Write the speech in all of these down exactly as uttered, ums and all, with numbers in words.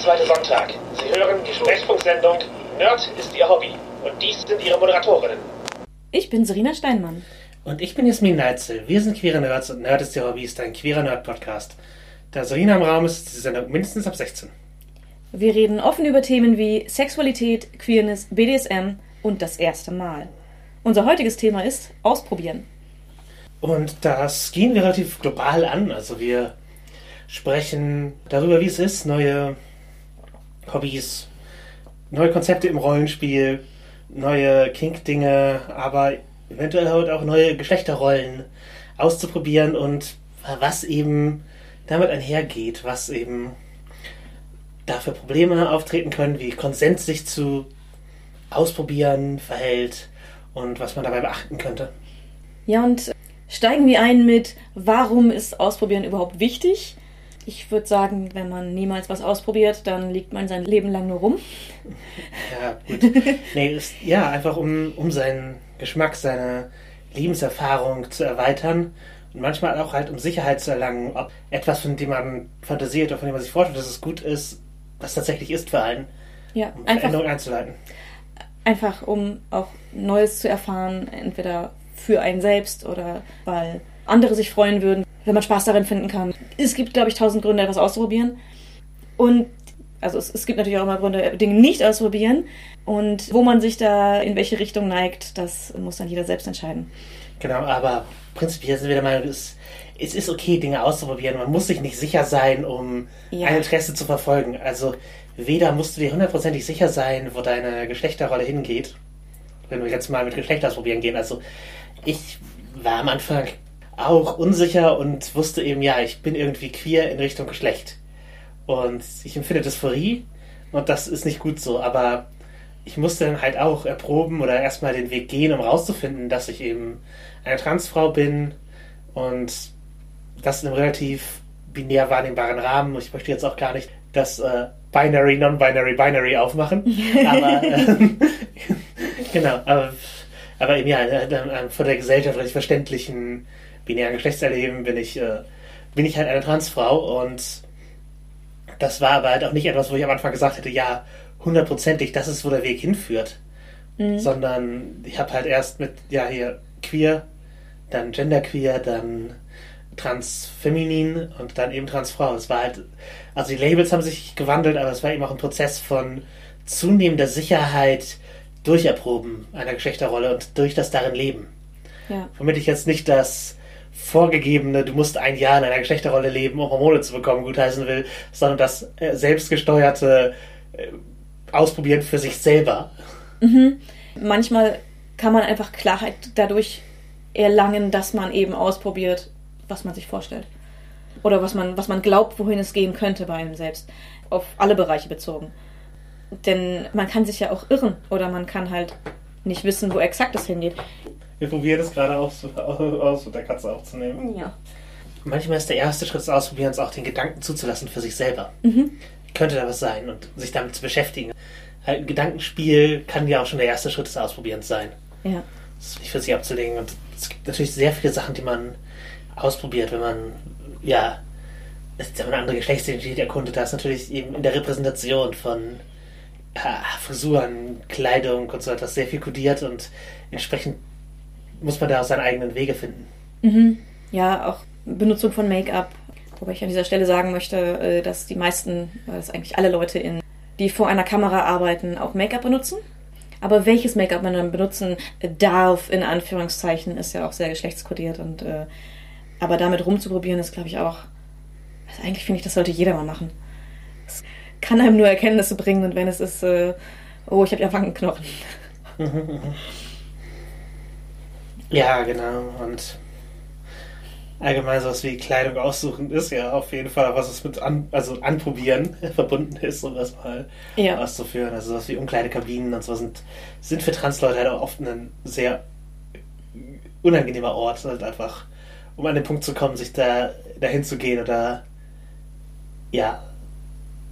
zweite Sonntag. Sie hören die Sprechfunksendung Nerd ist Ihr Hobby. Und dies sind Ihre Moderatorinnen. Ich bin Serena Steinmann. Und ich bin Jasmin Neitzel. Wir sind queere Nerds und Nerd ist Ihr Hobby ist ein queerer Nerd-Podcast. Da Serena im Raum ist, ist die Sendung mindestens ab sechzehn. Wir reden offen über Themen wie Sexualität, Queerness, B D S M und das erste Mal. Unser heutiges Thema ist Ausprobieren. Und das gehen wir relativ global an. Also wir sprechen darüber, wie es ist, neue Hobbys, neue Konzepte im Rollenspiel, neue Kink-Dinge, aber eventuell auch neue Geschlechterrollen auszuprobieren und was eben damit einhergeht, was eben dafür Probleme auftreten können, wie Konsent sich zu ausprobieren verhält und was man dabei beachten könnte. Ja, und steigen wir ein mit, warum ist Ausprobieren überhaupt wichtig? Ich würde sagen, wenn man niemals was ausprobiert, dann liegt man sein Leben lang nur rum. Ja, gut. Nee, ist, ja, einfach um, um seinen Geschmack, seine Lebenserfahrung zu erweitern und manchmal auch halt um Sicherheit zu erlangen, ob etwas, von dem man fantasiert oder von dem man sich vorstellt, dass es gut ist, was tatsächlich ist für einen, ja, um einfach, Veränderungen einzuleiten. Einfach um auch Neues zu erfahren, entweder für einen selbst oder weil andere sich freuen würden, wenn man Spaß darin finden kann. Es gibt, glaube ich, tausend Gründe, etwas auszuprobieren. Und also es, es gibt natürlich auch immer Gründe, Dinge nicht auszuprobieren. Und wo man sich da in welche Richtung neigt, das muss dann jeder selbst entscheiden. Genau, aber prinzipiell sind wir der Meinung, es, es ist okay, Dinge auszuprobieren. Man muss sich nicht sicher sein, um ja. ein Interesse zu verfolgen. Also weder musst du dir hundertprozentig sicher sein, wo deine Geschlechterrolle hingeht, wenn wir jetzt mal mit Geschlecht ausprobieren gehen. Also ich war am Anfang auch unsicher und wusste eben, ja, ich bin irgendwie queer in Richtung Geschlecht. Und ich empfinde Dysphorie und das ist nicht gut so, aber ich musste dann halt auch erproben oder erstmal den Weg gehen, um rauszufinden, dass ich eben eine Transfrau bin und das in einem relativ binär wahrnehmbaren Rahmen. Ich möchte jetzt auch gar nicht das äh, Binary, Non-Binary, Binary aufmachen, aber ähm, genau, aber, aber eben ja, äh, von der gesellschaftlich verständlichen binären Geschlechtserleben bin ich, äh, bin ich halt eine Transfrau und das war aber halt auch nicht etwas, wo ich am Anfang gesagt hätte, ja, hundertprozentig, das ist, wo der Weg hinführt. Mhm. Sondern ich habe halt erst mit, ja, hier queer, dann genderqueer, dann transfeminin und dann eben transfrau. Es war halt, also die Labels haben sich gewandelt, aber es war eben auch ein Prozess von zunehmender Sicherheit durch Erproben einer Geschlechterrolle und durch das darin Leben. Ja. Womit ich jetzt nicht das vorgegebene, du musst ein Jahr in einer Geschlechterrolle leben, um Hormone zu bekommen, gutheißen will, sondern das äh, selbstgesteuerte äh, Ausprobieren für sich selber. Mhm. Manchmal kann man einfach Klarheit dadurch erlangen, dass man eben ausprobiert, was man sich vorstellt. Oder was man, was man glaubt, wohin es gehen könnte bei einem selbst. Auf alle Bereiche bezogen. Denn man kann sich ja auch irren oder man kann halt nicht wissen, wo exakt es hingeht. Wir probieren es gerade aus, aus mit der Katze aufzunehmen. Ja. Manchmal ist der erste Schritt des Ausprobierens auch den Gedanken zuzulassen für sich selber. Mhm. Könnte da was sein und sich damit zu beschäftigen. Ein Gedankenspiel kann ja auch schon der erste Schritt des Ausprobierens sein. Ja. Das nicht für sich abzulegen. Und es gibt natürlich sehr viele Sachen, die man ausprobiert, wenn man, ja, wenn man eine andere Geschlechtsidentität erkundet. Da ist natürlich eben in der Repräsentation von ja, Frisuren, Kleidung und so etwas sehr viel kodiert und entsprechend muss man da auch seine eigenen Wege finden. Mhm. Ja, auch Benutzung von Make-up. Wobei ich an dieser Stelle sagen möchte, dass die meisten, dass eigentlich alle Leute, in, die vor einer Kamera arbeiten, auch Make-up benutzen. Aber welches Make-up man dann benutzen darf, in Anführungszeichen, ist ja auch sehr geschlechtskodiert. Und, äh, aber damit rumzuprobieren ist, glaube ich, auch... Also eigentlich finde ich, das sollte jeder mal machen. Es kann einem nur Erkenntnisse bringen und wenn es ist, äh, oh, ich habe ja Wangenknochen. Ja, genau. Und allgemein sowas wie Kleidung aussuchen ist ja auf jeden Fall, was es mit an, also anprobieren verbunden ist, um das mal ja. auszuführen. Also sowas wie Umkleidekabinen und so sind, sind für Transleute halt auch oft ein sehr unangenehmer Ort, halt einfach, um an den Punkt zu kommen, sich da dahin zu gehen oder ja,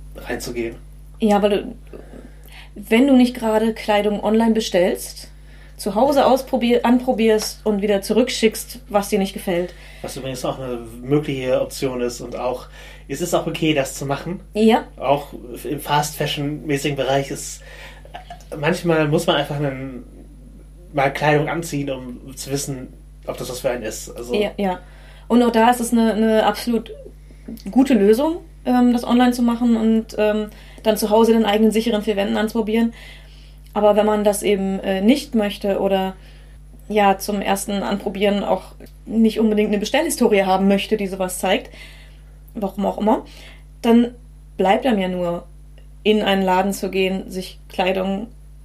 reinzugehen. Ja, weil du, wenn du nicht gerade Kleidung online bestellst, zu Hause ausprobier- anprobierst und wieder zurückschickst, was dir nicht gefällt. Was übrigens auch eine mögliche Option ist und auch, es ist auch okay, das zu machen. Ja. Auch im Fast-Fashion-mäßigen Bereich ist, manchmal muss man einfach einen, mal Kleidung anziehen, um zu wissen, ob das was für einen ist. Also ja, ja. Und auch da ist es eine, eine absolut gute Lösung, ähm, das online zu machen und ähm, dann zu Hause den eigenen sicheren vier Wänden anzuprobieren. Aber wenn man das eben äh, nicht möchte oder ja zum ersten Anprobieren auch nicht unbedingt eine Bestellhistorie haben möchte, die sowas zeigt, warum auch immer, dann bleibt einem ja nur, in einen Laden zu gehen, sich Kleidung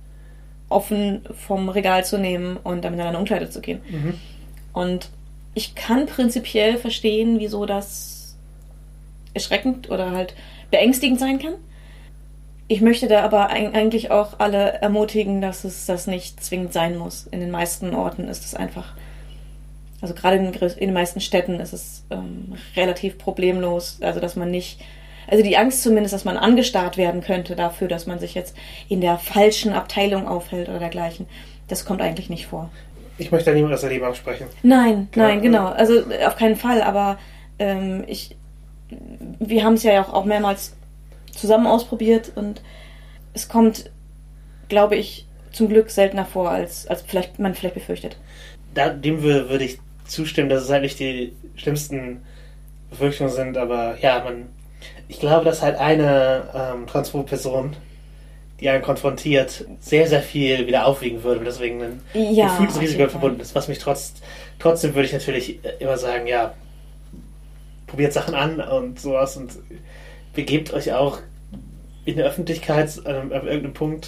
offen vom Regal zu nehmen und dann in eine Umkleide zu gehen. Mhm. Und ich kann prinzipiell verstehen, wieso das erschreckend oder halt beängstigend sein kann. Ich möchte da aber eigentlich auch alle ermutigen, dass es das nicht zwingend sein muss. In den meisten Orten ist es einfach, also gerade in, in den meisten Städten ist es ähm, relativ problemlos, also dass man nicht, also die Angst zumindest, dass man angestarrt werden könnte dafür, dass man sich jetzt in der falschen Abteilung aufhält oder dergleichen, das kommt eigentlich nicht vor. Ich möchte da niemand das Erleben absprechen. Nein, Klar. nein, genau, also auf keinen Fall, aber ähm, ich, wir haben es ja auch, auch mehrmals zusammen ausprobiert und es kommt, glaube ich, zum Glück seltener vor, als, als vielleicht, man vielleicht befürchtet. Da, dem würde ich zustimmen, dass es halt nicht die schlimmsten Befürchtungen sind, aber ja, man, ich glaube, dass halt eine ähm, transphobe Person, die einen konfrontiert, sehr, sehr viel wieder aufwiegen würde und deswegen ein ja, gefühltes Risiko verbunden ist, was mich trotz, trotzdem würde ich natürlich immer sagen, ja, probiert Sachen an und sowas und begebt euch auch in der Öffentlichkeit an, an irgendeinem Punkt,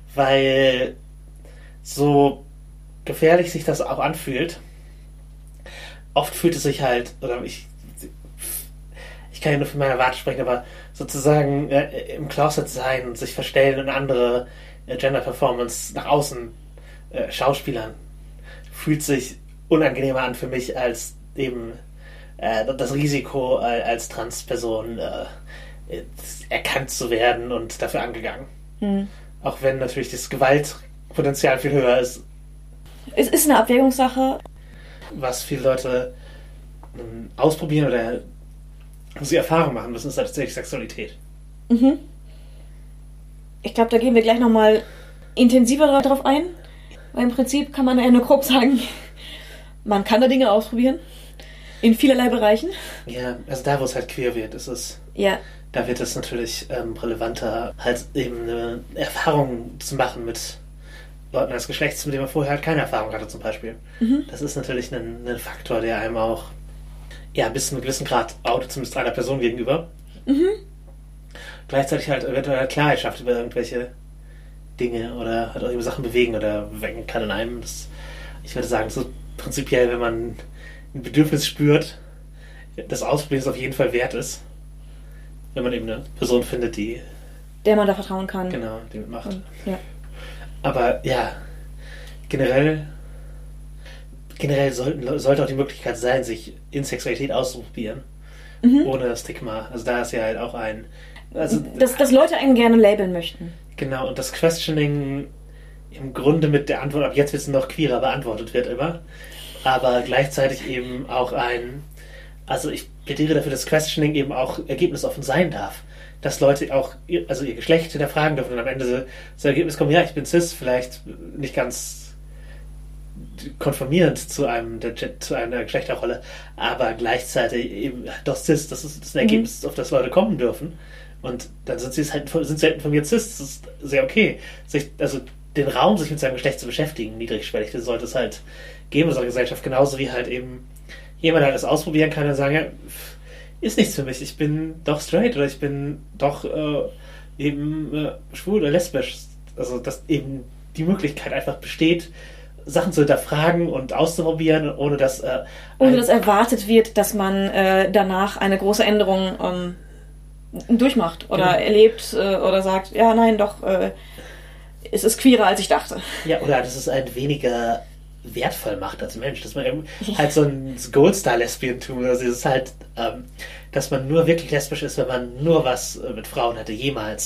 weil so gefährlich sich das auch anfühlt, oft fühlt es sich halt, oder ich ich kann ja nur für meine Warte sprechen, aber sozusagen äh, im Closet sein und sich verstellen und andere äh, Gender-Performance nach außen äh, Schauspielern fühlt sich unangenehmer an für mich als eben äh, das Risiko äh, als Transperson äh, erkannt zu werden und dafür angegangen. Hm. Auch wenn natürlich das Gewaltpotenzial viel höher ist. Es ist eine Abwägungssache. Was viele Leute ähm, ausprobieren oder sie Erfahrung machen müssen, ist tatsächlich Sexualität. Mhm. Ich glaube, da gehen wir gleich nochmal intensiver darauf ein. Weil im Prinzip kann man ja nur grob sagen, man kann da Dinge ausprobieren. In vielerlei Bereichen. Ja, also da, wo es halt queer wird, ist es. Ja. Da wird es natürlich ähm, relevanter, halt eben eine Erfahrung zu machen mit Leuten als Geschlechts, mit denen man vorher halt keine Erfahrung hatte, zum Beispiel. Mhm. Das ist natürlich ein, ein Faktor, der einem auch ja, bis zu einem gewissen Grad outet, zumindest einer Person gegenüber. Mhm. Gleichzeitig halt eventuell halt Klarheit schafft über irgendwelche Dinge oder halt auch über Sachen bewegen oder wecken kann in einem. Das, ich würde sagen, so prinzipiell, wenn man ein Bedürfnis spürt, das Ausprobieren ist auf jeden Fall wert ist. Wenn man eben eine Person findet, die... Der man da vertrauen kann. Genau, die mitmacht. Und, ja. Aber ja, generell generell sollten, sollte auch die Möglichkeit sein, sich in Sexualität auszuprobieren. Mhm. Ohne Stigma. Also da ist ja halt auch ein... Also, dass, dass Leute einen gerne labeln möchten. Genau, und das Questioning im Grunde mit der Antwort, ab jetzt wird es noch queerer beantwortet wird immer. Aber gleichzeitig eben auch ein... Also ich plädiere dafür, dass Questioning eben auch ergebnisoffen sein darf. Dass Leute auch ihr, also ihr Geschlecht hinterfragen dürfen und am Ende so, so Ergebnis kommen, ja, ich bin cis, vielleicht nicht ganz konformierend zu einem der, zu einer Geschlechterrolle, aber gleichzeitig eben doch cis, das ist, das ist ein Ergebnis, mhm. auf das Leute kommen dürfen. Und dann sind sie es halt sind sie halt von mir cis, das ist sehr okay. Sich, also den Raum, sich mit seinem Geschlecht zu beschäftigen, niedrigschwellig, das sollte es halt geben in unserer Gesellschaft, genauso wie halt eben jemand halt das ausprobieren kann und sagen, ja, ist nichts für mich, ich bin doch straight oder ich bin doch äh, eben äh, schwul oder lesbisch. Also, dass eben die Möglichkeit einfach besteht, Sachen zu hinterfragen und auszuprobieren, ohne dass... Äh, ohne dass erwartet wird, dass man äh, danach eine große Änderung ähm, durchmacht oder genau. erlebt äh, oder sagt, ja, nein, doch, äh, es ist queerer, als ich dachte. Ja, oder dass es ein weniger wertvoll macht als Mensch, dass man eben halt so ein Goldstar-Lesbientum, also es ist halt, ähm, dass man nur wirklich lesbisch ist, wenn man nur was äh, mit Frauen hatte, jemals.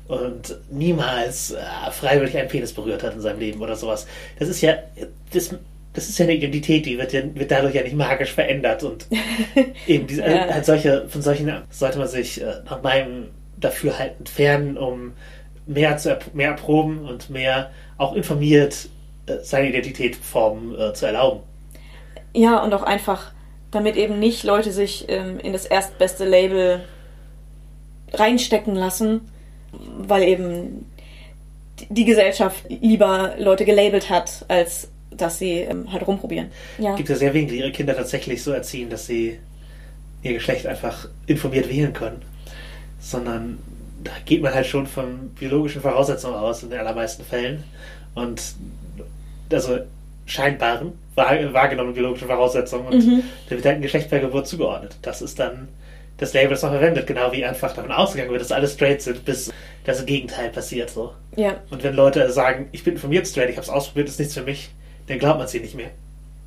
und niemals äh, freiwillig einen Penis berührt hat in seinem Leben oder sowas. Das ist ja, das, das ist ja eine Identität, die wird, ja, wird dadurch ja nicht magisch verändert und eben diese, ja. halt solche, von solchen sollte man sich äh, nach meinem Dafürhalten entfernen, um mehr zu mehr erproben und mehr auch informiert äh, seine Identität formen äh, zu erlauben. Ja, und auch einfach, damit eben nicht Leute sich ähm, in das erstbeste Label reinstecken lassen, weil eben die Gesellschaft lieber Leute gelabelt hat, als dass sie ähm, halt rumprobieren. Ja. Es gibt ja sehr wenige, die ihre Kinder tatsächlich so erziehen, dass sie ihr Geschlecht einfach informiert wählen können. Sondern da geht man halt schon von biologischen Voraussetzungen aus in den allermeisten Fällen. Und also scheinbaren, wahrgenommenen biologischen Voraussetzungen. Und mhm. da wird halt ein Geschlecht per Geburt zugeordnet. Das ist dann das Label, das man verwendet, genau wie einfach davon ausgegangen wird, dass alle straight sind, bis das Gegenteil passiert. So. Ja. Und wenn Leute sagen, ich bin informiert straight, ich habe es ausprobiert, ist nichts für mich, dann glaubt man sie nicht mehr.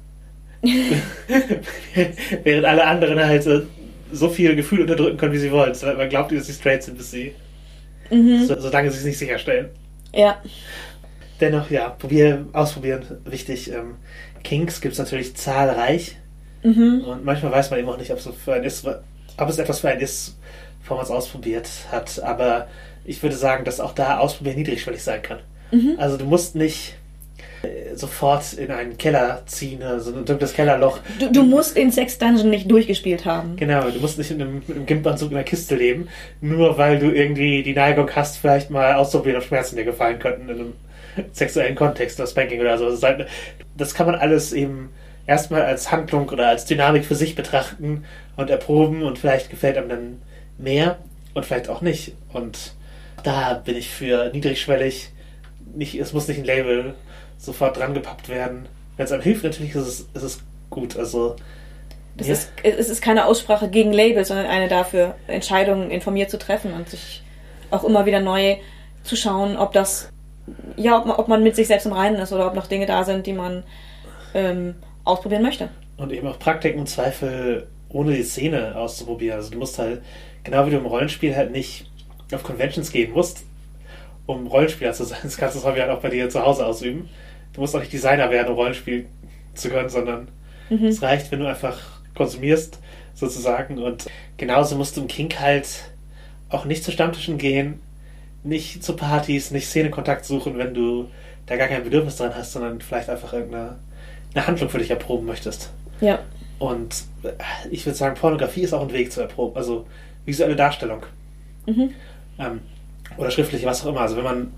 Während alle anderen halt so, so viel Gefühl unterdrücken können, wie sie wollen. Man glaubt, dass sie straight sind, bis sie, mhm. so, solange sie es nicht sicherstellen. Ja. Dennoch, ja, probier, ausprobieren, wichtig. Ähm, Kinks gibt es natürlich zahlreich. Mhm. Und manchmal weiß man eben auch nicht, ob es, für einen ist, ob es etwas für einen ist, bevor man es ausprobiert hat. Aber ich würde sagen, dass auch da Ausprobieren niedrigschwellig sein kann. Mhm. Also du musst nicht äh, sofort in einen Keller ziehen, also ein dunkles Kellerloch. Du, du musst den Sex Dungeon nicht durchgespielt haben. Genau, du musst nicht in einem, mit einem Gimpanzug in einer Kiste leben, nur weil du irgendwie die Neigung hast, vielleicht mal auszuprobieren, ob Schmerzen dir gefallen könnten in einem sexuellen Kontext, das Spanking oder so. Das kann man alles eben erstmal als Handlung oder als Dynamik für sich betrachten und erproben und vielleicht gefällt einem dann mehr und vielleicht auch nicht. Und da bin ich für niedrigschwellig. Nicht, es muss nicht ein Label sofort dran gepappt werden. Wenn es einem hilft, natürlich ist es, ist es gut. Also, es, ja. ist, es ist keine Aussprache gegen Labels, sondern eine dafür, Entscheidungen informiert zu treffen und sich auch immer wieder neu zu schauen, ob das ja, ob man, ob man mit sich selbst im Reinen ist oder ob noch Dinge da sind, die man ähm, ausprobieren möchte. Und eben auch Praktiken im Zweifel ohne die Szene auszuprobieren. Also du musst halt, genau wie du im Rollenspiel halt nicht auf Conventions gehen musst, um Rollenspieler zu sein. Das kannst du das Hobby halt auch bei dir zu Hause ausüben. Du musst auch nicht Designer werden, um Rollenspiel zu können, sondern mhm. es reicht, wenn du einfach konsumierst, sozusagen. Und genauso musst du im Kink halt auch nicht zu Stammtischen gehen, nicht zu Partys, nicht Szenekontakt suchen, wenn du da gar kein Bedürfnis dran hast, sondern vielleicht einfach irgendeine eine Handlung für dich erproben möchtest. Ja. Und ich würde sagen, Pornografie ist auch ein Weg zu erproben. Also visuelle Darstellung. Mhm. Ähm, oder schriftliche, was auch immer. Also wenn man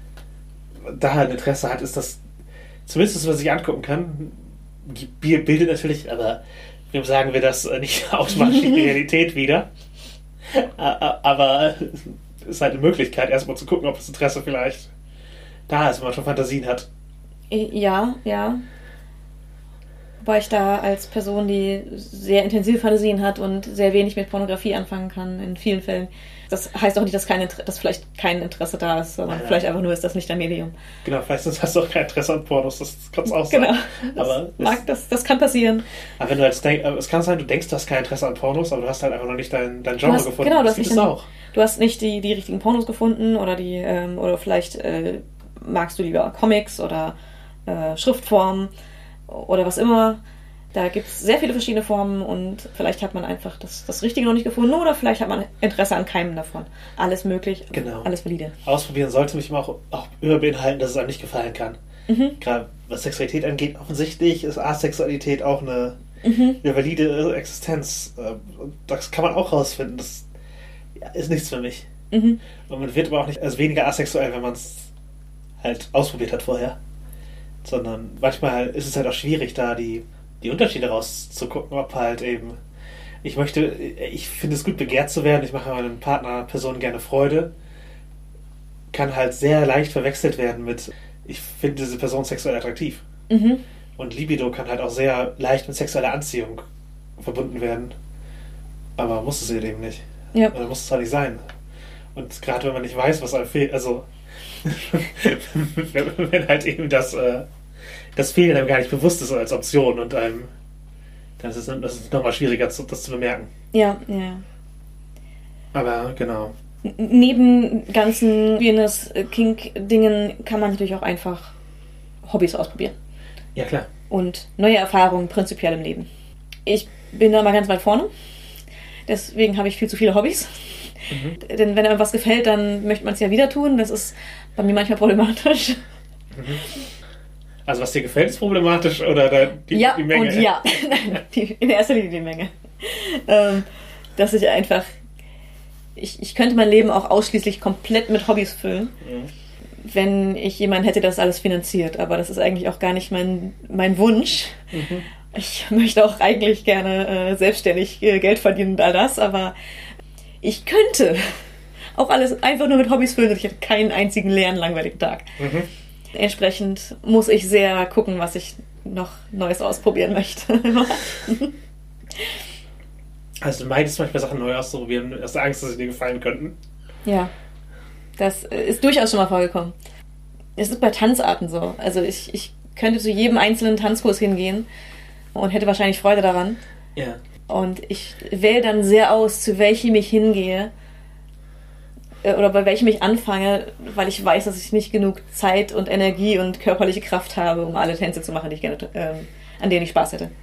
da ein Interesse hat, ist das zumindest, was man sich angucken kann. Bildet natürlich, aber wem sagen wir das nicht automatisch die Realität wieder. Aber ist halt eine Möglichkeit, erstmal zu gucken, ob das Interesse vielleicht da ist, wenn man schon Fantasien hat. Ja, ja. Wobei ich da als Person, die sehr intensive Fantasien hat und sehr wenig mit Pornografie anfangen kann, in vielen Fällen. Das heißt auch nicht, dass, kein Inter- dass vielleicht kein Interesse da ist, sondern ja, vielleicht einfach nur ist das nicht dein Medium. Genau, vielleicht hast du auch kein Interesse an Pornos, das kann es auch sein. Genau, das, aber mag, das, das kann passieren. Aber wenn du jetzt denkst, es kann sein, du denkst, du hast kein Interesse an Pornos, aber du hast halt einfach noch nicht dein, dein Genre hast, gefunden. Genau, du das hast, nicht es auch. Du hast nicht die, die richtigen Pornos gefunden oder die ähm, oder vielleicht äh, magst du lieber Comics oder äh, Schriftformen oder was immer. Da gibt es sehr viele verschiedene Formen und vielleicht hat man einfach das, das Richtige noch nicht gefunden oder vielleicht hat man Interesse an keinem davon. Alles möglich, genau. Alles valide. Ausprobieren sollte mich auch, auch immer beinhalten, dass es einem nicht gefallen kann. Mhm. Gerade was Sexualität angeht, offensichtlich ist Asexualität auch eine, mhm. eine valide Existenz. Das kann man auch rausfinden. Das ist nichts für mich. Mhm. Und man wird aber auch nicht als weniger asexuell, wenn man es halt ausprobiert hat vorher. Sondern manchmal ist es halt auch schwierig, da die die Unterschiede rauszugucken, ob halt eben, ich möchte, ich finde es gut, begehrt zu werden, ich mache meinem Partner, Person gerne Freude, kann halt sehr leicht verwechselt werden mit, ich finde diese Person sexuell attraktiv. Mhm. Und Libido kann halt auch sehr leicht mit sexueller Anziehung verbunden werden. Aber muss es eben nicht. Ja. Oder muss es halt nicht sein. Und gerade wenn man nicht weiß, was einem fehlt, also wenn halt eben das äh, das Fehlen einem gar nicht bewusst ist als Option und einem, dann ist es, das ist nochmal schwieriger, das zu bemerken. Ja, ja. Aber genau. neben ganzen Queerness-Kink-Dingen kann man natürlich auch einfach Hobbys ausprobieren. Ja, klar. Und neue Erfahrungen prinzipiell im Leben. Ich bin da mal ganz weit vorne. Deswegen habe ich viel zu viele Hobbys. Mhm. Denn wenn einem was gefällt, dann möchte man es ja wieder tun. Das ist bei mir manchmal problematisch. Mhm. Also was dir gefällt, ist problematisch oder die, ja, die Menge? Und ja, die, in erster Linie die Menge. Ähm, dass ich einfach... Ich, ich könnte mein Leben auch ausschließlich komplett mit Hobbys füllen, mhm. wenn ich jemanden hätte, der das alles finanziert. Aber das ist eigentlich auch gar nicht mein, mein Wunsch. Mhm. Ich möchte auch eigentlich gerne äh, selbstständig äh, Geld verdienen und all das, aber ich könnte auch alles einfach nur mit Hobbys füllen und ich hätte keinen einzigen leeren, langweiligen Tag. Mhm. Entsprechend muss ich sehr gucken, was ich noch Neues ausprobieren möchte. Also du meintest manchmal Sachen neu auszuprobieren, hast du Angst, dass sie dir gefallen könnten? Ja, das ist durchaus schon mal vorgekommen. Es ist bei Tanzarten so. Also ich, ich könnte zu jedem einzelnen Tanzkurs hingehen und hätte wahrscheinlich Freude daran. Ja. Und ich wähle dann sehr aus, zu welchem ich hingehe oder bei welchem ich anfange, weil ich weiß, dass ich nicht genug Zeit und Energie und körperliche Kraft habe, um alle Tänze zu machen, die ich gerne, ähm, an denen ich Spaß hätte.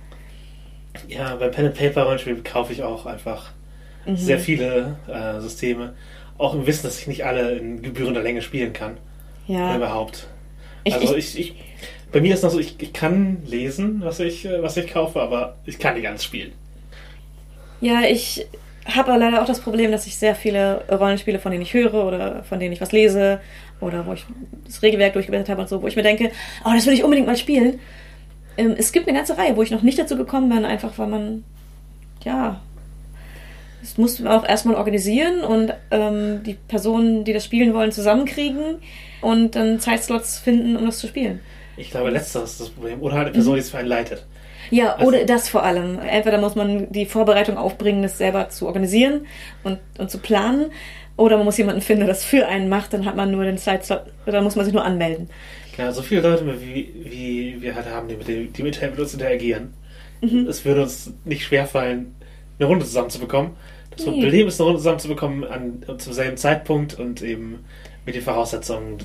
Ja, bei Pen and Paper Rollenspielen kaufe ich auch einfach mhm. sehr viele äh, Systeme. Auch im Wissen, dass ich nicht alle in gebührender Länge spielen kann. Ja. Überhaupt. Ich, also ich, ich, ich, bei mir ist noch so, ich, ich kann lesen, was ich, was ich kaufe, aber ich kann nicht alles spielen. Ja, ich habe leider auch das Problem, dass ich sehr viele Rollenspiele, von denen ich höre oder von denen ich was lese oder wo ich das Regelwerk durchgeblättert habe und so, wo ich mir denke, oh, das will ich unbedingt mal spielen. Ähm, es gibt eine ganze Reihe, wo ich noch nicht dazu gekommen bin, einfach weil man, ja, das muss man auch erstmal organisieren und ähm, die Personen, die das spielen wollen, zusammenkriegen und dann Zeitslots finden, um das zu spielen. Ich glaube, letzteres ist das Problem. Oder halt eine Person, die es für einen leitet. Ja, also, oder das vor allem. Entweder muss man die Vorbereitung aufbringen, das selber zu organisieren und, und zu planen, oder man muss jemanden finden, der das für einen macht, dann hat man nur den Zeitslot, oder muss man sich nur anmelden. Genau, so viele Leute, wie, wie wir halt haben, die mit, dem, die mit uns interagieren. Mhm. Es würde uns nicht schwerfallen, eine Runde zusammenzubekommen. Das nee. Problem ist, eine Runde zusammenzubekommen an, zum selben Zeitpunkt und eben mit den Voraussetzungen.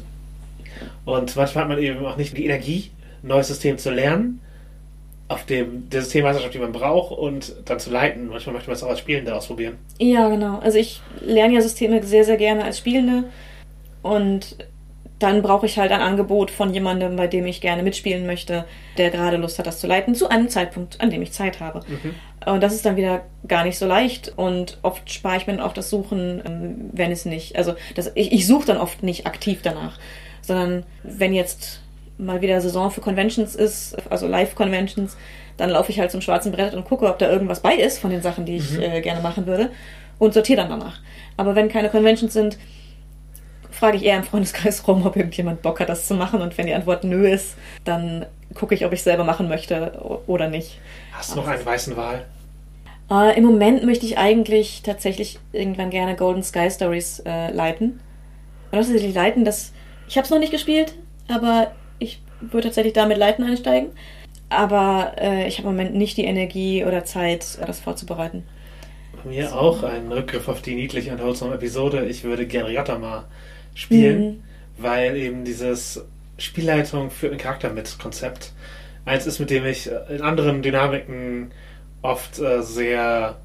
Und manchmal hat man eben auch nicht die Energie, ein neues System zu lernen, auf dem der Systemmeisterschaft, die man braucht, und dann zu leiten. Manchmal möchte man es auch als Spielende ausprobieren. Ja, genau. Also ich lerne ja Systeme sehr, sehr gerne als Spielende und dann brauche ich halt ein Angebot von jemandem, bei dem ich gerne mitspielen möchte, der gerade Lust hat, das zu leiten, zu einem Zeitpunkt, an dem ich Zeit habe. Mhm. Und das ist dann wieder gar nicht so leicht und oft spare ich mir dann auch das Suchen, wenn es nicht, also das, ich, ich suche dann oft nicht aktiv danach, sondern wenn jetzt mal wieder Saison für Conventions ist, also Live-Conventions, dann laufe ich halt zum schwarzen Brett und gucke, ob da irgendwas bei ist von den Sachen, die ich mhm. äh, gerne machen würde und sortiere dann danach. Aber wenn keine Conventions sind, frage ich eher im Freundeskreis rum, ob irgendjemand Bock hat, das zu machen, und wenn die Antwort nö ist, dann gucke ich, ob ich selber machen möchte oder nicht. Hast du noch einen weißen Wal? Äh, Im Moment möchte ich eigentlich tatsächlich irgendwann gerne Golden Sky Stories äh, leiten. Und das tatsächlich leiten, das, ich habe es noch nicht gespielt, aber ich würde tatsächlich da mit Leiten einsteigen. Aber äh, ich habe im Moment nicht die Energie oder Zeit, das vorzubereiten. Bei mir so. Auch ein Rückgriff auf die niedliche und holsame Episode. Ich würde gerne Ryotama spielen, mhm. weil eben dieses Spielleitung für einen Charakter mit Konzept eins ist, mit dem ich in anderen Dynamiken oft äh, sehr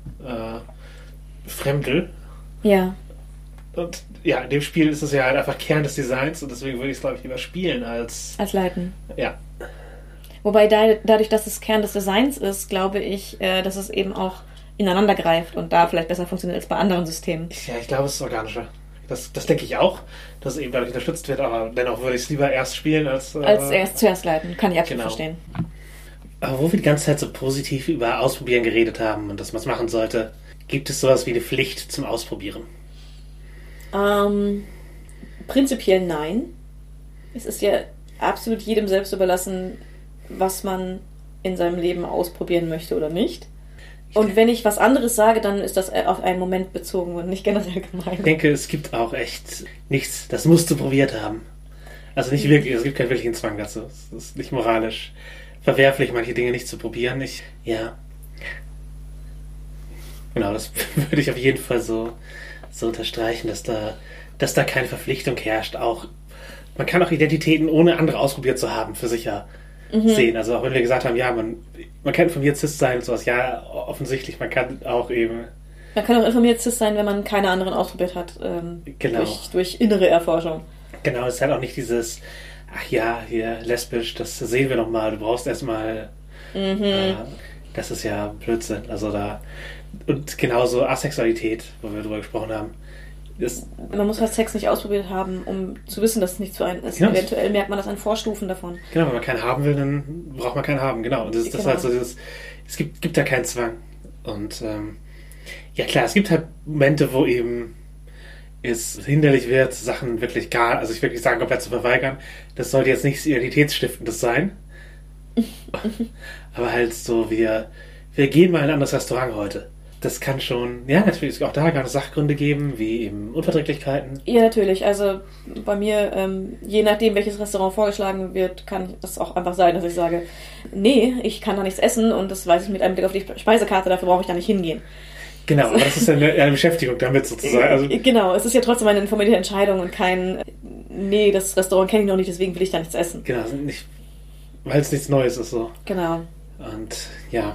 äh, fremdel. Ja. Und ja, in dem Spiel ist es ja halt einfach Kern des Designs und deswegen würde ich es, glaube ich, lieber spielen als... Als leiten. Ja. Wobei da, dadurch, dass es Kern des Designs ist, glaube ich, äh, dass es eben auch ineinander greift und da vielleicht besser funktioniert als bei anderen Systemen. Ja, ich glaube, es ist organischer. Das, das denke ich auch, dass es eben dadurch unterstützt wird, aber dennoch würde ich es lieber erst spielen als... Äh, als erst zuerst leiten, kann ich absolut genau. verstehen. Aber wo wir die ganze Zeit so positiv über Ausprobieren geredet haben und dass man es machen sollte, gibt es sowas wie eine Pflicht zum Ausprobieren? Ähm, prinzipiell nein. Es ist ja absolut jedem selbst überlassen, was man in seinem Leben ausprobieren möchte oder nicht. Und wenn ich was anderes sage, dann ist das auf einen Moment bezogen und nicht generell gemeint. Ich denke, es gibt auch echt nichts, das musst du probiert haben. Also nicht wirklich, es gibt keinen wirklichen Zwang dazu. Es ist nicht moralisch verwerflich, manche Dinge nicht zu probieren. Ich, ja. Genau, das würde ich auf jeden Fall so so unterstreichen, dass da, dass da keine Verpflichtung herrscht. Auch man kann auch Identitäten, ohne andere ausprobiert zu haben, für sicher mhm. sehen. Also auch wenn wir gesagt haben, ja, man, man kann informiert cis sein und sowas, ja, offensichtlich, man kann auch eben... Man kann auch informiert cis sein, wenn man keine anderen ausprobiert hat, ähm, genau. durch, durch innere Erforschung. Genau, es ist halt auch nicht dieses, ach ja, hier, lesbisch, das sehen wir noch mal, du brauchst erstmal, mhm. äh, das ist ja Blödsinn. Also da, und genauso Asexualität, wo wir drüber gesprochen haben. Ist, man muss halt Sex nicht ausprobiert haben, um zu wissen, dass es nicht zu einem ist. Genau. Eventuell merkt man das an Vorstufen davon. Genau, wenn man keinen haben will, dann braucht man keinen haben, genau. Und das, das genau. ist halt so dieses, es gibt, gibt da keinen Zwang. Und ähm, ja klar, es gibt halt Momente, wo eben es hinderlich wird, Sachen wirklich gar, also ich wirklich sagen, komplett zu verweigern. Das sollte jetzt nichts Identitätsstiftendes sein. Aber halt so, wir, wir gehen mal in ein anderes Restaurant heute. Das kann schon, ja, natürlich auch da gerne Sachgründe geben, wie eben Unverträglichkeiten. Ja, natürlich. Also bei mir, ähm, je nachdem, welches Restaurant vorgeschlagen wird, kann das auch einfach sein, dass ich sage, nee, ich kann da nichts essen und das weiß ich mit einem Blick auf die Speisekarte, dafür brauche ich da nicht hingehen. Genau, aber das ist ja eine, eine Beschäftigung damit sozusagen. Also, genau, es ist ja trotzdem eine informierte Entscheidung und kein, nee, das Restaurant kenne ich noch nicht, deswegen will ich da nichts essen. Genau, nicht, weil es nichts Neues ist so. Genau. Und ja,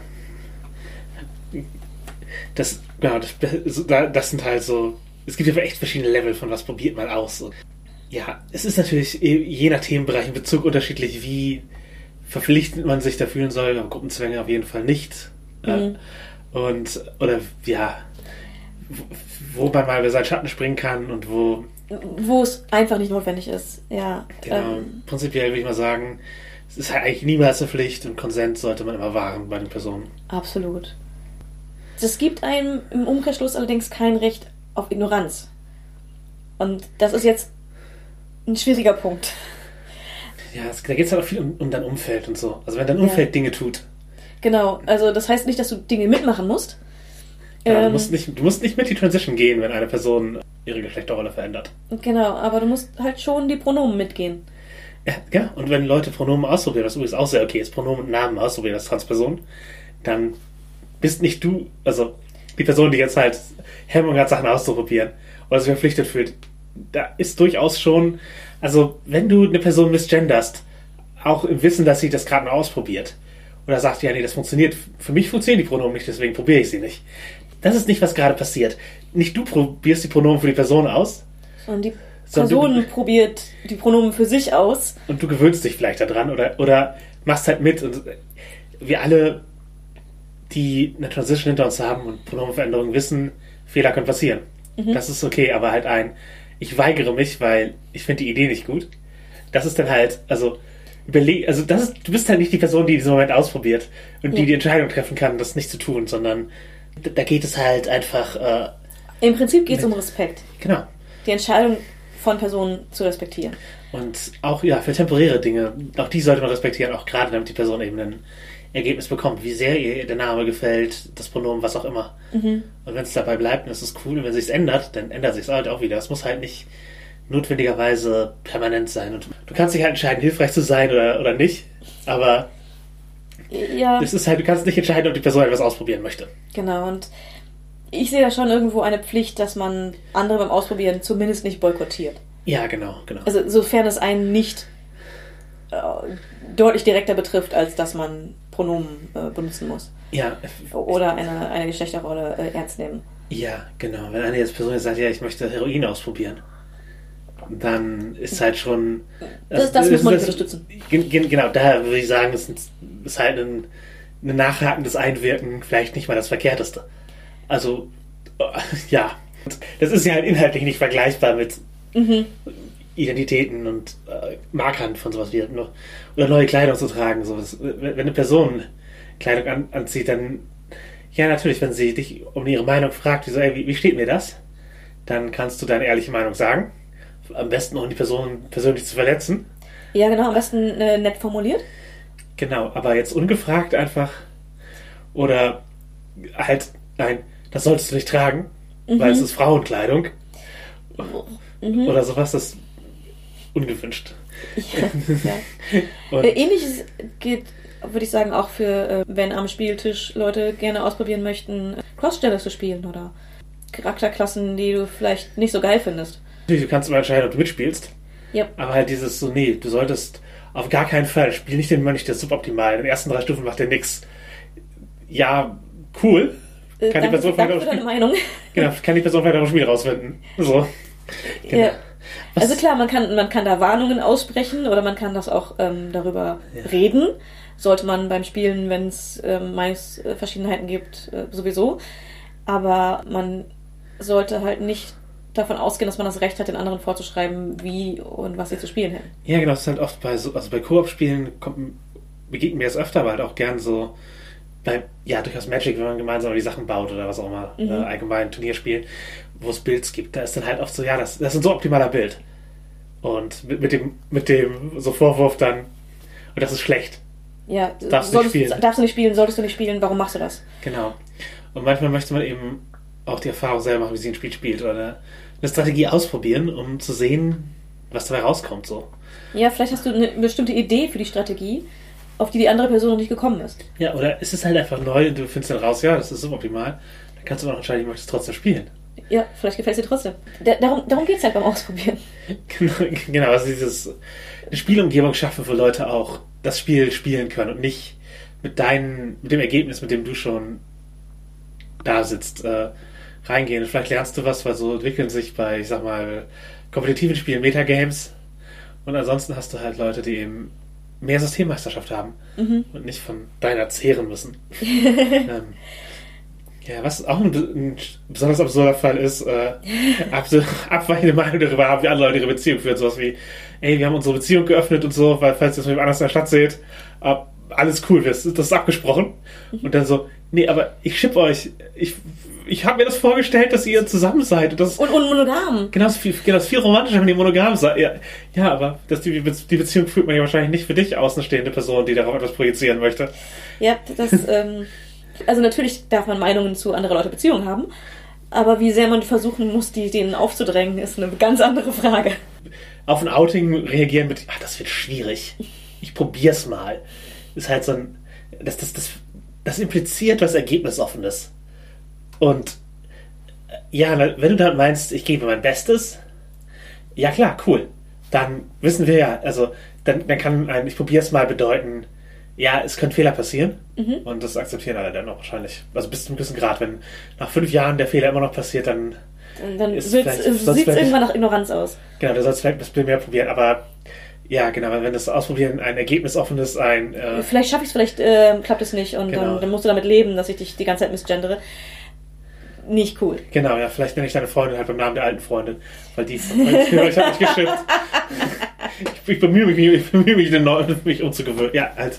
das, genau, das, das sind halt so, es gibt ja echt verschiedene Level von was probiert man aus. Und ja, es ist natürlich je nach Themenbereich in Bezug unterschiedlich, wie verpflichtend man sich da fühlen soll, aber Gruppenzwänge auf jeden Fall nicht. Mhm. Und, oder ja, wo man mal über seinen Schatten springen kann und wo... Wo es einfach nicht notwendig ist, ja. Genau, ähm, prinzipiell würde ich mal sagen, es ist halt eigentlich niemals eine Pflicht und Konsens sollte man immer wahren bei den Personen. Absolut. Es gibt einem im Umkehrschluss allerdings kein Recht auf Ignoranz. Und das ist jetzt ein schwieriger Punkt. Ja, es, da geht es halt auch viel um, um dein Umfeld und so. Also wenn dein Umfeld ja. Dinge tut. Genau, also das heißt nicht, dass du Dinge mitmachen musst. Genau, ähm, du, musst nicht, du musst nicht mit die Transition gehen, wenn eine Person ihre Geschlechterrolle verändert. Genau, aber du musst halt schon die Pronomen mitgehen. Ja, ja, und wenn Leute Pronomen ausprobieren, was übrigens auch sehr okay ist, Pronomen und Namen ausprobieren als Transperson, dann bist nicht du, also die Person, die jetzt halt Hemmung hat, Sachen auszuprobieren oder sich verpflichtet fühlt, da ist durchaus schon, also wenn du eine Person misgenderst, auch im Wissen, dass sie das gerade mal ausprobiert, oder sagt, ja, nee, das funktioniert, für mich funktionieren die Pronomen nicht, deswegen probiere ich sie nicht. Das ist nicht, was gerade passiert. Nicht du probierst die Pronomen für die Person aus. Und die Person du, probiert die Pronomen für sich aus. Und du gewöhnst dich vielleicht daran oder, oder machst halt mit. Und wir alle, die eine Transition hinter uns haben und Pronomenveränderungen wissen, Fehler können passieren. Mhm. Das ist okay, aber halt ein, ich weigere mich, weil ich finde die Idee nicht gut. Das ist dann halt, also... Überleg, also das ist, du bist halt nicht die Person, die diesen Moment ausprobiert und ja. die die Entscheidung treffen kann, das nicht zu tun, sondern da geht es halt einfach... Äh, Im Prinzip geht es um Respekt. Genau. Die Entscheidung von Personen zu respektieren. Und auch, ja, für temporäre Dinge, auch die sollte man respektieren, auch gerade damit die Person eben ein Ergebnis bekommt, wie sehr ihr der Name gefällt, das Pronomen, was auch immer. Mhm. Und wenn es dabei bleibt, dann ist es cool, und wenn es sich ändert, dann ändert sich es halt auch wieder. Es muss halt nicht notwendigerweise permanent sein. Und du kannst dich halt entscheiden, hilfreich zu sein oder, oder nicht, aber ja. es ist halt, du kannst nicht entscheiden, ob die Person etwas ausprobieren möchte. Genau, und ich sehe da schon irgendwo eine Pflicht, dass man andere beim Ausprobieren zumindest nicht boykottiert. Ja, genau, genau. Also sofern es einen nicht äh, deutlich direkter betrifft, als dass man Pronomen äh, benutzen muss. Ja. Oder eine, eine Geschlechterrolle äh, ernst nehmen. Ja, genau. Wenn eine jetzt Person jetzt sagt, ja, ich möchte Heroin ausprobieren, dann ist halt schon... Das, das, das muss man nicht unterstützen. Genau, daher würde ich sagen, es ist halt ein, ein nachhakendes Einwirken vielleicht nicht mal das Verkehrteste. Also, ja, das ist ja halt inhaltlich nicht vergleichbar mit mhm. Identitäten und äh, Markern von sowas wie oder neue Kleidung zu tragen. Sowas. Wenn eine Person Kleidung an, anzieht, dann ja, natürlich, wenn sie dich um ihre Meinung fragt, wie, so, ey, wie, wie steht mir das? Dann kannst du deine ehrliche Meinung sagen. Am besten, ohne die Person persönlich zu verletzen. Ja, genau, am besten äh, nett formuliert. Genau, aber jetzt ungefragt einfach oder halt, nein, das solltest du nicht tragen, mhm. weil es ist Frauenkleidung. Mhm. Oder sowas, das ist ungewünscht. Ja, ja. äh, Ähnliches gilt, würde ich sagen, auch für, äh, wenn am Spieltisch Leute gerne ausprobieren möchten, Crossgender zu spielen oder Charakterklassen, die du vielleicht nicht so geil findest. Du kannst immer entscheiden, ob du mitspielst. Ja. Aber halt dieses so, nee, du solltest auf gar keinen Fall, spiel nicht den Mönch, der ist suboptimal. In den ersten drei Stufen macht der nix. Ja, cool. Kann äh, die Person danke für deine Meinung. Genau, kann die Person vielleicht auch im Spiel rausfinden. So. Genau. Ja. Also klar, man kann, man kann da Warnungen aussprechen oder man kann das auch ähm, darüber ja. reden. Sollte man beim Spielen, wenn es ähm, Meinungsverschiedenheiten gibt, äh, sowieso. Aber man sollte halt nicht davon ausgehen, dass man das Recht hat, den anderen vorzuschreiben, wie und was sie zu spielen hätten. Ja, genau, das ist halt oft bei so, also bei Koop-Spielen kommt, begegnet mir das öfter, aber halt auch gern so bei, ja, durchaus Magic, wenn man gemeinsam die Sachen baut oder was auch immer, mhm. äh, allgemein Turnierspielen, wo es Builds gibt, da ist dann halt oft so, ja, das, das ist ein so optimaler Bild. Und mit, mit dem, mit dem so Vorwurf dann, und das ist schlecht. Ja, darfst du nicht spielen. Darfst du nicht spielen, solltest du nicht spielen, warum machst du das? Genau. Und manchmal möchte man eben auch die Erfahrung selber machen, wie sie ein Spiel spielt oder eine, eine Strategie ausprobieren, um zu sehen, was dabei rauskommt. So. Ja, vielleicht hast du eine bestimmte Idee für die Strategie, auf die die andere Person noch nicht gekommen ist. Ja, oder ist es halt einfach neu und du findest dann raus, ja, das ist suboptimal, dann kannst du auch entscheiden, du möchtest trotzdem spielen. Ja, vielleicht gefällt es dir trotzdem. Da, darum darum geht es halt beim Ausprobieren. Genau, genau, also dieses eine Spielumgebung schaffen, wo Leute auch das Spiel spielen können und nicht mit deinen, mit dem Ergebnis, mit dem du schon da sitzt, äh, reingehen. Und vielleicht lernst du was, weil so entwickeln sich bei, ich sag mal, kompetitiven Spielen Metagames. Und ansonsten hast du halt Leute, die eben mehr Systemmeisterschaft haben mhm. und nicht von deiner zehren müssen. ähm, ja, was auch ein, ein besonders absurder Fall ist, äh, ab, abweichende Meinung darüber haben, wie andere Leute ihre Beziehung führen. Sowas wie, ey, wir haben unsere Beziehung geöffnet und so, weil falls ihr es mit jemand anders in der Stadt seht, ab, alles cool, das ist abgesprochen. Mhm. Und dann so, nee, aber ich schipp euch, ich ich habe mir das vorgestellt, dass ihr zusammen seid. Und, das, und, und monogam. Genau, das ist viel, genau, das ist viel romantischer, wenn ihr monogam seid. Ja, ja, aber das, die, die Beziehung führt man ja wahrscheinlich nicht für dich außenstehende Person, die darauf etwas projizieren möchte. Ja, das, ähm, also natürlich darf man Meinungen zu anderen Leute Beziehungen haben, aber wie sehr man versuchen muss, die denen aufzudrängen, ist eine ganz andere Frage. Auf ein Outing reagieren mit, ach, das wird schwierig. Ich probier's mal. Ist halt so ein, das, das, das, das impliziert was Ergebnisoffenes. Und ja, wenn du dann meinst, ich gebe mein Bestes, ja klar, cool. Dann wissen wir ja, also dann, dann kann ein, ich probiere es mal bedeuten, ja, es können Fehler passieren. Mhm. Und das akzeptieren alle dann auch wahrscheinlich. Also bis zu einem gewissen Grad. Wenn nach fünf Jahren der Fehler immer noch passiert, dann, dann sieht es irgendwann nach Ignoranz aus. Genau, du sollst vielleicht ein bisschen mehr probieren, aber ja, genau, wenn das Ausprobieren ein ergebnisoffenes, ein... Äh, vielleicht schaffe ich es, vielleicht äh, klappt es nicht und genau. dann, dann musst du damit leben, dass ich dich die ganze Zeit misgendere. Nicht cool. Genau, ja, vielleicht nenne ich deine Freundin halt beim Namen der alten Freundin, weil die, weil ich, ich habe mich geschippt. Ich, ich bemühe mich, ich bemühe mich, den Neuen, mich umzugewöhnen. Ja, halt.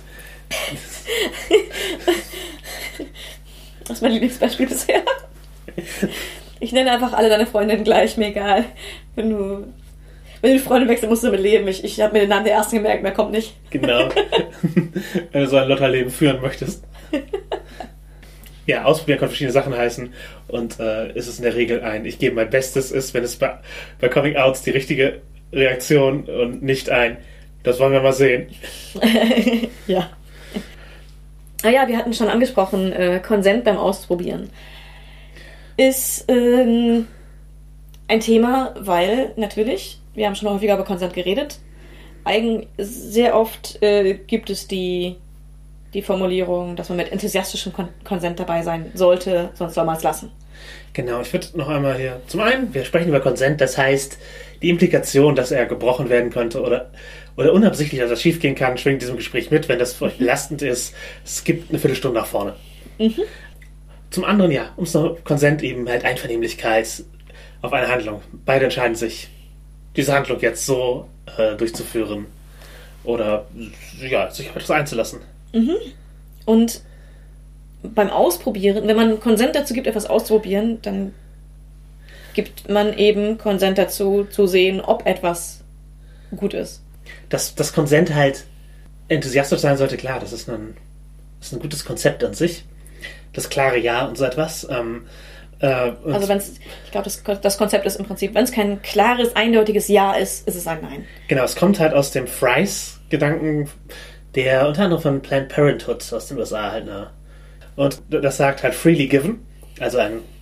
Das ist mein Lieblingsbeispiel bisher. Ich nenne einfach alle deine Freundinnen gleich, mir egal. Wenn du, wenn du die Freundin wechselst, musst du damit leben. Ich, ich habe mir den Namen der ersten gemerkt, mehr kommt nicht. Genau. Wenn du so ein Lotterleben führen möchtest. Ja, ausprobieren kann verschiedene Sachen heißen und äh, ist es in der Regel ein, ich gebe mein Bestes, ist, wenn es bei, bei Coming-Outs die richtige Reaktion und nicht ein, das wollen wir mal sehen. Ja. Ah ja, wir hatten schon angesprochen, äh, Konsent beim Ausprobieren ist ähm, ein Thema, weil natürlich, wir haben schon häufiger über Konsent geredet, eigen, sehr oft äh, gibt es die die Formulierung, dass man mit enthusiastischem Kon- Konsent dabei sein sollte, sonst soll man es lassen. Genau, ich würde noch einmal hier, zum einen, wir sprechen über Konsent, das heißt, die Implikation, dass er gebrochen werden könnte oder, oder unabsichtlich, dass das schief gehen kann, schwingt in diesem Gespräch mit, wenn das für euch belastend ist, es gibt eine Viertelstunde nach vorne. Mhm. Zum anderen, ja, ums noch Konsent eben halt Einvernehmlichkeit auf eine Handlung. Beide entscheiden sich, diese Handlung jetzt so äh, durchzuführen oder ja, sich auf etwas einzulassen. Mhm. Und beim Ausprobieren, wenn man Konsent dazu gibt, etwas auszuprobieren, dann gibt man eben Konsent dazu, zu sehen, ob etwas gut ist. Dass das Konsent halt enthusiastisch sein sollte, klar, das ist ein, das ist ein gutes Konzept an sich. Das klare Ja und so etwas. Ähm, äh, also wenn es, ich glaube, das, das Konzept ist im Prinzip, wenn es kein klares, eindeutiges Ja ist, ist es ein Nein. Genau, es kommt halt aus dem Fries-Gedanken, der unter anderem von Planned Parenthood aus den U S A halt, ne? Und das sagt halt freely given, also ein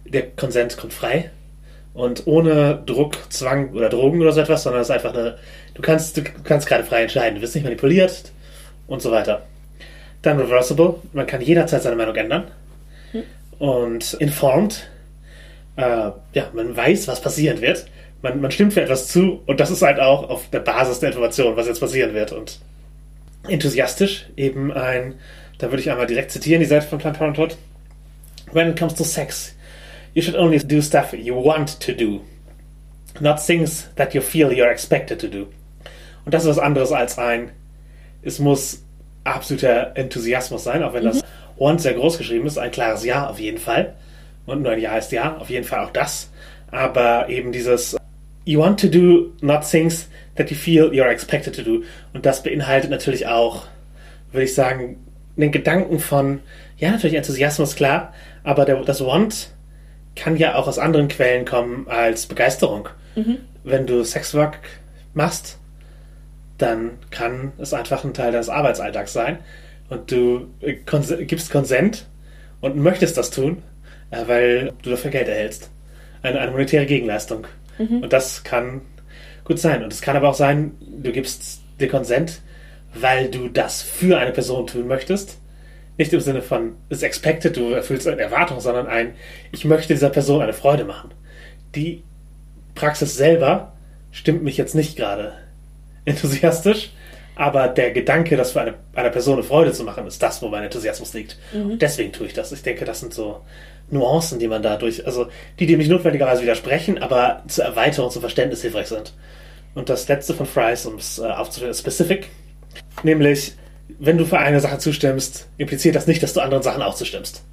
der Konsent kommt frei und ohne Druck, Zwang oder Drogen oder so etwas, sondern es ist einfach eine, du kannst, du kannst gerade frei entscheiden, du wirst nicht manipuliert und so weiter. Dann reversible, man kann jederzeit seine Meinung ändern. Hm. Und informed, äh, ja, man weiß, was passieren wird. Man, man stimmt für etwas zu und das ist halt auch auf der Basis der Information, was jetzt passieren wird. Und enthusiastisch, eben ein, da würde ich einmal direkt zitieren, die Seite von Planned Parenthood. When it comes to sex, you should only do stuff you want to do, not things that you feel you're expected to do. Und das ist was anderes als ein, es muss absoluter Enthusiasmus sein, auch wenn das mhm. want sehr groß geschrieben ist, ein klares Ja auf jeden Fall. Und nur ein Ja ist Ja, auf jeden Fall auch das. Aber eben dieses you want to do not things that you feel you're expected to do. Und das beinhaltet natürlich auch, würde ich sagen, den Gedanken von, ja, natürlich Enthusiasmus, klar, aber der, das Want kann ja auch aus anderen Quellen kommen als Begeisterung. Mhm. Wenn du Sexwork machst, dann kann es einfach ein Teil deines Arbeitsalltags sein und du kons- gibst Consent und möchtest das tun, weil du dafür Geld erhältst. Eine, eine monetäre Gegenleistung. Mhm. Und das kann gut sein. Und es kann aber auch sein, du gibst dir Consent, weil du das für eine Person tun möchtest. Nicht im Sinne von, ist expected, du erfüllst eine Erwartung, sondern ein, ich möchte dieser Person eine Freude machen. Die Praxis selber stimmt mich jetzt nicht gerade enthusiastisch, aber der Gedanke, das für eine, einer Person eine Freude zu machen, ist das, wo mein Enthusiasmus liegt. Mhm. Und deswegen tue ich das. Ich denke, das sind so Nuancen, die man dadurch, also die dem nicht notwendigerweise widersprechen, aber zur Erweiterung, zum Verständnis hilfreich sind. Und das letzte von Fries, um es äh, aufzuführen, ist specific. Nämlich, wenn du für eine Sache zustimmst, impliziert das nicht, dass du anderen Sachen auch zustimmst.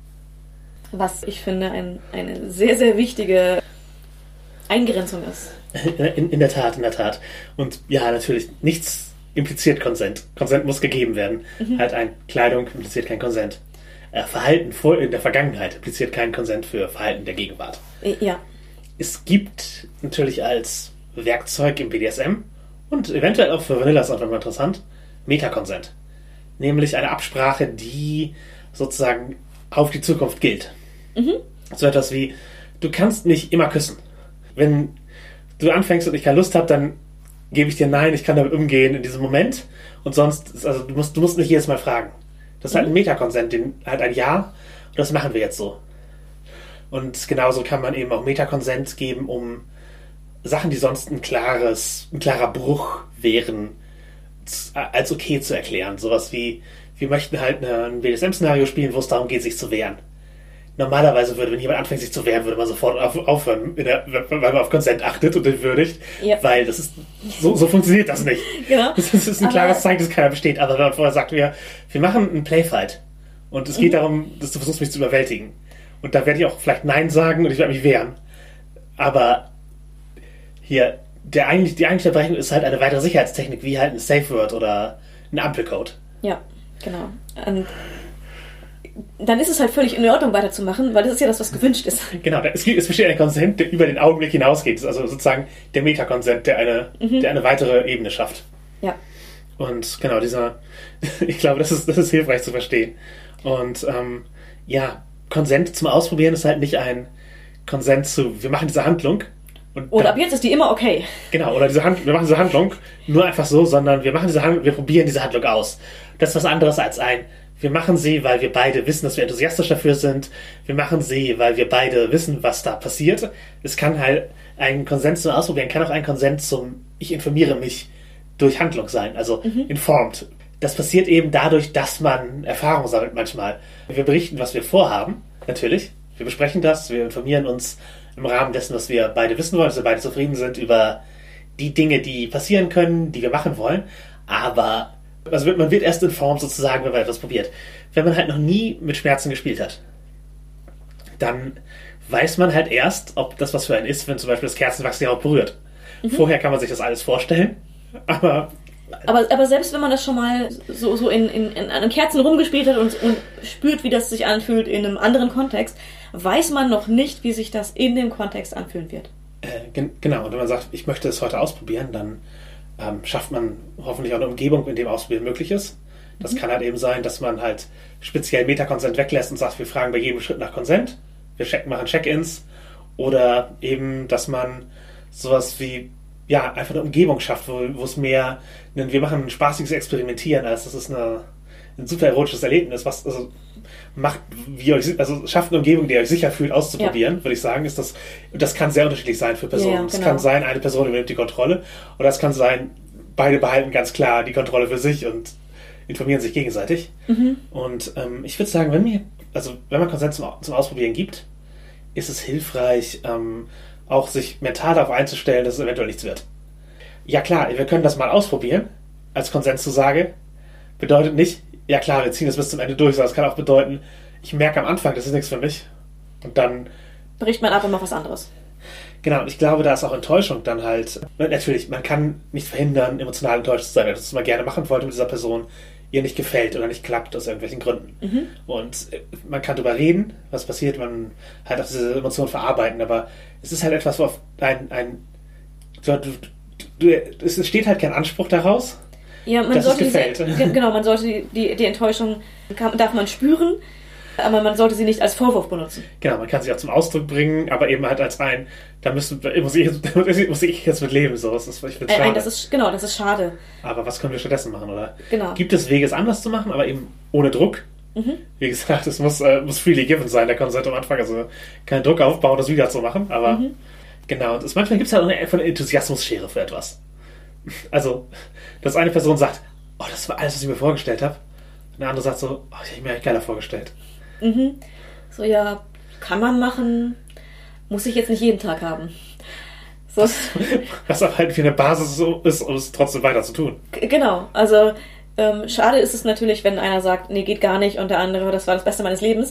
Was ich finde ein, eine sehr, sehr wichtige Eingrenzung ist. In, in der Tat, in der Tat. Und ja, natürlich, nichts impliziert Consent. Consent muss gegeben werden. Mhm. Halt ein Kleidung impliziert kein Consent. Äh, Verhalten vor, in der Vergangenheit impliziert kein Consent für Verhalten der Gegenwart. Ja. Es gibt natürlich als Werkzeug im B D S M und eventuell auch für Vanilla ist einfach mal interessant, Meta-Consent. Nämlich eine Absprache, die sozusagen auf die Zukunft gilt. Mhm. So etwas wie, du kannst mich immer küssen. Wenn du anfängst und ich keine Lust habe, dann gebe ich dir Nein, ich kann damit umgehen in diesem Moment. Und sonst, also du musst, du musst nicht jedes Mal fragen. Das ist halt ein Meta-Consent, halt ein Ja. Und das machen wir jetzt so. Und genauso kann man eben auch Meta-Consent geben, um Sachen, die sonst ein klares, ein klarer Bruch wären, als okay zu erklären. Sowas wie, wir möchten halt ein B D S M-Szenario spielen, wo es darum geht, sich zu wehren. Normalerweise würde, wenn jemand anfängt, sich zu wehren, würde man sofort auf, aufhören, in der, weil man auf Consent achtet und den würdigt, yep. Weil das ist, so, so funktioniert das nicht. Genau. Das ist ein aber klares Zeichen, dass keiner besteht. Aber wenn man vorher sagt, wir, wir machen einen Playfight und es geht mhm. darum, dass du versuchst, mich zu überwältigen. Und da werde ich auch vielleicht Nein sagen und ich werde mich wehren. Aber hier, der eigentlich, die eigentliche Unterbrechung ist halt eine weitere Sicherheitstechnik, wie halt ein Safe Word oder ein Ampelcode. Ja, genau. Und dann ist es halt völlig in Ordnung, weiterzumachen, weil das ist ja das, was gewünscht ist. Genau, es, es besteht ein Consent, der über den Augenblick hinausgeht. Das ist also sozusagen der Meta-Consent, der eine, mhm. der eine weitere Ebene schafft. Ja. Und genau, dieser, ich glaube, das ist, das ist hilfreich zu verstehen. Und ähm, ja, Consent zum Ausprobieren ist halt nicht ein Consent zu, wir machen diese Handlung. Und oder dann, ab jetzt ist die immer okay. Genau, oder diese Hand, wir machen diese Handlung nur einfach so, sondern wir machen diese Handlung, wir probieren diese Handlung aus. Das ist was anderes als ein, wir machen sie, weil wir beide wissen, dass wir enthusiastisch dafür sind. Wir machen sie, weil wir beide wissen, was da passiert. Es kann halt ein Konsens zum Ausprobieren, kann auch ein Konsens zum ich informiere mich durch Handlung sein, also mhm. informed. Das passiert eben dadurch, dass man Erfahrung sammelt manchmal. Wir berichten, was wir vorhaben, natürlich. Wir besprechen das, wir informieren uns im Rahmen dessen, was wir beide wissen wollen, dass wir beide zufrieden sind über die Dinge, die passieren können, die wir machen wollen. Aber also man wird erst informed sozusagen, wenn man etwas probiert. Wenn man halt noch nie mit Schmerzen gespielt hat, dann weiß man halt erst, ob das was für einen ist, wenn zum Beispiel das Kerzenwachs die Haut berührt. Mhm. Vorher kann man sich das alles vorstellen, aber... Aber, aber selbst wenn man das schon mal so, so in, in, in einem Kerzen rumgespielt hat und, und spürt, wie das sich anfühlt in einem anderen Kontext, weiß man noch nicht, wie sich das in dem Kontext anfühlen wird. Äh, gen- genau, und wenn man sagt, ich möchte es heute ausprobieren, dann ähm, schafft man hoffentlich auch eine Umgebung, in dem Ausprobieren möglich ist. Das mhm. kann halt eben sein, dass man halt speziell Meta-Consent weglässt und sagt, wir fragen bei jedem Schritt nach Consent. wir check, machen Check-ins oder eben, dass man sowas wie, ja, einfach eine Umgebung schafft, wo, wo es mehr, wir machen ein spaßiges Experimentieren, als das ist eine, ein super erotisches Erlebnis, was, also, macht, wie ihr euch, also schafft eine Umgebung, die ihr euch sicher fühlt, auszuprobieren, ja. würde ich sagen, ist das, das kann sehr unterschiedlich sein für Personen. Ja, ja, genau. Es kann sein, eine Person übernimmt die Kontrolle, oder es kann sein, beide behalten ganz klar die Kontrolle für sich und informieren sich gegenseitig. Mhm. Und ähm, ich würde sagen, wenn mir, also wenn man Konsent zum, zum Ausprobieren gibt, ist es hilfreich, ähm, auch sich mental darauf einzustellen, dass es eventuell nichts wird. Ja klar, wir können das mal ausprobieren, als Konsenszusage. Bedeutet nicht, ja klar, wir ziehen das bis zum Ende durch, sondern es kann auch bedeuten, ich merke am Anfang, das ist nichts für mich. Und dann bricht man ab und macht was anderes. Genau, und ich glaube, da ist auch Enttäuschung dann halt, natürlich, man kann nicht verhindern, emotional enttäuscht zu sein, wenn das mal gerne machen wollte mit dieser Person, ihr nicht gefällt oder nicht klappt aus irgendwelchen Gründen. Mhm. Und man kann darüber reden, was passiert, man halt auch diese Emotionen verarbeiten, aber es ist halt etwas, wo auf ein, ein du, du, du, es steht halt kein Anspruch daraus, ja, man dass sollte es gefällt. Diese, genau, man sollte die, die, die Enttäuschung, kann, darf man spüren, aber man sollte sie nicht als Vorwurf benutzen. Genau, man kann sie auch zum Ausdruck bringen, aber eben halt als ein, da müssen, muss, ich jetzt, muss ich jetzt mit leben. So. Das ist, ich ein, ein, das ist, genau, das ist schade. Aber was können wir stattdessen machen, oder? Genau. Gibt es Wege, es anders zu machen, aber eben ohne Druck? Mhm. Wie gesagt, es muss, äh, muss freely given sein, der Konsent am Anfang. Also keinen Druck aufbauen, das wieder zu machen, aber mhm. genau. Und es, manchmal gibt es halt auch eine, eine Enthusiasmusschere für etwas. Also, dass eine Person sagt, oh, das war alles, was ich mir vorgestellt habe. Und der andere sagt so, oh, ich habe mir eigentlich geiler vorgestellt. Mhm. So, ja, kann man machen, muss ich jetzt nicht jeden Tag haben. So. Was, was aber halt wie eine Basis so ist, um es trotzdem weiter zu tun. Genau, also ähm, schade ist es natürlich, wenn einer sagt, nee, geht gar nicht und der andere, das war das Beste meines Lebens.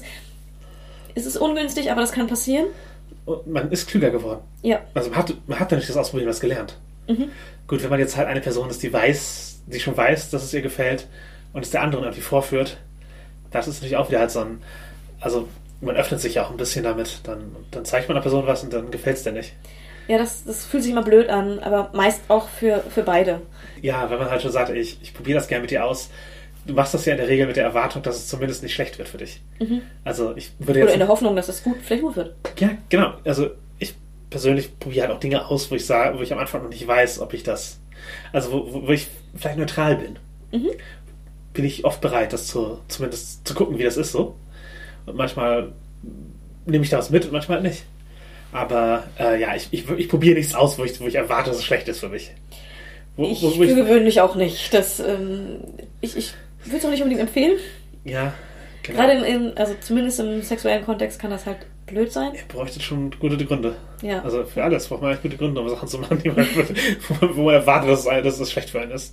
Es ist ungünstig, aber das kann passieren. Und man ist klüger geworden. Ja. Also man hat, man hat ja nicht das Ausprobieren was gelernt. Mhm. Gut, wenn man jetzt halt eine Person ist, die weiß, die schon weiß, dass es ihr gefällt und es der anderen irgendwie vorführt, das ist natürlich auch wieder halt so ein, also man öffnet sich ja auch ein bisschen damit, dann, dann zeigt man einer Person was und dann gefällt es dir nicht. Ja, das, das fühlt sich immer blöd an, aber meist auch für, für beide. Ja, wenn man halt schon sagt, ich, ich probiere das gerne mit dir aus, du machst das ja in der Regel mit der Erwartung, dass es zumindest nicht schlecht wird für dich. Mhm. Also ich würde jetzt, oder in der Hoffnung, dass es gut, vielleicht gut wird. Ja, genau. Also ich persönlich probiere halt auch Dinge aus, wo ich sage, wo ich am Anfang noch nicht weiß, ob ich das, also wo, wo ich vielleicht neutral bin. Mhm. Bin ich oft bereit, das zu, zumindest zu gucken, wie das ist so. Und manchmal nehme ich da was mit und manchmal nicht. Aber äh, ja, ich, ich, ich probiere nichts aus, wo ich, wo ich erwarte, dass es schlecht ist für mich. Wo, ich wo, wo für ich, gewöhnlich auch nicht. Das, ähm, ich ich würde es auch nicht unbedingt empfehlen. Ja, genau. Gerade im, also zumindest im sexuellen Kontext kann das halt blöd sein. Ihr bräuchtet schon gute Gründe. Ja. Also für alles braucht man echt gute Gründe, um Sachen zu machen, die man, wo man erwartet, dass es, dass es schlecht für einen ist.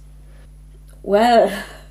Well.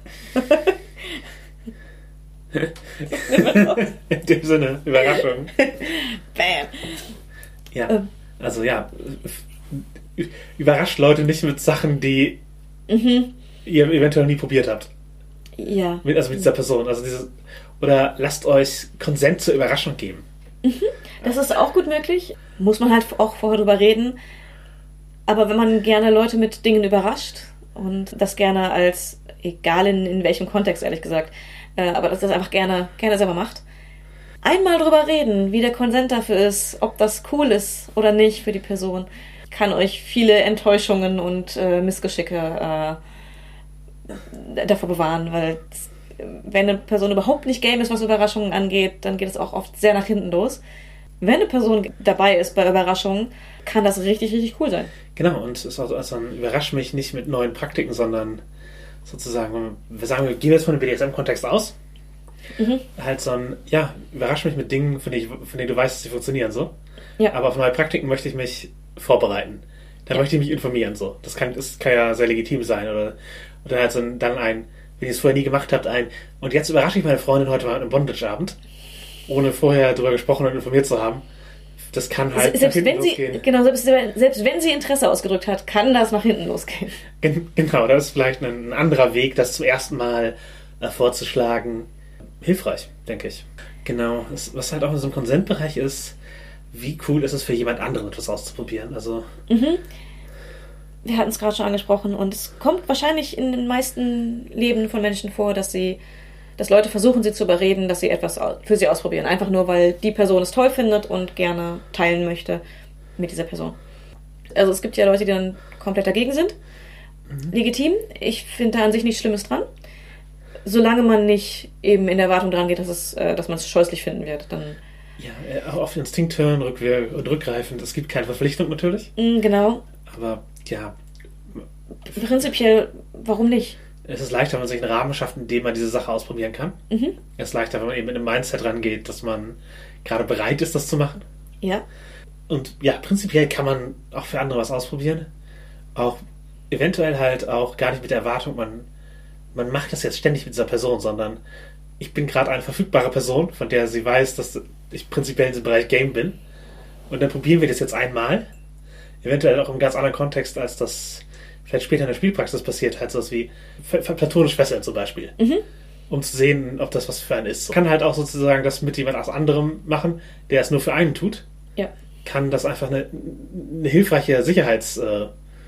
In dem Sinne, Überraschung. Bam. Ja, ähm. also ja, überrascht Leute nicht mit Sachen, die mhm. ihr eventuell nie probiert habt. Ja. Mit, also mit dieser Person. Also diese, oder lasst euch Konsent zur Überraschung geben. Mhm. Das ist auch gut möglich. Muss man halt auch vorher drüber reden. Aber wenn man gerne Leute mit Dingen überrascht und das gerne als, egal in, in welchem Kontext, ehrlich gesagt, äh, aber dass das einfach gerne, gerne selber macht, einmal drüber reden, wie der Konsent dafür ist, ob das cool ist oder nicht für die Person, kann euch viele Enttäuschungen und äh, Missgeschicke äh, davor bewahren, weil wenn eine Person überhaupt nicht game ist, was Überraschungen angeht, dann geht es auch oft sehr nach hinten los. Wenn eine Person dabei ist bei Überraschungen, kann das richtig, richtig cool sein. Genau, und es ist also, also überrascht mich nicht mit neuen Praktiken, sondern sozusagen, wir sagen, wir gehen jetzt von dem B D S M-Kontext aus. Mhm. Halt so ein, ja, überrasch mich mit Dingen, von denen, ich, von denen du weißt, dass sie funktionieren, so. Ja. Aber auf neue Praktiken möchte ich mich vorbereiten. Da ja. möchte ich mich informieren, so. Das kann, das kann ja sehr legitim sein. Oder, oder halt so ein, dann ein, wenn ihr es vorher nie gemacht habt, ein, und jetzt überrasche ich meine Freundin heute mal mit einem Bondage-Abend, ohne vorher darüber gesprochen und informiert zu haben. Das kann halt selbst nach hinten wenn losgehen. Sie, genau, selbst, selbst wenn sie Interesse ausgedrückt hat, kann das nach hinten losgehen. Gen, genau, das ist vielleicht ein, ein anderer Weg, das zum ersten Mal äh, vorzuschlagen. Hilfreich, denke ich. Genau, das, was halt auch in so einem Konsentbereich ist, wie cool ist es für jemand anderen, etwas auszuprobieren. Also mhm. Wir hatten es gerade schon angesprochen und es kommt wahrscheinlich in den meisten Leben von Menschen vor, dass sie dass Leute versuchen, sie zu überreden, dass sie etwas für sie ausprobieren. Einfach nur, weil die Person es toll findet und gerne teilen möchte mit dieser Person. Also es gibt ja Leute, die dann komplett dagegen sind. Mhm. Legitim. Ich finde da an sich nichts Schlimmes dran. Solange man nicht eben in der Erwartung dran geht, dass, es, dass man es scheußlich finden wird, dann... Ja, auf Instinkt hören rückwir- und rückgreifend. Es gibt keine Verpflichtung natürlich. Mhm, genau. Aber, ja... Prinzipiell, warum nicht? Es ist leichter, wenn man sich einen Rahmen schafft, in dem man diese Sache ausprobieren kann. Mhm. Es ist leichter, wenn man eben mit einem Mindset rangeht, dass man gerade bereit ist, das zu machen. Ja. Und ja, prinzipiell kann man auch für andere was ausprobieren. Auch eventuell halt auch gar nicht mit der Erwartung, man, man macht das jetzt ständig mit dieser Person, sondern ich bin gerade eine verfügbare Person, von der sie weiß, dass ich prinzipiell in diesem Bereich Game bin. Und dann probieren wir das jetzt einmal. Eventuell auch im ganz anderen Kontext, als das vielleicht später in der Spielpraxis passiert, halt sowas wie platonisch fesseln zum Beispiel. Mhm. Um zu sehen, ob das was für einen ist. Kann halt auch sozusagen das mit jemand aus anderem machen, der es nur für einen tut. Ja. Kann das einfach eine, eine hilfreiche Sicherheitsmechanik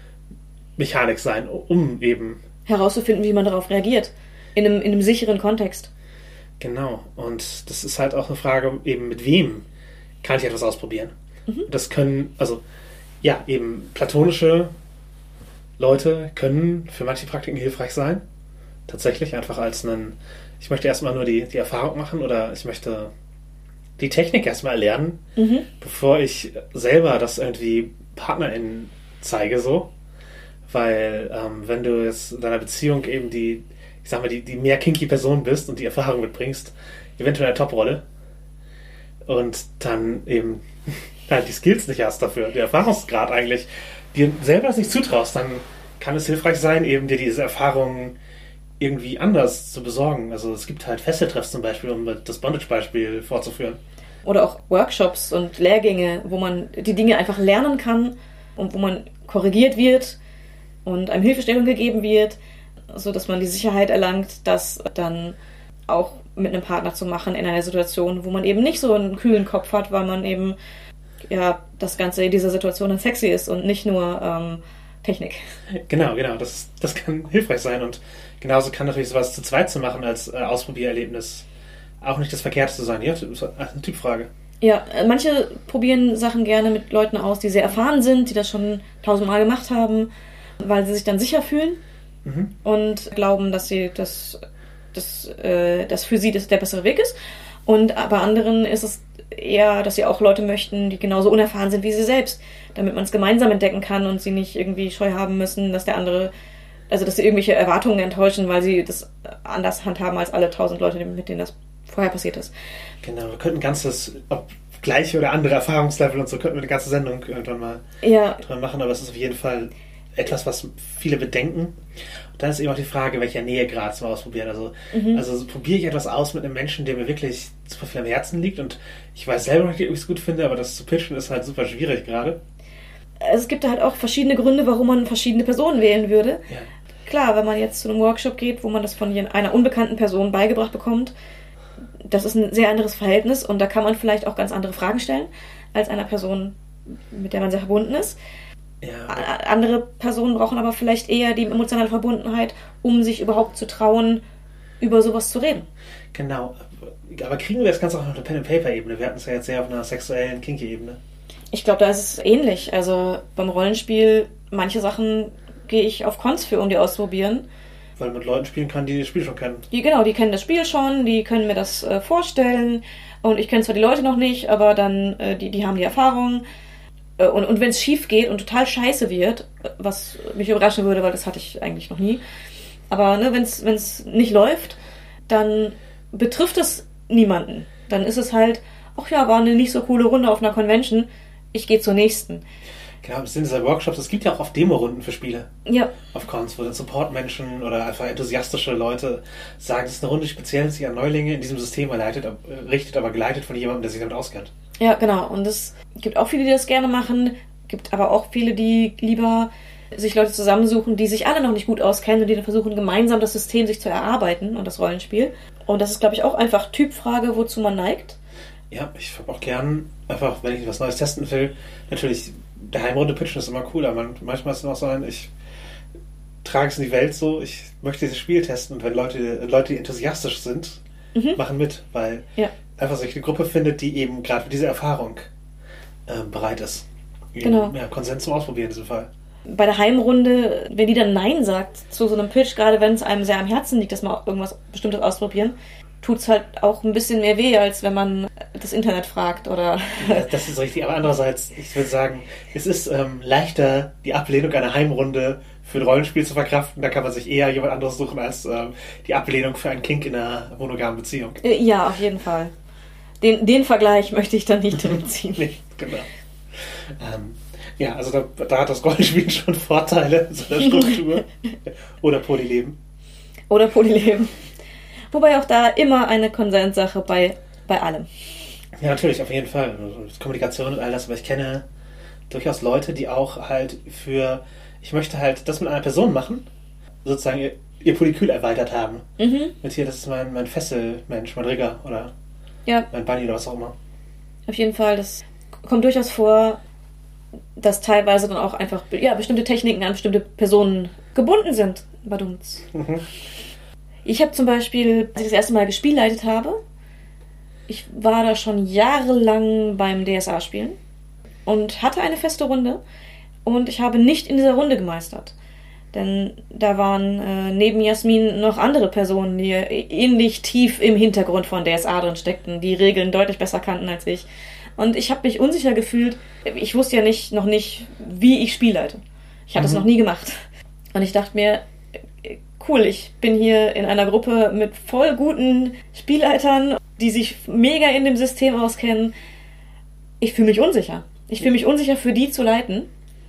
äh, sein, um eben herauszufinden, wie man darauf reagiert. In einem, in einem sicheren Kontext. Genau. Und das ist halt auch eine Frage, eben mit wem kann ich etwas ausprobieren. Mhm. Das können, also ja, eben platonische Leute können für manche Praktiken hilfreich sein. Tatsächlich einfach als einen, ich möchte erstmal nur die, die Erfahrung machen oder ich möchte die Technik erstmal lernen, mhm. bevor ich selber das irgendwie PartnerInnen zeige, so. Weil, ähm, wenn du jetzt in deiner Beziehung eben die, ich sag mal, die, die mehr kinky Person bist und die Erfahrung mitbringst, eventuell eine Top-Rolle und dann eben halt die Skills nicht hast dafür, der Erfahrungsgrad eigentlich, dir selber das nicht zutraust, dann kann es hilfreich sein, eben dir diese Erfahrungen irgendwie anders zu besorgen. Also es gibt halt Fesseltreffs zum Beispiel, um das Bondage-Beispiel fortzuführen. Oder auch Workshops und Lehrgänge, wo man die Dinge einfach lernen kann und wo man korrigiert wird und einem Hilfestellung gegeben wird, sodass man die Sicherheit erlangt, das dann auch mit einem Partner zu machen in einer Situation, wo man eben nicht so einen kühlen Kopf hat, weil man eben ja das Ganze in dieser Situation dann sexy ist und nicht nur ähm, Technik. Genau, genau. Das, das kann hilfreich sein und genauso kann natürlich sowas zu zweit zu machen als äh, Ausprobiererlebnis auch nicht das Verkehrteste sein. Ja, das ist eine Typfrage. Ja, manche probieren Sachen gerne mit Leuten aus, die sehr erfahren sind, die das schon tausendmal gemacht haben, weil sie sich dann sicher fühlen mhm. und glauben, dass sie das, das, äh, das für sie das der bessere Weg ist. Und bei anderen ist es eher, dass sie auch Leute möchten, die genauso unerfahren sind wie sie selbst, damit man es gemeinsam entdecken kann und sie nicht irgendwie scheu haben müssen, dass der andere, also dass sie irgendwelche Erwartungen enttäuschen, weil sie das anders handhaben als alle tausend Leute, mit denen das vorher passiert ist. Genau, wir könnten ein ganzes, ob gleiche oder andere Erfahrungslevel und so, könnten wir eine ganze Sendung irgendwann mal ja. dran machen, aber es ist auf jeden Fall etwas, was viele bedenken. Und dann ist eben auch die Frage, welcher Nähegrad zum Ausprobieren. Also, mhm. also probiere ich etwas aus mit einem Menschen, der mir wirklich super viel am Herzen liegt und ich weiß selber nicht, ob ich es gut finde, aber das zu pitchen ist halt super schwierig gerade. Es gibt halt auch verschiedene Gründe, warum man verschiedene Personen wählen würde. Ja. Klar, wenn man jetzt zu einem Workshop geht, wo man das von einer unbekannten Person beigebracht bekommt, das ist ein sehr anderes Verhältnis und da kann man vielleicht auch ganz andere Fragen stellen als einer Person, mit der man sehr verbunden ist. Ja. Andere Personen brauchen aber vielleicht eher die emotionale Verbundenheit, um sich überhaupt zu trauen, über sowas zu reden. Genau. Aber kriegen wir das Ganze auch auf einer Pen-and-Paper-Ebene? Wir hatten es ja jetzt sehr auf einer sexuellen, kinky-Ebene. Ich glaube, da ist es ähnlich. Also beim Rollenspiel, manche Sachen gehe ich auf Cons für, um die auszuprobieren. Weil man mit Leuten spielen kann, die das Spiel schon kennen. Die, genau, die kennen das Spiel schon, die können mir das äh, vorstellen. Und ich kenne zwar die Leute noch nicht, aber dann, äh, die, die haben die Erfahrung. Äh, und und wenn es schief geht und total scheiße wird, was mich überraschen würde, weil das hatte ich eigentlich noch nie. Aber ne, wenn es nicht läuft, dann betrifft es niemanden. Dann ist es halt, ach ja, war eine nicht so coole Runde auf einer Convention, ich gehe zur nächsten. Genau, im Sinne dieser Workshops, es gibt ja auch oft Demo-Runden für Spiele. Ja. Auf Cons, wo dann Support-Menschen oder einfach enthusiastische Leute sagen, es ist eine Runde speziell, die sich an Neulinge in diesem System erleitet, richtet, aber geleitet von jemandem, der sich damit auskennt. Ja, genau. Und es gibt auch viele, die das gerne machen, gibt aber auch viele, die lieber sich Leute zusammensuchen, die sich alle noch nicht gut auskennen und die dann versuchen, gemeinsam das System sich zu erarbeiten und das Rollenspiel. Und das ist, glaube ich, auch einfach Typfrage, wozu man neigt. Ja, ich habe auch gern, einfach, wenn ich was Neues testen will, natürlich, der Heimrunde pitchen ist immer cool, aber manchmal ist es auch so ein, ich trage es in die Welt so, ich möchte dieses Spiel testen und wenn Leute, Leute die enthusiastisch sind, mhm. machen mit, weil ja. einfach sich eine Gruppe findet, die eben gerade für diese Erfahrung äh, bereit ist. Genau. Ja, Konsens zum Ausprobieren in diesem Fall. Bei der Heimrunde, wenn die dann Nein sagt zu so einem Pitch, gerade wenn es einem sehr am Herzen liegt, dass man irgendwas Bestimmtes ausprobieren, tut es halt auch ein bisschen mehr weh, als wenn man das Internet fragt oder... Ja, das ist richtig, aber andererseits, ich würde sagen, es ist ähm, leichter, die Ablehnung einer Heimrunde für ein Rollenspiel zu verkraften, da kann man sich eher jemand anderes suchen, als ähm, die Ablehnung für einen Kink in einer monogamen Beziehung. Ja, auf jeden Fall. Den, den Vergleich möchte ich dann nicht zurückziehen. Nee, genau. Ähm, ja, also da, da hat das Rollenspiel schon Vorteile, so der Struktur. Oder Polyleben. Oder Polyleben. Wobei auch da immer eine Konsenssache bei, bei allem. Ja, natürlich, auf jeden Fall. Kommunikation und all das, aber ich kenne durchaus Leute, die auch halt für, ich möchte halt das mit einer Person machen, sozusagen ihr, ihr Polykül erweitert haben. Mhm. Mit hier, das ist mein, mein Fesselmensch, mein Rigger oder ja. mein Bunny oder was auch immer. Auf jeden Fall, das kommt durchaus vor, dass teilweise dann auch einfach ja, bestimmte Techniken an bestimmte Personen gebunden sind. Badumts. Mhm. Ich habe zum Beispiel, als ich das erste Mal gespielleitet habe, ich war da schon jahrelang beim D S A-Spielen und hatte eine feste Runde und ich habe nicht in dieser Runde gemeistert. Denn da waren äh, neben Jasmin noch andere Personen, die ähnlich tief im Hintergrund von D S A drin steckten, die Regeln deutlich besser kannten als ich. Und ich habe mich unsicher gefühlt. Ich wusste ja nicht, noch nicht, wie ich spielleite. Ich hatte es mhm. noch nie gemacht. Und ich dachte mir, cool, ich bin hier in einer Gruppe mit voll guten Spielleitern, die sich mega in dem System auskennen. Ich fühle mich unsicher. Ich fühle mich unsicher, für die zu leiten.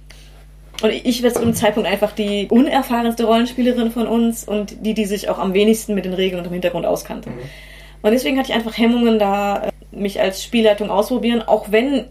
Und ich war zu dem Zeitpunkt einfach die unerfahrenste Rollenspielerin von uns und die, die sich auch am wenigsten mit den Regeln und dem Hintergrund auskannte. Mhm. Und deswegen hatte ich einfach Hemmungen, da mich als Spielleitung ausprobieren, auch wenn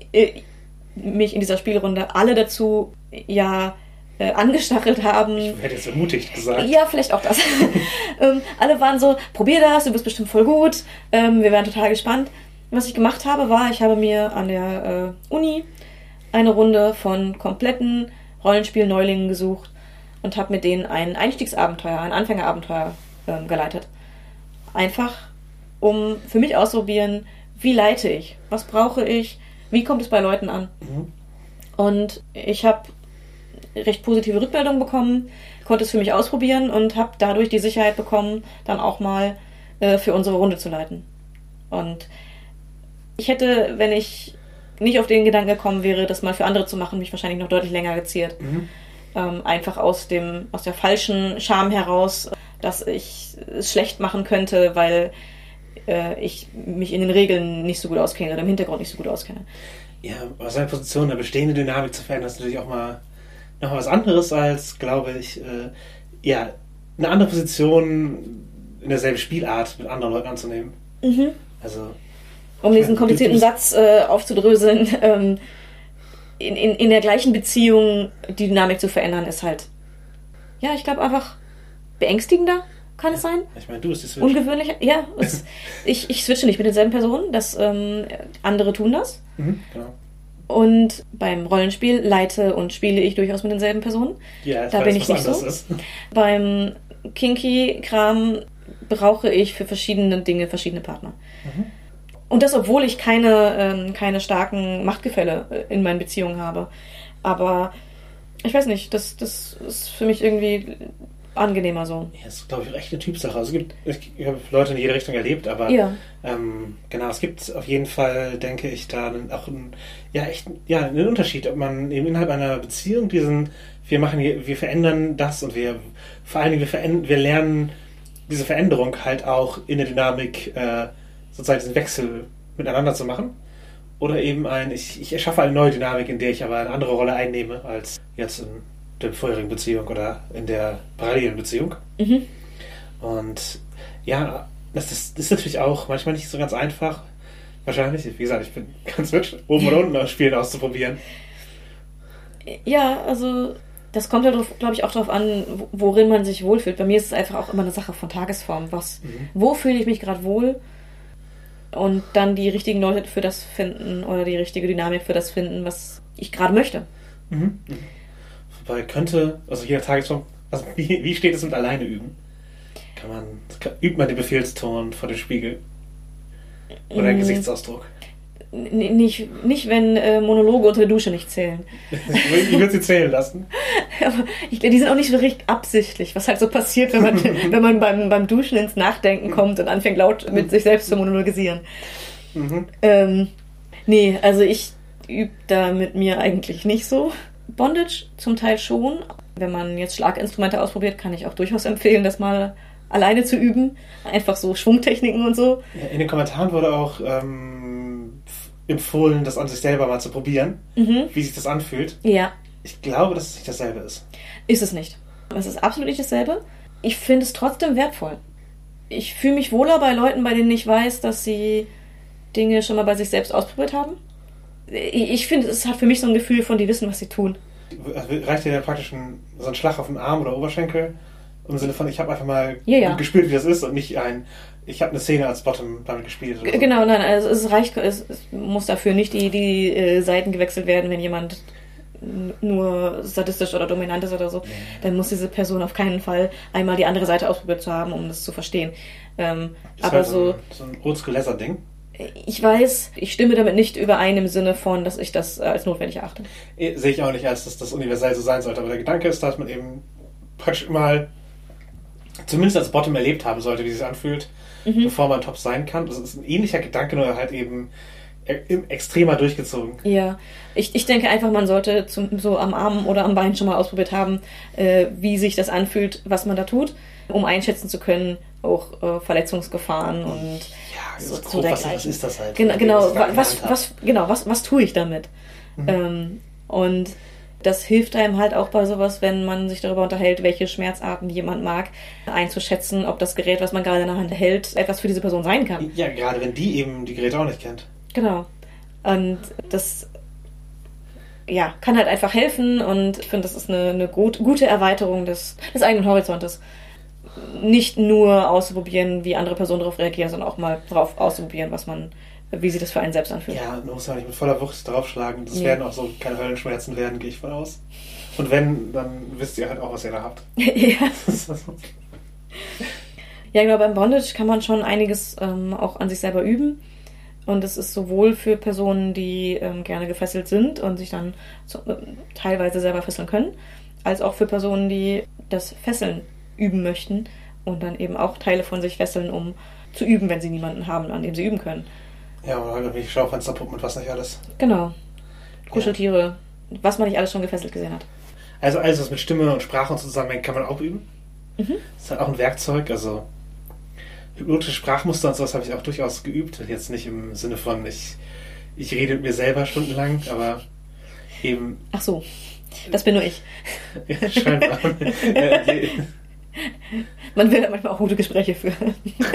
mich in dieser Spielrunde alle dazu ja Äh, angestachelt haben. Ich hätte jetzt ermutigt gesagt. Ja, vielleicht auch das. ähm, alle waren so, probier das, du bist bestimmt voll gut. Ähm, wir waren total gespannt. Was ich gemacht habe, war, ich habe mir an der äh, Uni eine Runde von kompletten Rollenspiel-Neulingen gesucht und habe mit denen ein Einstiegsabenteuer, ein Anfängerabenteuer ähm, geleitet. Einfach, um für mich auszuprobieren, wie leite ich? Was brauche ich? Wie kommt es bei Leuten an? Mhm. Und ich habe recht positive Rückmeldungen bekommen, konnte es für mich ausprobieren und habe dadurch die Sicherheit bekommen, dann auch mal äh, für unsere Runde zu leiten. Und ich hätte, wenn ich nicht auf den Gedanken gekommen wäre, das mal für andere zu machen, mich wahrscheinlich noch deutlich länger geziert. Mhm. Ähm, einfach aus dem aus der falschen Scham heraus, dass ich es schlecht machen könnte, weil äh, ich mich in den Regeln nicht so gut auskenne oder im Hintergrund nicht so gut auskenne. Ja, aus seiner Position eine bestehende Dynamik zu verändern, ist natürlich auch mal noch was anderes als, glaube ich, äh, ja, eine andere Position in derselben Spielart mit anderen Leuten anzunehmen. Mhm. Also, um diesen komplizierten Satz äh, aufzudröseln, ähm, in, in, in der gleichen Beziehung die Dynamik zu verändern, ist halt, ja, ich glaube einfach beängstigender, kann es sein? Ich meine, du bist die Switch. Ungewöhnlicher, ja. Es, ich, ich switche nicht mit denselben Personen, das, ähm, andere tun das. Mhm, genau. Und beim Rollenspiel leite und spiele ich durchaus mit denselben Personen. Ja, da weiß, bin ich nicht so. Ist. Beim Kinky-Kram brauche ich für verschiedene Dinge verschiedene Partner. Mhm. Und das, obwohl ich keine, ähm, keine starken Machtgefälle in meinen Beziehungen habe. Aber ich weiß nicht, das, das ist für mich irgendwie angenehmer so. Ja, das ist, glaube ich, echt eine Typsache. Also es gibt, ich habe Leute in jede Richtung erlebt, aber ja. ähm, genau, es gibt auf jeden Fall, denke ich, da auch einen, ja, echt, ja, einen Unterschied, ob man eben innerhalb einer Beziehung diesen, wir machen, wir verändern das und wir, vor allen Dingen, wir verändern, wir lernen diese Veränderung halt auch in der Dynamik, äh, sozusagen diesen Wechsel miteinander zu machen. Oder eben ein, ich, ich erschaffe eine neue Dynamik, in der ich aber eine andere Rolle einnehme, als jetzt in der vorherigen Beziehung oder in der parallelen Beziehung. Mhm. Und ja, das ist, das ist natürlich auch manchmal nicht so ganz einfach. Wahrscheinlich, wie gesagt, ich bin ganz hübsch, oben und unten aus Spielen auszuprobieren. Ja, also das kommt ja, glaube ich, auch darauf an, worin man sich wohlfühlt. Bei mir ist es einfach auch immer eine Sache von Tagesform. Was, mhm. Wo fühle ich mich gerade wohl? Und dann die richtigen Leute für das finden oder die richtige Dynamik für das finden, was ich gerade möchte. Mhm. Wobei könnte, also je nach Tagesform, Also, wie, wie steht es mit alleine üben? Kann man, kann, übt man den Befehlston vor dem Spiegel? Oder den mm. Gesichtsausdruck? N- nicht, nicht, wenn äh, Monologe unter der Dusche nicht zählen. Ich würde sie zählen lassen. Aber ich, die sind auch nicht so richtig absichtlich, was halt so passiert, wenn man, wenn man beim, beim Duschen ins Nachdenken kommt und anfängt laut mit sich selbst zu monologisieren. Mhm. Ähm, nee, also ich übe da mit mir eigentlich nicht so. Bondage zum Teil schon. Wenn man jetzt Schlaginstrumente ausprobiert, kann ich auch durchaus empfehlen, das mal alleine zu üben. Einfach so Schwungtechniken und so. Ja, in den Kommentaren wurde auch ähm, empfohlen, das an sich selber mal zu probieren, mhm. wie sich das anfühlt. Ja. Ich glaube, dass es nicht dasselbe ist. Ist es nicht. Es ist absolut nicht dasselbe. Ich finde es trotzdem wertvoll. Ich fühle mich wohler bei Leuten, bei denen ich weiß, dass sie Dinge schon mal bei sich selbst ausprobiert haben. Ich finde, es hat für mich so ein Gefühl von, die wissen, was sie tun. Reicht dir ja praktisch ein, so ein Schlag auf den Arm oder Oberschenkel? Im Sinne von, ich habe einfach mal ja, ja. gespielt, wie das ist und nicht ein, ich habe eine Szene als Bottom damit gespielt. Oder so. Genau, nein, also es reicht, es, es muss dafür nicht die, die äh, Seiten gewechselt werden, wenn jemand nur sadistisch oder dominant ist oder so. Ja. Dann muss diese Person auf keinen Fall einmal die andere Seite ausprobiert zu haben, um das zu verstehen. Ähm, ist aber halt so, ein, so ein Oldschool-Leather-Ding. Ich weiß, ich stimme damit nicht überein im Sinne von, dass ich das als notwendig erachte. Sehe ich auch nicht, als dass das universell so sein sollte. Aber der Gedanke ist, dass man eben praktisch mal zumindest als Bottom erlebt haben sollte, wie es sich anfühlt, mhm. bevor man Top sein kann. Das ist ein ähnlicher Gedanke, nur halt eben extremer durchgezogen. Ja, ich, ich denke einfach, man sollte zum, so am Arm oder am Bein schon mal ausprobiert haben, äh, wie sich das anfühlt, was man da tut, um einschätzen zu können, auch äh, Verletzungsgefahren und ja, so, grob, so was, was ist das halt? Genau, genau, was, was, genau was, was tue ich damit? Mhm. Ähm, und das hilft einem halt auch bei sowas, wenn man sich darüber unterhält, welche Schmerzarten jemand mag, einzuschätzen, ob das Gerät, was man gerade in der Hand hält, etwas für diese Person sein kann. Ja, gerade wenn die eben die Geräte auch nicht kennt. Genau. Und das ja, kann halt einfach helfen und ich finde, das ist eine, eine gut, gute Erweiterung des, des eigenen Horizontes. Nicht nur auszuprobieren, wie andere Personen darauf reagieren, sondern auch mal darauf auszuprobieren, was man, wie sich das für einen selbst anfühlt. Ja, man muss ja nicht mit voller Wucht draufschlagen. Das ja. werden auch so keine Höllenschmerzen werden, gehe ich von aus. Und wenn, dann wisst ihr halt auch, was ihr da habt. ja. Ja, genau, beim Bondage kann man schon einiges ähm, auch an sich selber üben. Und es ist sowohl für Personen, die ähm, gerne gefesselt sind und sich dann so, äh, teilweise selber fesseln können, als auch für Personen, die das Fesseln üben möchten und dann eben auch Teile von sich fesseln, um zu üben, wenn sie niemanden haben, an dem sie üben können. Ja, oder halt irgendwie Schaufensterpuppen und was nicht alles. Genau. Kuscheltiere, ja. Was man nicht alles schon gefesselt gesehen hat. Also alles, was mit Stimme und Sprache und so zusammenhängt, kann man auch üben. Mhm. Das ist halt auch ein Werkzeug, also hypnotische Sprachmuster und sowas habe ich auch durchaus geübt. Jetzt nicht im Sinne von, ich, ich rede mit mir selber stundenlang, aber eben... Ach so, das bin nur ich. Ja, scheinbar. Man will ja manchmal auch gute Gespräche führen.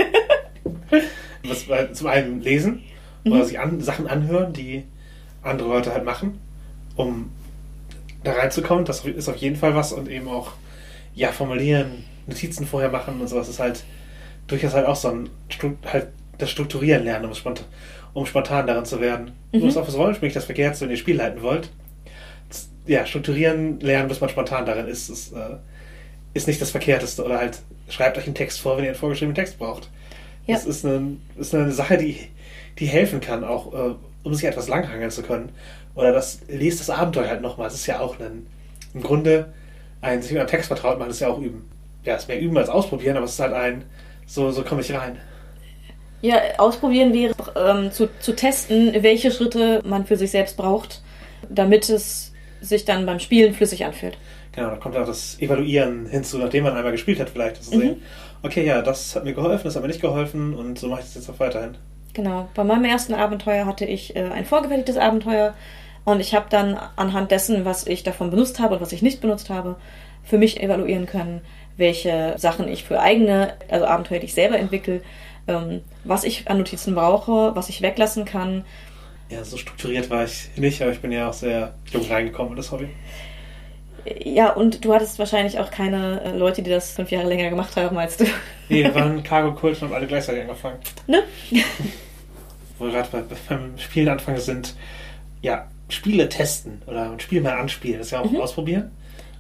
Was, zum einen lesen mhm. oder sich an, Sachen anhören, die andere Leute halt machen, um da reinzukommen. Das ist auf jeden Fall was und eben auch ja, formulieren, Notizen vorher machen und sowas ist halt durchaus halt auch so ein halt das Strukturieren lernen, um spontan, um spontan darin zu werden. Mhm. Nur ist auch fürs Rollenspiel nicht das Verkehrtste, wenn ihr Spiel leiten wollt. Ja, strukturieren lernen, bis man spontan darin ist, ist, äh, ist nicht das Verkehrteste. Oder halt, schreibt euch einen Text vor, wenn ihr einen vorgeschriebenen Text braucht. Ja. Das ist eine, ist eine Sache, die, die helfen kann, auch äh, um sich etwas langhangeln zu können. Oder das lest das Abenteuer halt nochmal. Das ist ja auch ein, im Grunde ein sich mit einem Text vertraut machen, ist ja auch üben. Ja, es ist mehr üben als ausprobieren, aber es ist halt ein So, so komme ich rein. Ja, ausprobieren wäre ähm, zu, zu testen, welche Schritte man für sich selbst braucht, damit es sich dann beim Spielen flüssig anfühlt. Genau, da kommt auch das Evaluieren hinzu, nachdem man einmal gespielt hat vielleicht. Zu sehen, mhm. okay, ja, das hat mir geholfen, das hat mir nicht geholfen und so mache ich das jetzt auch weiterhin. Genau, bei meinem ersten Abenteuer hatte ich äh, ein vorgefertigtes Abenteuer und ich habe dann anhand dessen, was ich davon benutzt habe und was ich nicht benutzt habe, für mich evaluieren können, welche Sachen ich für eigene, also Abenteuer, die ich selber entwickle, ähm, was ich an Notizen brauche, was ich weglassen kann. Ja, so strukturiert war ich nicht, aber ich bin ja auch sehr jung reingekommen in das Hobby. Ja, und du hattest wahrscheinlich auch keine äh, Leute, die das fünf Jahre länger gemacht haben als du. Nee, wir waren Cargo-Kult und haben alle gleichzeitig angefangen. Ne? Wo wir gerade bei, beim Spielen anfangen sind, ja, Spiele testen oder ein Spiel mal anspielen, das ist ja auch mhm. ausprobieren.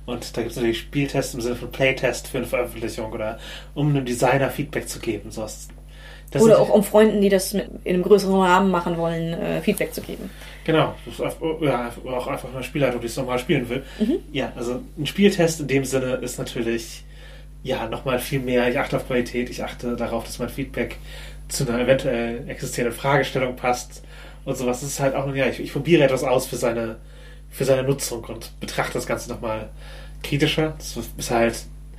Und da gibt es natürlich Spieltests im Sinne von Playtest für eine Veröffentlichung oder um einem Designer Feedback zu geben. Sowas. Das oder auch um Freunden, die das in einem größeren Rahmen machen wollen, äh, Feedback zu geben. Genau, das ist auch, ja, auch einfach eine Spielleitung, die es nochmal spielen will. Mhm. Ja, also ein Spieltest in dem Sinne ist natürlich ja nochmal viel mehr. Ich achte auf Qualität, ich achte darauf, dass mein Feedback zu einer eventuell existierenden Fragestellung passt und sowas. Das ist halt auch, ja, ich, ich probiere etwas aus für seine, für seine Nutzung und betrachte das Ganze nochmal kritischer. Das ist halt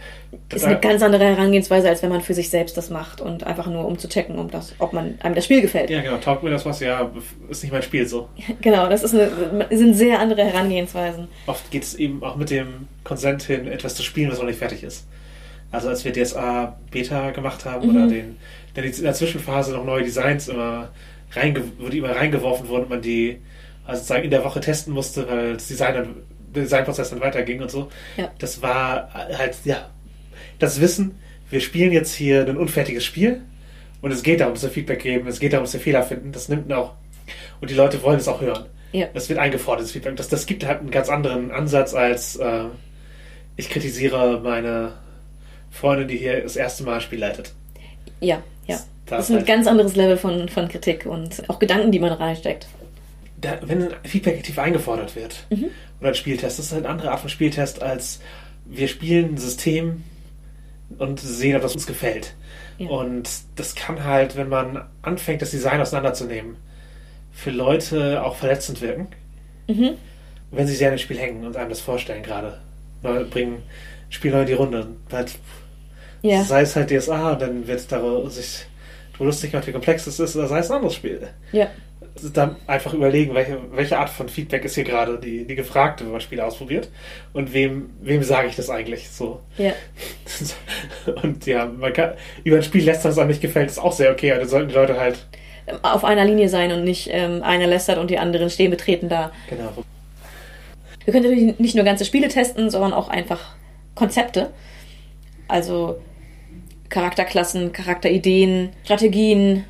ist eine ganz andere Herangehensweise, als wenn man für sich selbst das macht und einfach nur um zu checken, um das, ob man einem das Spiel gefällt. Ja, genau. Taugt mir das was? Ja, ist nicht mein Spiel so. Genau, das ist eine, sind sehr andere Herangehensweisen. Oft geht es eben auch mit dem Konsent hin, etwas zu spielen, was noch nicht fertig ist. Also als wir D S A Beta gemacht haben mhm. oder den, in der Zwischenphase noch neue Designs immer reinge, wo die immer reingeworfen wurden und man die also sozusagen in der Woche testen musste, weil das Design dann, der Designprozess dann weiterging und so. Ja. Das war halt, ja, das Wissen, wir spielen jetzt hier ein unfertiges Spiel und es geht darum, dass wir Feedback geben, es geht darum, dass wir Fehler finden, das nimmt auch. Und die Leute wollen es auch hören. Ja. Das wird eingefordert, das Feedback. Das, das gibt halt einen ganz anderen Ansatz als äh, ich kritisiere meine Freundin, die hier das erste Mal ein Spiel leitet. Ja, ja. Das, das ist ein halt ganz anderes Level von, von Kritik und auch Gedanken, die man reinsteckt. Da, wenn ein Feedback aktiv eingefordert wird mhm. oder ein Spieltest, das ist halt eine andere Art von Spieltest, als wir spielen ein System und sehen, ob das uns gefällt. Ja. Und das kann halt, wenn man anfängt, das Design auseinanderzunehmen, für Leute auch verletzend wirken, mhm. wenn sie sehr in dem Spiel hängen und einem das vorstellen gerade. Weil bringen Spiel neu in die Runde. Halt, ja. Sei es halt D S A, und dann wird es darüber sich lustig gemacht, wie komplex es ist, oder sei es ein anderes Spiel. Ja. Dann einfach überlegen, welche, welche Art von Feedback ist hier gerade die, die gefragte, wenn man Spiele ausprobiert. Und wem, wem sage ich das eigentlich so? Ja. Und ja, man kann, über ein Spiel lästern, das einem nicht gefällt, ist auch sehr okay, aber dann sollten die Leute halt auf einer Linie sein und nicht ähm, einer lästert und die anderen stehen betreten da. Genau. Wir können natürlich nicht nur ganze Spiele testen, sondern auch einfach Konzepte. Also Charakterklassen, Charakterideen, Strategien,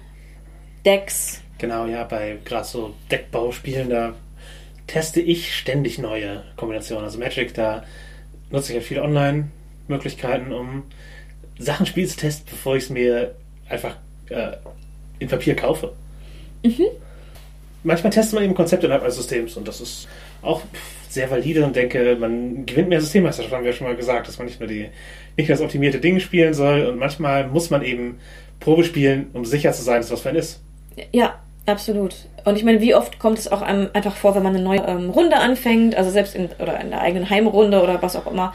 Decks. Genau, ja, bei gerade so Deckbauspielen, da teste ich ständig neue Kombinationen. Also Magic, da nutze ich ja viele Online-Möglichkeiten, um Sachen Spiel zu testen, bevor ich es mir einfach äh, in Papier kaufe. Mhm. Manchmal testet man eben Konzepte innerhalb eines Systems und das ist auch sehr valide und denke, man gewinnt mehr Systemmeisterschaft, haben wir ja schon mal gesagt, dass man nicht nur die nicht nur das optimierte Ding spielen soll und manchmal muss man eben Probe spielen, um sicher zu sein, dass was für einen ist. Ja, absolut. Und ich meine, wie oft kommt es auch einem einfach vor, wenn man eine neue ähm, Runde anfängt, also selbst in, oder in der eigenen Heimrunde oder was auch immer,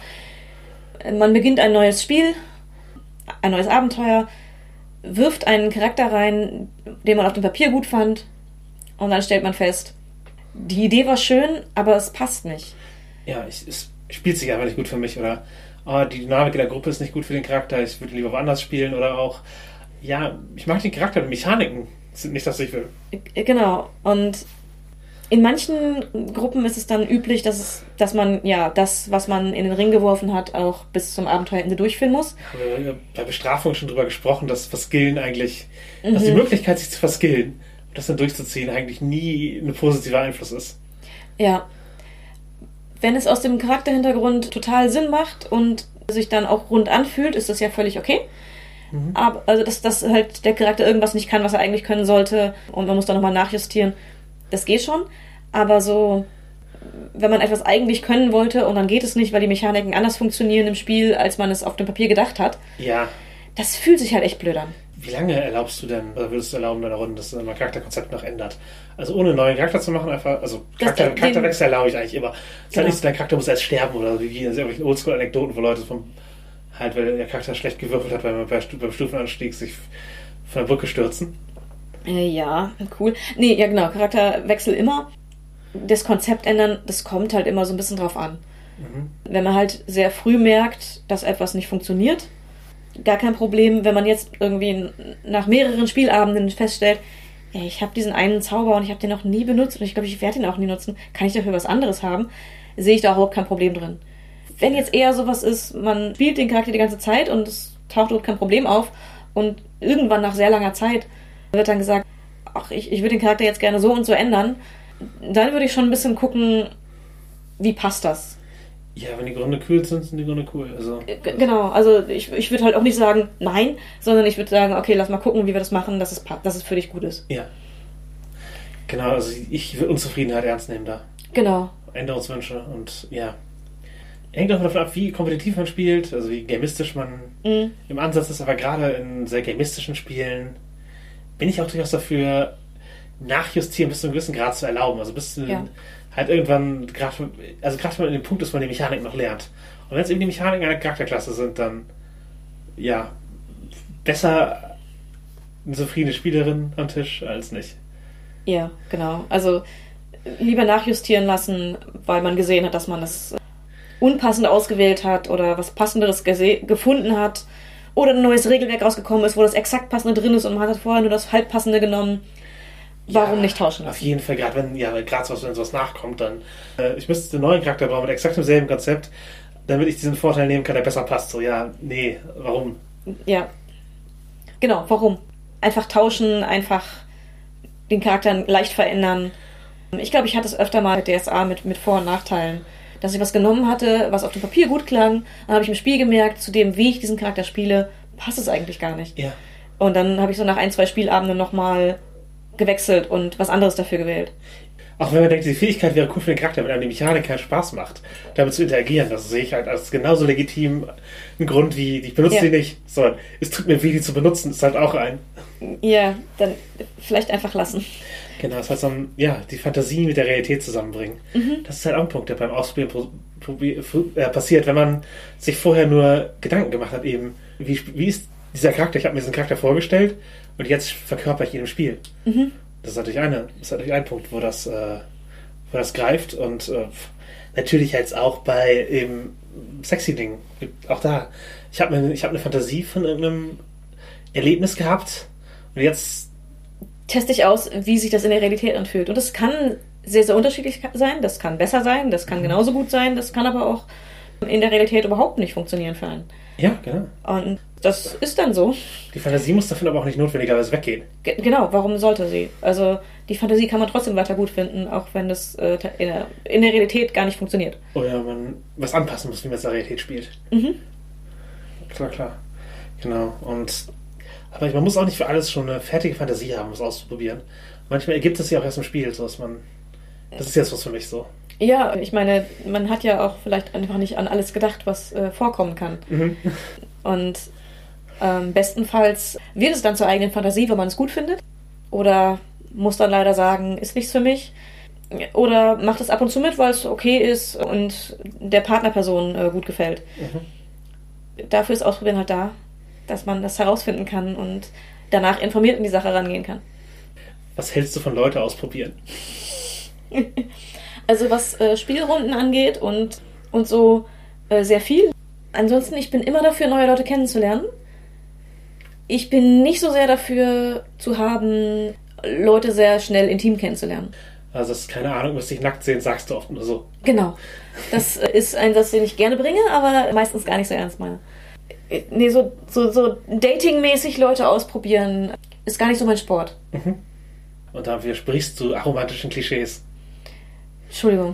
man beginnt ein neues Spiel, ein neues Abenteuer, wirft einen Charakter rein, den man auf dem Papier gut fand und dann stellt man fest, die Idee war schön, aber es passt nicht. Ja, ich, es spielt sich einfach nicht gut für mich oder oh, die Dynamik in der Gruppe ist nicht gut für den Charakter, ich würde lieber woanders spielen oder auch, ja, ich mag den Charakter, die Mechaniken sind nicht das, was ich will. Genau, und in manchen Gruppen ist es dann üblich, dass, es, dass man ja das, was man in den Ring geworfen hat, auch bis zum Abenteuerende durchführen muss. Haben wir bei Bestrafung schon drüber gesprochen, dass Verskillen eigentlich, mhm. dass die Möglichkeit, sich zu verskillen und das dann durchzuziehen, eigentlich nie ein positiver Einfluss ist. Ja. Wenn es aus dem Charakterhintergrund total Sinn macht und sich dann auch rund anfühlt, ist das ja völlig okay. Mhm. Aber also dass, dass halt der Charakter irgendwas nicht kann, was er eigentlich können sollte und man muss dann nochmal nachjustieren, das geht schon. Aber so, wenn man etwas eigentlich können wollte und dann geht es nicht, weil die Mechaniken anders funktionieren im Spiel, als man es auf dem Papier gedacht hat, ja, das fühlt sich halt echt blöd an. Wie lange erlaubst du denn, oder würdest du erlauben in einer Runde, dass man Charakterkonzept noch ändert? Also ohne einen neuen Charakter zu machen, einfach, also Charakter, den, Charakterwechsel erlaube ich eigentlich immer. Es ist genau. Halt nicht so, dein Charakter muss erst sterben oder wie in irgendwelchen Oldschool-Anekdoten, wo Leute vom, halt, weil der Charakter schlecht gewürfelt hat, weil man bei, beim Stufenanstieg sich von der Brücke stürzen. Äh, ja, cool. Nee, ja genau, Charakterwechsel immer. Das Konzept ändern, das kommt halt immer so ein bisschen drauf an. Mhm. Wenn man halt sehr früh merkt, dass etwas nicht funktioniert, gar kein Problem. Wenn man jetzt irgendwie nach mehreren Spielabenden feststellt, ey, ich habe diesen einen Zauber und ich habe den noch nie benutzt und ich glaube, ich werde ihn auch nie nutzen, kann ich dafür was anderes haben, sehe ich da überhaupt kein Problem drin. Wenn jetzt eher sowas ist, man spielt den Charakter die ganze Zeit und es taucht überhaupt kein Problem auf und irgendwann nach sehr langer Zeit wird dann gesagt, ach, ich, ich würde den Charakter jetzt gerne so und so ändern, dann würde ich schon ein bisschen gucken, wie passt das? Ja, wenn die Gründe cool sind, sind die Gründe cool. Also. G- genau, also ich, ich würde halt auch nicht sagen, nein, sondern ich würde sagen, okay, lass mal gucken, wie wir das machen, dass es, dass es für dich gut ist. Ja. Genau, also ich will Unzufriedenheit ernst nehmen da. Genau. Änderungswünsche und ja. Hängt auch davon ab, wie kompetitiv man spielt, also wie gamistisch man mhm. im Ansatz ist, aber gerade in sehr gamistischen Spielen bin ich auch durchaus dafür, Nachjustieren bis zu einem gewissen Grad zu erlauben. Also bis zu ja. halt irgendwann, grad, also gerade wenn man in dem Punkt ist, wo man die Mechanik noch lernt. Und wenn es eben die Mechaniken einer Charakterklasse sind, dann ja, besser eine zufriedene Spielerin am Tisch als nicht. Ja, genau. Also lieber nachjustieren lassen, weil man gesehen hat, dass man das unpassend ausgewählt hat oder was Passenderes gese- gefunden hat oder ein neues Regelwerk rausgekommen ist, wo das exakt Passende drin ist und man hat vorher nur das Halbpassende genommen. Warum ja, nicht tauschen lassen? Auf jeden Fall, gerade wenn ja, gerade wenn sowas nachkommt, dann äh, ich müsste einen neuen Charakter bauen mit exakt demselben Konzept, damit ich diesen Vorteil nehmen kann, der besser passt. So, ja, nee, warum? Ja, genau, warum? Einfach tauschen, einfach den Charakter leicht verändern. Ich glaube, ich hatte es öfter mal mit D S A mit, mit Vor- und Nachteilen, dass ich was genommen hatte, was auf dem Papier gut klang, dann habe ich im Spiel gemerkt, zu dem, wie ich diesen Charakter spiele, passt es eigentlich gar nicht. Ja. Und dann habe ich so nach ein, zwei Spielabenden nochmal gewechselt und was anderes dafür gewählt. Auch wenn man denkt, die Fähigkeit wäre cool für den Charakter, wenn einem die Mechanik keinen Spaß macht, damit zu interagieren, das sehe ich halt als genauso legitim einen Grund wie, ich benutze ja. die nicht, sondern es tut mir weh, die zu benutzen, ist halt auch ein. Ja, dann vielleicht einfach lassen. Genau, das heißt dann, ja, die Fantasie mit der Realität zusammenbringen. Mhm. Das ist halt auch ein Punkt, der beim Ausprobieren pro, pro, äh, passiert, wenn man sich vorher nur Gedanken gemacht hat, eben, wie, wie ist dieser Charakter, ich habe mir diesen Charakter vorgestellt und jetzt verkörper ich ihn im Spiel. Mhm. Das ist natürlich eine, das ist natürlich ein Punkt, wo das, äh, wo das greift und äh, natürlich jetzt auch bei eben sexy Dingen. Auch da. Ich habe eine, ich habe eine Fantasie von irgendeinem Erlebnis gehabt und jetzt teste ich aus, wie sich das in der Realität anfühlt. Und das kann sehr, sehr unterschiedlich sein. Das kann besser sein, das kann genauso gut sein, das kann aber auch in der Realität überhaupt nicht funktionieren für einen. Ja, genau. Und das ist dann so. Die Fantasie muss davon aber auch nicht notwendigerweise weggehen. Ge- genau, warum sollte sie? Also die Fantasie kann man trotzdem weiter gut finden, auch wenn das äh, in, der, in der Realität gar nicht funktioniert. Oder man was anpassen muss, wie man es in der Realität spielt. Mhm. Klar, klar. Genau. Und aber man muss auch nicht für alles schon eine fertige Fantasie haben, um es auszuprobieren. Manchmal ergibt es sich auch erst im Spiel, so dass man. Das ist jetzt was für mich so. Ja, ich meine, man hat ja auch vielleicht einfach nicht an alles gedacht, was äh, vorkommen kann. Mhm. Und ähm, bestenfalls wird es dann zur eigenen Fantasie, wenn man es gut findet. Oder muss dann leider sagen, ist nichts für mich. Oder macht es ab und zu mit, weil es okay ist und der Partnerperson äh, gut gefällt. Mhm. Dafür ist Ausprobieren halt da, dass man das herausfinden kann und danach informiert in die Sache rangehen kann. Was hältst du von Leute ausprobieren? Also was äh, Spielrunden angeht und, und so äh, sehr viel. Ansonsten, ich bin immer dafür, neue Leute kennenzulernen. Ich bin nicht so sehr dafür zu haben, Leute sehr schnell intim kennenzulernen. Also das ist keine Ahnung, du musst dich nackt sehen, sagst du oft nur so. Genau. Das ist ein Satz, den ich gerne bringe, aber meistens gar nicht so ernst meine. Nee, so, so, so datingmäßig Leute ausprobieren, ist gar nicht so mein Sport. Mhm. Und da widersprichst du aromantischen Klischees. Entschuldigung.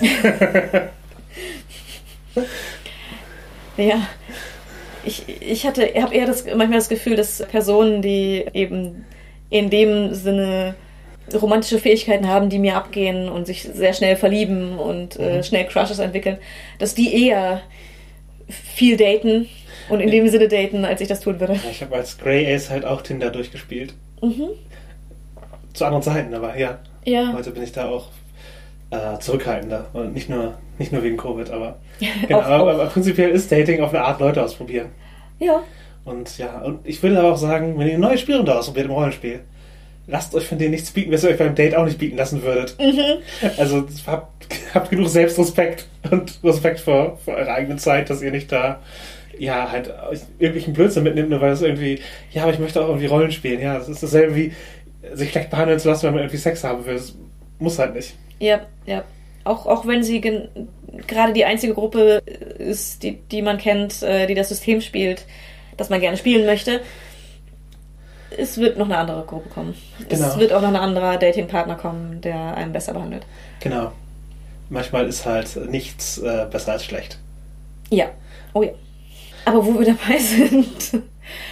Ja, ich, ich hatte, ich habe eher das, manchmal das Gefühl, dass Personen, die eben in dem Sinne romantische Fähigkeiten haben, die mir abgehen und sich sehr schnell verlieben und mhm. äh, schnell Crushes entwickeln, dass die eher viel daten und in dem Sinne daten, als ich das tun würde. Ich habe als Grey Ace halt auch Tinder durchgespielt. Mhm. Zu anderen Zeiten, aber ja. Ja. Heute bin ich da auch äh, zurückhaltender. Und nicht nur, nicht nur wegen Covid, aber, genau, auch, aber, auch. aber prinzipiell ist Dating auf eine Art Leute ausprobieren. Ja. Und ja, und ich würde aber auch sagen, wenn ihr eine neue Spielrunde ausprobiert im Rollenspiel, lasst euch von denen nichts bieten, was ihr euch beim Date auch nicht bieten lassen würdet. Mhm. Also habt, habt genug Selbstrespekt und Respekt vor, vor eurer eigenen Zeit, dass ihr nicht da ja, halt irgendwelchen Blödsinn mitnimmt, nur weil es irgendwie, ja, aber ich möchte auch irgendwie Rollen spielen. Ja, das ist dasselbe wie sich schlecht behandeln zu lassen, wenn man irgendwie Sex haben will. Das muss halt nicht. Ja, ja. Auch, auch wenn sie gen- gerade die einzige Gruppe ist, die, die man kennt, äh, die das System spielt, das man gerne spielen möchte. Es wird noch eine andere Gruppe kommen. Genau. Es wird auch noch ein anderer Datingpartner kommen, der einen besser behandelt. Genau. manchmal ist halt nichts äh, besser als schlecht. Ja, oh ja. Aber wo wir dabei sind,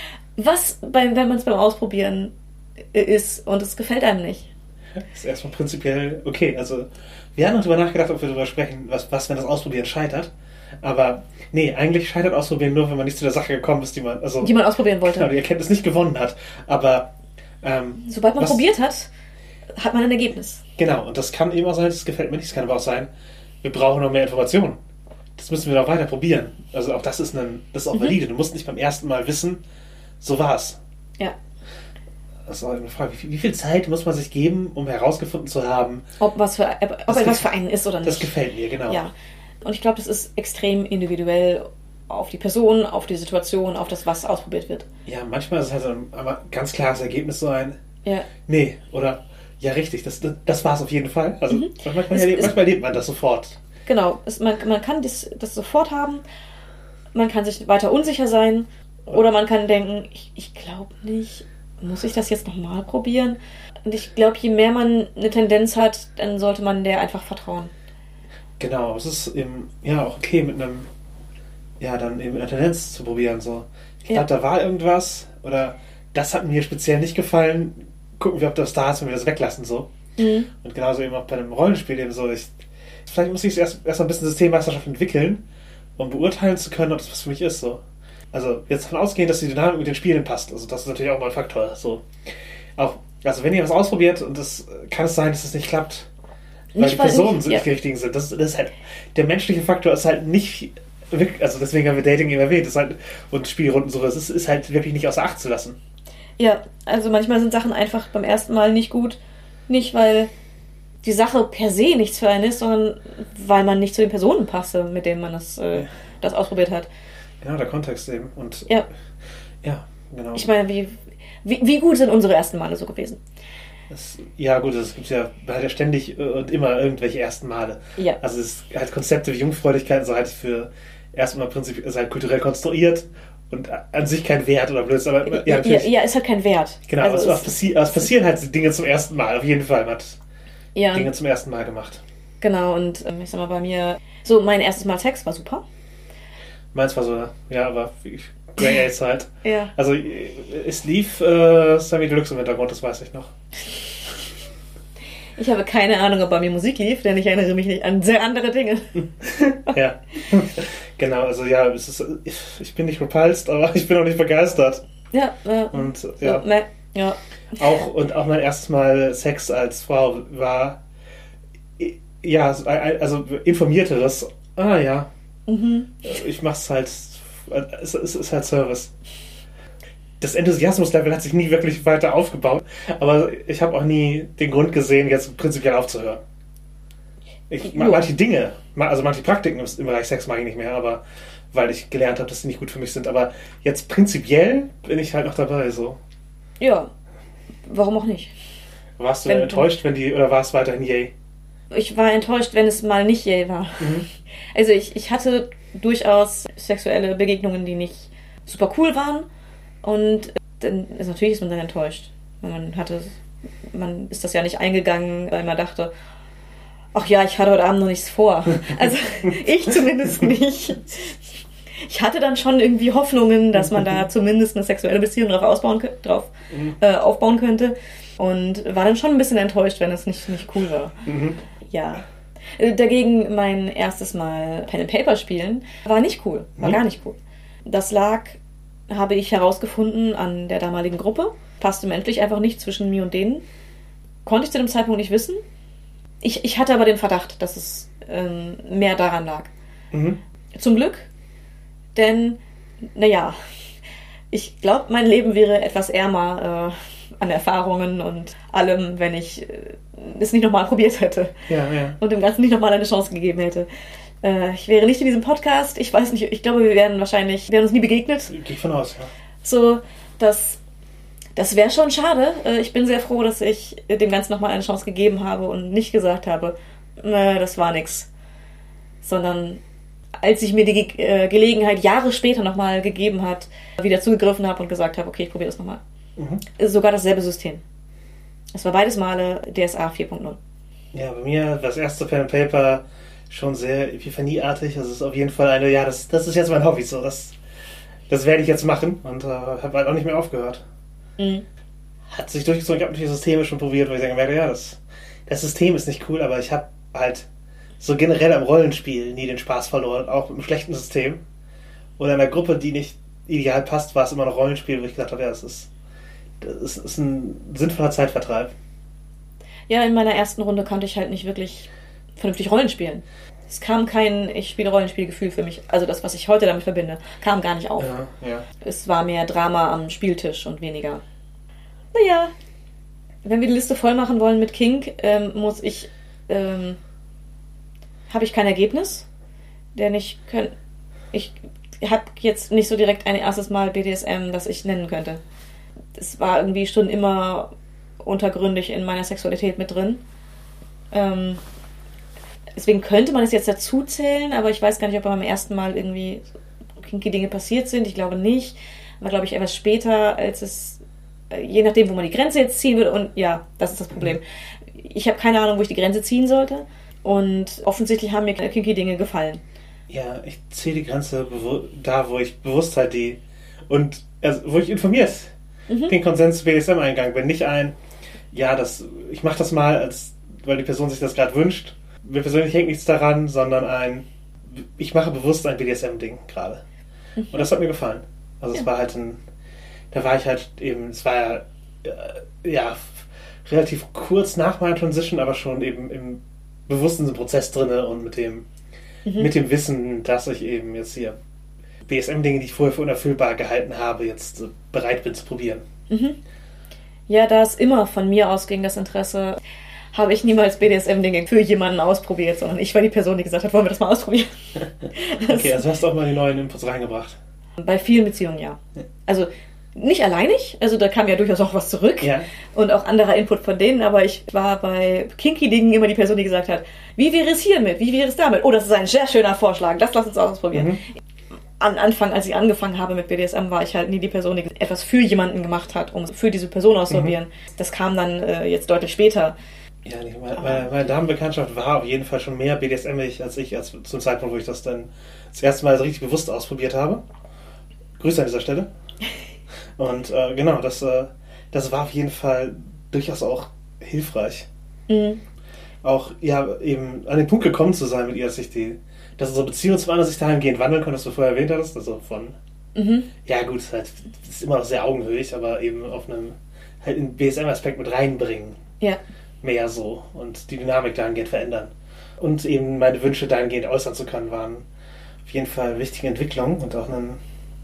was, beim, wenn man es beim Ausprobieren ist und es gefällt einem nicht? Ist erstmal prinzipiell okay. Also, wir haben noch darüber nachgedacht, ob wir darüber sprechen, was, was, wenn das Ausprobieren scheitert. Aber, nee, eigentlich scheitert Ausprobieren nur, wenn man nicht zu der Sache gekommen ist, die man, also, die man ausprobieren wollte. Genau, die Erkenntnis nicht gewonnen hat. Aber, ähm, sobald man was, probiert hat, hat man ein Ergebnis. Genau, und das kann eben auch sein, das gefällt mir nicht, das kann aber auch sein, wir brauchen noch mehr Informationen. Das müssen wir noch weiter probieren. Also auch das ist, ein, das ist auch mhm. valide. Du musst nicht beim ersten Mal wissen, so war's. Ja. Das ist auch eine Frage, wie, wie viel Zeit muss man sich geben, um herausgefunden zu haben, ob, was für, ob etwas für einen ist oder nicht. Das gefällt mir, genau. Ja. Und ich glaube, das ist extrem individuell auf die Person, auf die Situation, auf das, was ausprobiert wird. Ja, manchmal ist es halt ein aber ganz klares Ergebnis so ein, ja. nee, oder ja, richtig, das, das, das war es auf jeden Fall. Also mhm. manchmal, es, erlebt, manchmal erlebt man das sofort. Genau, es, man, man kann das, das sofort haben, man kann sich weiter unsicher sein oder man kann denken, ich, ich glaube nicht, muss ich das jetzt nochmal probieren? Und ich glaube, je mehr man eine Tendenz hat, dann sollte man der einfach vertrauen. Genau, es ist eben, ja, auch okay mit einem, ja, dann eben mit einer Tendenz zu probieren, so. Ich glaube, ja. da war irgendwas, oder das hat mir speziell nicht gefallen, gucken wir, ob das da ist, wenn wir das weglassen, so. Mhm. Und genauso eben auch bei einem Rollenspiel eben so, ich, vielleicht muss ich erst, erst mal ein bisschen Systemmeisterschaft entwickeln, um beurteilen zu können, ob das was für mich ist, so. Also, jetzt davon ausgehen, dass die Dynamik mit den Spielen passt, also das ist natürlich auch mal ein Faktor, so. Auch, also wenn ihr was ausprobiert und das kann es sein, dass es nicht klappt, weil nicht, die Personen nicht, ja. nicht die richtigen sind. Das, das ist halt, der menschliche Faktor ist halt nicht wirklich, also deswegen haben wir Dating eben erwähnt, ist halt, und Spielrunden so, es ist, ist halt wirklich nicht außer Acht zu lassen. Ja, also manchmal sind Sachen einfach beim ersten Mal nicht gut, nicht weil die Sache per se nichts für einen ist, sondern weil man nicht zu den Personen passe, mit denen man das, äh, das ausprobiert hat. Genau, der Kontext eben. Und ja, ja genau. Ich meine, wie, wie, wie gut sind unsere ersten Male so gewesen? Das, ja gut, es gibt ja, halt ja ständig und immer irgendwelche ersten Male. Ja. Also es ist halt Konzepte wie Jungfräulichkeit, so halt für erstmal prinzipiell ist halt kulturell konstruiert und an sich kein Wert oder Blödsinn. Aber ja, ja, ja, ist halt kein Wert. Genau, also es, es, passi- es passieren halt Dinge zum ersten Mal, auf jeden Fall. Man hat ja. Dinge zum ersten Mal gemacht. Genau, und ähm, ich sag mal, bei mir, so mein erstes Mal Sex war super. Meins war so, ja, aber Grey Ace halt. Ja. Also es lief äh, Sammy Deluxe im Hintergrund, das weiß ich noch. Ich habe keine Ahnung, ob bei mir Musik lief, denn ich erinnere mich nicht an sehr andere Dinge. Ja, genau, also ja, es ist, ich, ich bin nicht repulsed, aber ich bin auch nicht begeistert. Ja, äh, und ja. So, ne, ja. Auch, und auch mein erstes Mal Sex als Frau war, ja, also informierteres. Ah ja, mhm. ich mach's halt, es, es ist halt Service. Das Enthusiasmus-Level hat sich nie wirklich weiter aufgebaut, aber ich habe auch nie den Grund gesehen, jetzt prinzipiell aufzuhören. Ich, ja. Manche Dinge, also manche Praktiken im Bereich Sex mag ich nicht mehr, aber weil ich gelernt habe, dass sie nicht gut für mich sind. Aber jetzt prinzipiell bin ich halt noch dabei, so. Ja, warum auch nicht? Warst du wenn, enttäuscht, wenn die, oder war es weiterhin yay? Ich war enttäuscht, wenn es mal nicht yay war. Mhm. Also ich, ich hatte durchaus sexuelle Begegnungen, die nicht super cool waren. Und dann ist natürlich ist man dann enttäuscht. Man hatte, man ist das ja nicht eingegangen, weil man dachte, ach ja, ich hatte heute Abend noch nichts vor. Also ich zumindest nicht. Ich hatte dann schon irgendwie Hoffnungen, dass man da zumindest eine sexuelle Beziehung drauf, ausbauen, drauf mhm. äh, aufbauen könnte. Und war dann schon ein bisschen enttäuscht, wenn es nicht, nicht cool war. Mhm. Ja. Dagegen mein erstes Mal Pen and Paper spielen war nicht cool. War mhm. gar nicht cool. Das lag, habe ich herausgefunden, an der damaligen Gruppe. Passte menschlich einfach nicht zwischen mir und denen. Konnte ich zu dem Zeitpunkt nicht wissen. Ich, ich hatte aber den Verdacht, dass es ähm, mehr daran lag. Mhm. Zum Glück, denn, naja, ich glaube, mein Leben wäre etwas ärmer äh, an Erfahrungen und allem, wenn ich äh, es nicht nochmal probiert hätte. Ja, ja. Und dem Ganzen nicht nochmal eine Chance gegeben hätte. Äh, ich wäre nicht in diesem Podcast. Ich weiß nicht, ich glaube, wir wären wahrscheinlich, wir wären uns nie begegnet. Gehe ich von aus, ja. So, das, das wäre schon schade. Äh, ich bin sehr froh, dass ich dem Ganzen nochmal eine Chance gegeben habe und nicht gesagt habe, äh, das war nix. Sondern als ich mir die Ge- äh, Gelegenheit Jahre später nochmal gegeben hat, wieder zugegriffen habe und gesagt habe, okay, ich probiere das nochmal. Mhm. Sogar dasselbe System. Es war beides Male D S A vier Punkt null. Ja, bei mir das erste Pen and Paper schon sehr epiphanieartig. Also es ist auf jeden Fall eine, ja, das, das ist jetzt mein Hobby, so, das, das werde ich jetzt machen und äh, habe halt auch nicht mehr aufgehört. Mhm. Hat sich durchgezogen, ich habe natürlich Systeme schon probiert, wo ich dann gemerkt habe, ja, das, das System ist nicht cool, aber ich habe halt so generell am Rollenspiel nie den Spaß verloren, auch mit einem schlechten System. Oder in einer Gruppe, die nicht ideal passt, war es immer noch Rollenspiel, wo ich gedacht habe, ja, das ist, das ist, ist ein sinnvoller Zeitvertreib. Ja, in meiner ersten Runde konnte ich halt nicht wirklich vernünftig Rollen spielen. Es kam kein ich spiele Rollenspielgefühl für mich, also das, was ich heute damit verbinde, kam gar nicht auf. Ja, ja. Es war mehr Drama am Spieltisch und weniger. Naja, wenn wir die Liste voll machen wollen mit Kink, ähm, muss ich, ähm, habe ich kein Ergebnis, denn ich kann, ich habe jetzt nicht so direkt ein erstes Mal B D S M, das ich nennen könnte. Es war irgendwie schon immer untergründig in meiner Sexualität mit drin. Ähm, deswegen könnte man es jetzt dazu zählen, aber ich weiß gar nicht, ob beim ersten Mal irgendwie kinky Dinge passiert sind. Ich glaube nicht. War, glaube ich, etwas später, als es, je nachdem, wo man die Grenze jetzt ziehen würde. Und ja, das ist das Problem. Ich habe keine Ahnung, wo ich die Grenze ziehen sollte. Und offensichtlich haben mir kinky Dinge gefallen. Ja, ich ziehe die Grenze da, wo ich Bewusstheit die und also, wo ich informiert mhm. den Konsens zu B D S M eingegangen bin. Nicht ein, ja, das, ich mache das mal, als, weil die Person sich das gerade wünscht. Mir persönlich hängt nichts daran, sondern ein, ich mache bewusst ein B D S M-Ding gerade. Mhm. Und das hat mir gefallen. Also ja. Es war halt ein, da war ich halt eben, es war ja, äh, ja relativ kurz nach meiner Transition, aber schon eben im bewussten Prozess drinne und mit dem Mhm. mit dem Wissen, dass ich eben jetzt hier B S M-Dinge, die ich vorher für unerfüllbar gehalten habe, jetzt bereit bin zu probieren. Mhm. Ja, da es immer von mir ausging, das Interesse, habe ich niemals B D S M-Dinge für jemanden ausprobiert, sondern ich war die Person, die gesagt hat, wollen wir das mal ausprobieren. Okay, also hast du auch mal die neuen Inputs reingebracht. Bei vielen Beziehungen, ja. Also nicht alleinig, also da kam ja durchaus auch was zurück ja. und auch anderer Input von denen, aber ich war bei Kinky-Dingen immer die Person, die gesagt hat, wie wäre es hiermit, wie wäre es damit? Oh, das ist ein sehr schöner Vorschlag, das lass uns ausprobieren. Mhm. Am Anfang, als ich angefangen habe mit B D S M, war ich halt nie die Person, die etwas für jemanden gemacht hat, um für diese Person auszuprobieren. Mhm. Das kam dann äh, jetzt deutlich später. Ja, meine, meine, meine Damenbekanntschaft war auf jeden Fall schon mehr B D S M-ig als ich, als zum Zeitpunkt, wo ich das dann das erste Mal so richtig bewusst ausprobiert habe. Grüße an dieser Stelle. Und äh, genau, das, äh, das war auf jeden Fall durchaus auch hilfreich. Mhm. Auch ja eben an den Punkt gekommen zu sein mit ihr, dass ich die, dass unsere Beziehung zum anderen sich dahingehend wandeln konnte, was du vorher erwähnt hattest. Also von, mhm. ja gut, halt, das ist immer noch sehr augenhöhig, aber eben auf einem halt einen B S M-Aspekt mit reinbringen. Ja. Mehr so und die Dynamik dahingehend verändern. Und eben meine Wünsche dahingehend äußern zu können, waren auf jeden Fall wichtige Entwicklungen und auch einen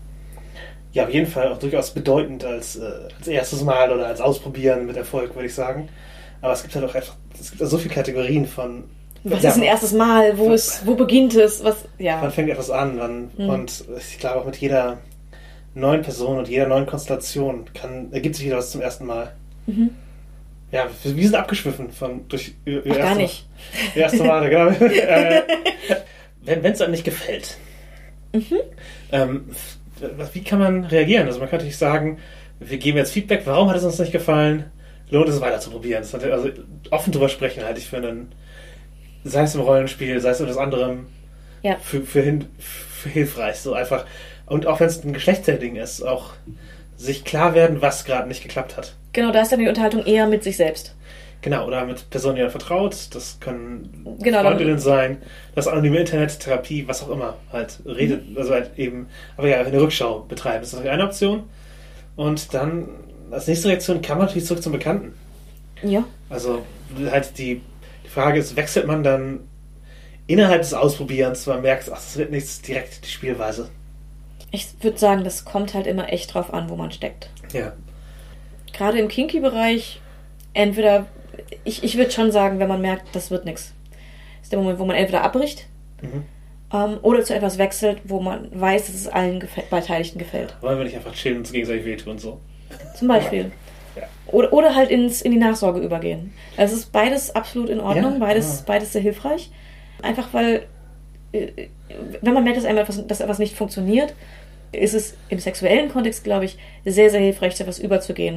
ja, auf jeden Fall auch durchaus bedeutend als, äh, als erstes Mal oder als Ausprobieren mit Erfolg, würde ich sagen. Aber es gibt halt auch einfach, es gibt so viele Kategorien von... Was ja, ist ein erstes Mal? Wo, von, ist, wo beginnt es? Was, ja. Wann fängt etwas an? Wann, mhm. Und ich glaube auch mit jeder neuen Person und jeder neuen Konstellation kann, ergibt sich wieder was zum ersten Mal. Mhm. Ja, wir sind abgeschwiffen von, durch Ach, erste, gar nicht. erste Male, genau. äh, wenn es einem nicht gefällt. Mhm. Ähm, Wie kann man reagieren? Also man könnte nicht sagen, wir geben jetzt Feedback, warum hat es uns nicht gefallen? Lohnt es weiter zu probieren? Das hat, also offen drüber sprechen halte ich für einen, sei es im Rollenspiel, sei es in etwas anderem, ja. für, für, hin, für hilfreich. So einfach. Und auch wenn es ein Geschlechtsding ist, auch sich klar werden, was gerade nicht geklappt hat. Genau, da ist dann die Unterhaltung eher mit sich selbst. Genau, oder mit Personen, die man vertraut. Das können genau, Freundinnen sein, das anonyme Internet, Therapie, was auch immer. Halt redet, mhm. also halt eben, aber ja, eine Rückschau betreiben. Das ist eine Option. Und dann, als nächste Reaktion kann man natürlich zurück zum Bekannten. Ja. Also halt die, die Frage ist, wechselt man dann innerhalb des Ausprobierens, man merkt, ach, das wird nichts, direkt die Spielweise. Ich würde sagen, das kommt halt immer echt drauf an, wo man steckt. Ja. Gerade im Kinky-Bereich, entweder Ich, ich würde schon sagen, wenn man merkt, das wird nichts. Ist der Moment, wo man entweder abbricht mhm. ähm, oder zu etwas wechselt, wo man weiß, dass es allen gefällt, Beteiligten gefällt. Wollen wir nicht einfach chillen und uns gegenseitig wehtun und so? Zum Beispiel. Ja. Oder, oder halt ins, in die Nachsorge übergehen. Also es ist beides absolut in Ordnung, ja, beides, ja. beides sehr hilfreich. Einfach weil, äh, wenn man merkt, dass einem etwas, dass etwas nicht funktioniert, ist es im sexuellen Kontext, glaube ich, sehr, sehr hilfreich, zu etwas überzugehen,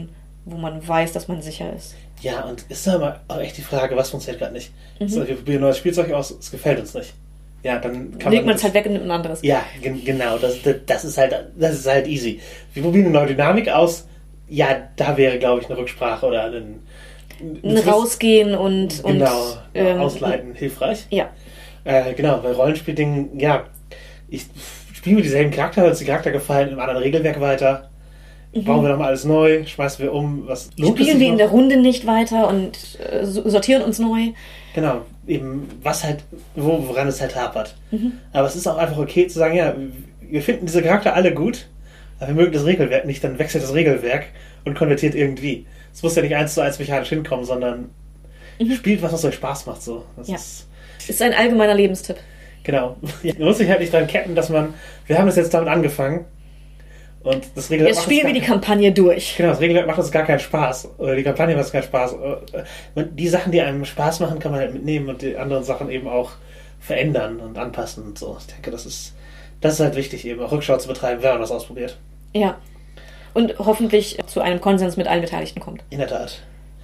wo man weiß, dass man sicher ist. Ja, und ist da mal auch echt die Frage, was funktioniert gerade nicht? Mhm. Also, wir probieren ein neues Spielzeug aus, es gefällt uns nicht. Ja, dann kann legt man es halt weg und nimmt ein anderes. Ja, gen- genau, das, das, ist halt, das ist halt easy. Wir probieren eine neue Dynamik aus. Ja, da wäre, glaube ich, eine Rücksprache oder ein, ein, ein Rausgehen und, genau, und ähm, ausleiten hilfreich. Ja. Äh, genau, bei Rollenspieldingen, ja, ich spiele mit dieselben Charakter, weil uns die Charakter gefallen, im anderen Regelwerk weiter. Mhm. Bauen wir nochmal alles neu, schmeißen wir um, was lohnt es sich Spielen wir noch? in der Runde nicht weiter und äh, sortieren uns neu. Genau, eben, was halt, wo, woran es halt hapert. Mhm. Aber es ist auch einfach okay zu sagen, ja, wir finden diese Charakter alle gut, aber wir mögen das Regelwerk nicht, dann wechselt das Regelwerk und konvertiert irgendwie. Es muss ja nicht eins zu eins mechanisch hinkommen, sondern mhm. spielt was, was euch Spaß macht. So. Das ja. ist, ist ein allgemeiner Lebenstipp. Genau. Man muss sich halt nicht dran ketten, dass man, wir haben es jetzt damit angefangen und das Regelwerk Jetzt spielen wir die Kampagne durch. Genau, das Regelwerk macht uns gar keinen Spaß. Oder die Kampagne macht uns keinen Spaß. Die Sachen, die einem Spaß machen, kann man halt mitnehmen und die anderen Sachen eben auch verändern und anpassen und so. Ich denke, das ist, das ist halt wichtig, eben auch Rückschau zu betreiben, wenn man das ausprobiert. Ja. Und hoffentlich zu einem Konsens mit allen Beteiligten kommt. In der Tat.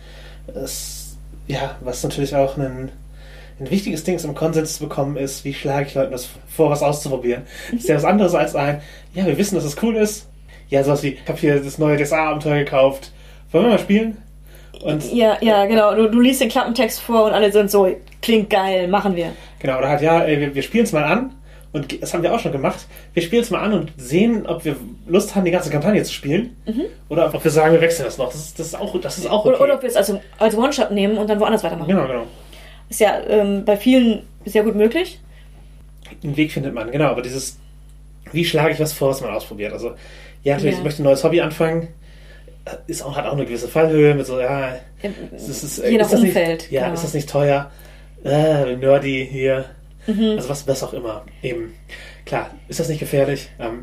Das, ja, was natürlich auch ein, ein wichtiges Ding ist, um Konsens zu bekommen, ist, wie schlage ich Leuten das vor, was auszuprobieren. Das ist ja was anderes als ein, ja, wir wissen, dass es cool ist. Ja, sowas wie, ich habe hier das neue D S A-Abenteuer gekauft. Wollen wir mal spielen? Und, ja, ja, genau. Du, du liest den Klappentext vor und alle sind so, klingt geil, machen wir. Genau, oder halt, ja, ey, wir, wir spielen es mal an. Und das haben wir auch schon gemacht. Wir spielen es mal an und sehen, ob wir Lust haben, die ganze Kampagne zu spielen. Mhm. Oder ob wir sagen, wir wechseln das noch. Das ist, das ist, auch, das ist auch okay. Oder, oder ob wir es also als One-Shot nehmen und dann woanders weitermachen. Genau, genau. Ist ja ähm, bei vielen sehr gut möglich. Einen Weg findet man, genau. Aber dieses, wie schlage ich was vor, was man ausprobiert. Also, ja, natürlich, ja. ich möchte ein neues Hobby anfangen. Ist auch, hat auch eine gewisse Fallhöhe mit so, ja, ja ist, ist, je nach ist das Umfeld. Nicht, ja, genau. Ist das nicht teuer? Äh, nerdy hier. Mhm. Also was, was auch immer. Eben. Klar, ist das nicht gefährlich? Ähm,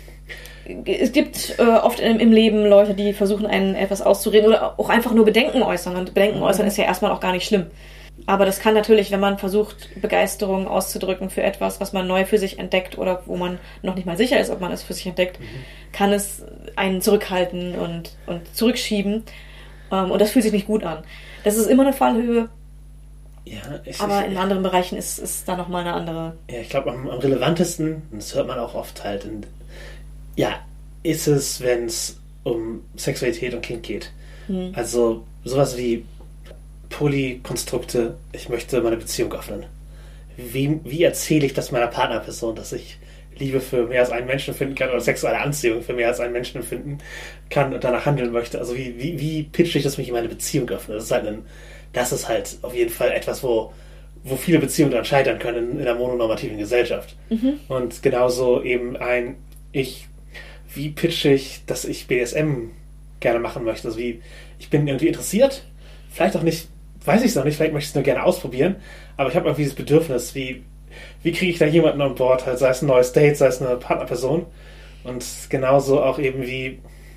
es gibt äh, oft im, im Leben Leute, die versuchen, einen etwas auszureden oder auch einfach nur Bedenken äußern. Und Bedenken mhm. äußern ist ja erstmal auch gar nicht schlimm. Aber das kann natürlich, wenn man versucht, Begeisterung auszudrücken für etwas, was man neu für sich entdeckt oder wo man noch nicht mal sicher ist, ob man es für sich entdeckt, mhm. kann es einen zurückhalten und, und zurückschieben. Ähm, und das fühlt sich nicht gut an. Das ist immer eine Fallhöhe. Ja, ich, aber ich, in anderen Bereichen ist, ist da nochmal eine andere... Ja, ich glaube, am, am relevantesten, und das hört man auch oft halt, in, ja, ist es, wenn es um Sexualität und Kink geht. Hm. Also sowas wie Polykonstrukte, ich möchte meine Beziehung öffnen. Wie, wie erzähle ich das meiner Partnerperson, dass ich Liebe für mehr als einen Menschen finden kann oder sexuelle Anziehung für mehr als einen Menschen finden kann und danach handeln möchte? Also wie, wie, wie pitche ich, dass mich in meine Beziehung öffne? Das ist halt ein Das ist halt auf jeden Fall etwas, wo, wo viele Beziehungen daran scheitern können in, in einer mononormativen Gesellschaft. Mhm. Und genauso eben ein, ich, wie pitche ich, dass ich B D S M gerne machen möchte? Also wie, ich bin irgendwie interessiert, vielleicht auch nicht, weiß ich es noch nicht, vielleicht möchte ich es nur gerne ausprobieren, aber ich habe irgendwie das Bedürfnis, wie, wie kriege ich da jemanden an Bord, halt, sei es ein neues Date, sei es eine Partnerperson. Und genauso auch eben wie,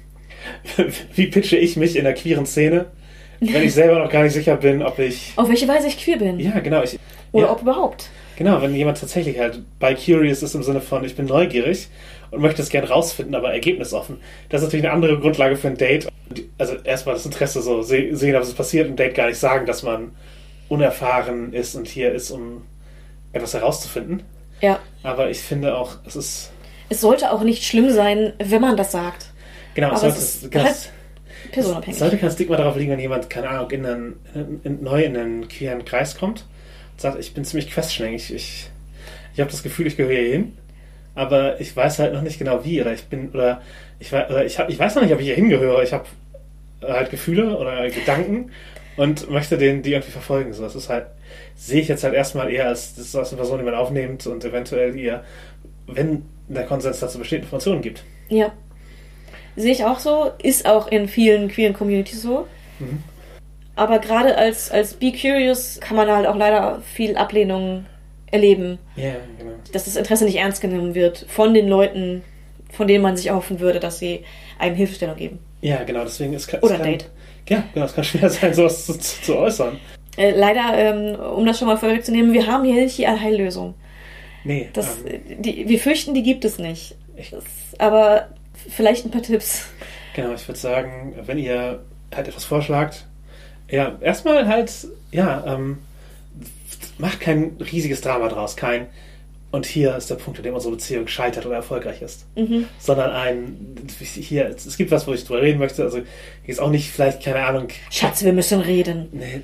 wie pitche ich mich in der queeren Szene, wenn ich selber noch gar nicht sicher bin, ob ich... Auf welche Weise ich queer bin. Ja, genau. Ich, Oder ja, ob überhaupt. Genau, wenn jemand tatsächlich halt bi-curious ist im Sinne von, ich bin neugierig und möchte es gern rausfinden, aber ergebnisoffen. Das ist natürlich eine andere Grundlage für ein Date. Also erstmal das Interesse so sehen, was es passiert, im Date gar nicht sagen, dass man unerfahren ist und hier ist, um etwas herauszufinden. Ja. Aber ich finde auch, es ist... Es sollte auch nicht schlimm sein, wenn man das sagt. Genau, aber es sollte... Es ist ganz, halt personenabhängig. Es sollte kein Stigma darauf liegen, wenn jemand, keine Ahnung, in einen, in, in, neu in einen queeren Kreis kommt und sagt, ich bin ziemlich questioning, ich, ich, ich habe das Gefühl, ich gehöre hier hin, aber ich weiß halt noch nicht genau wie, oder ich bin, oder ich, oder ich, hab, ich weiß noch nicht, ob ich hier hingehöre, ich habe halt Gefühle oder Gedanken und möchte den, die irgendwie verfolgen. So, das ist halt, sehe ich jetzt halt erstmal eher als, das ist als eine Person, die man aufnimmt und eventuell eher, wenn der Konsens dazu besteht, Informationen gibt. Ja. Sehe ich auch so, ist auch in vielen queeren Communities so. Mhm. Aber gerade als, als Be Curious kann man halt auch leider viel Ablehnung erleben. Ja, genau. Dass das Interesse nicht ernst genommen wird von den Leuten, von denen man sich erhoffen würde, dass sie einem Hilfestellung geben. Ja, genau, deswegen ist es Oder kann, ein Date. Ja, genau, es kann schwer sein, sowas zu, zu, zu äußern. Äh, leider, ähm, um das schon mal vorwegzunehmen, wir haben hier nicht die Allheillösung. Nee. Das, ähm, die, wir fürchten, die gibt es nicht. Das, aber vielleicht ein paar Tipps. Genau, ich würde sagen, wenn ihr halt etwas vorschlagt, ja, erstmal halt, ja, ähm, macht kein riesiges Drama draus, kein und hier ist der Punkt, an dem unsere Beziehung scheitert oder erfolgreich ist. Mhm. Sondern ein, hier, es gibt was, wo ich drüber reden möchte, also hier ist auch nicht vielleicht, keine Ahnung. Schatz, wir müssen reden. Nee,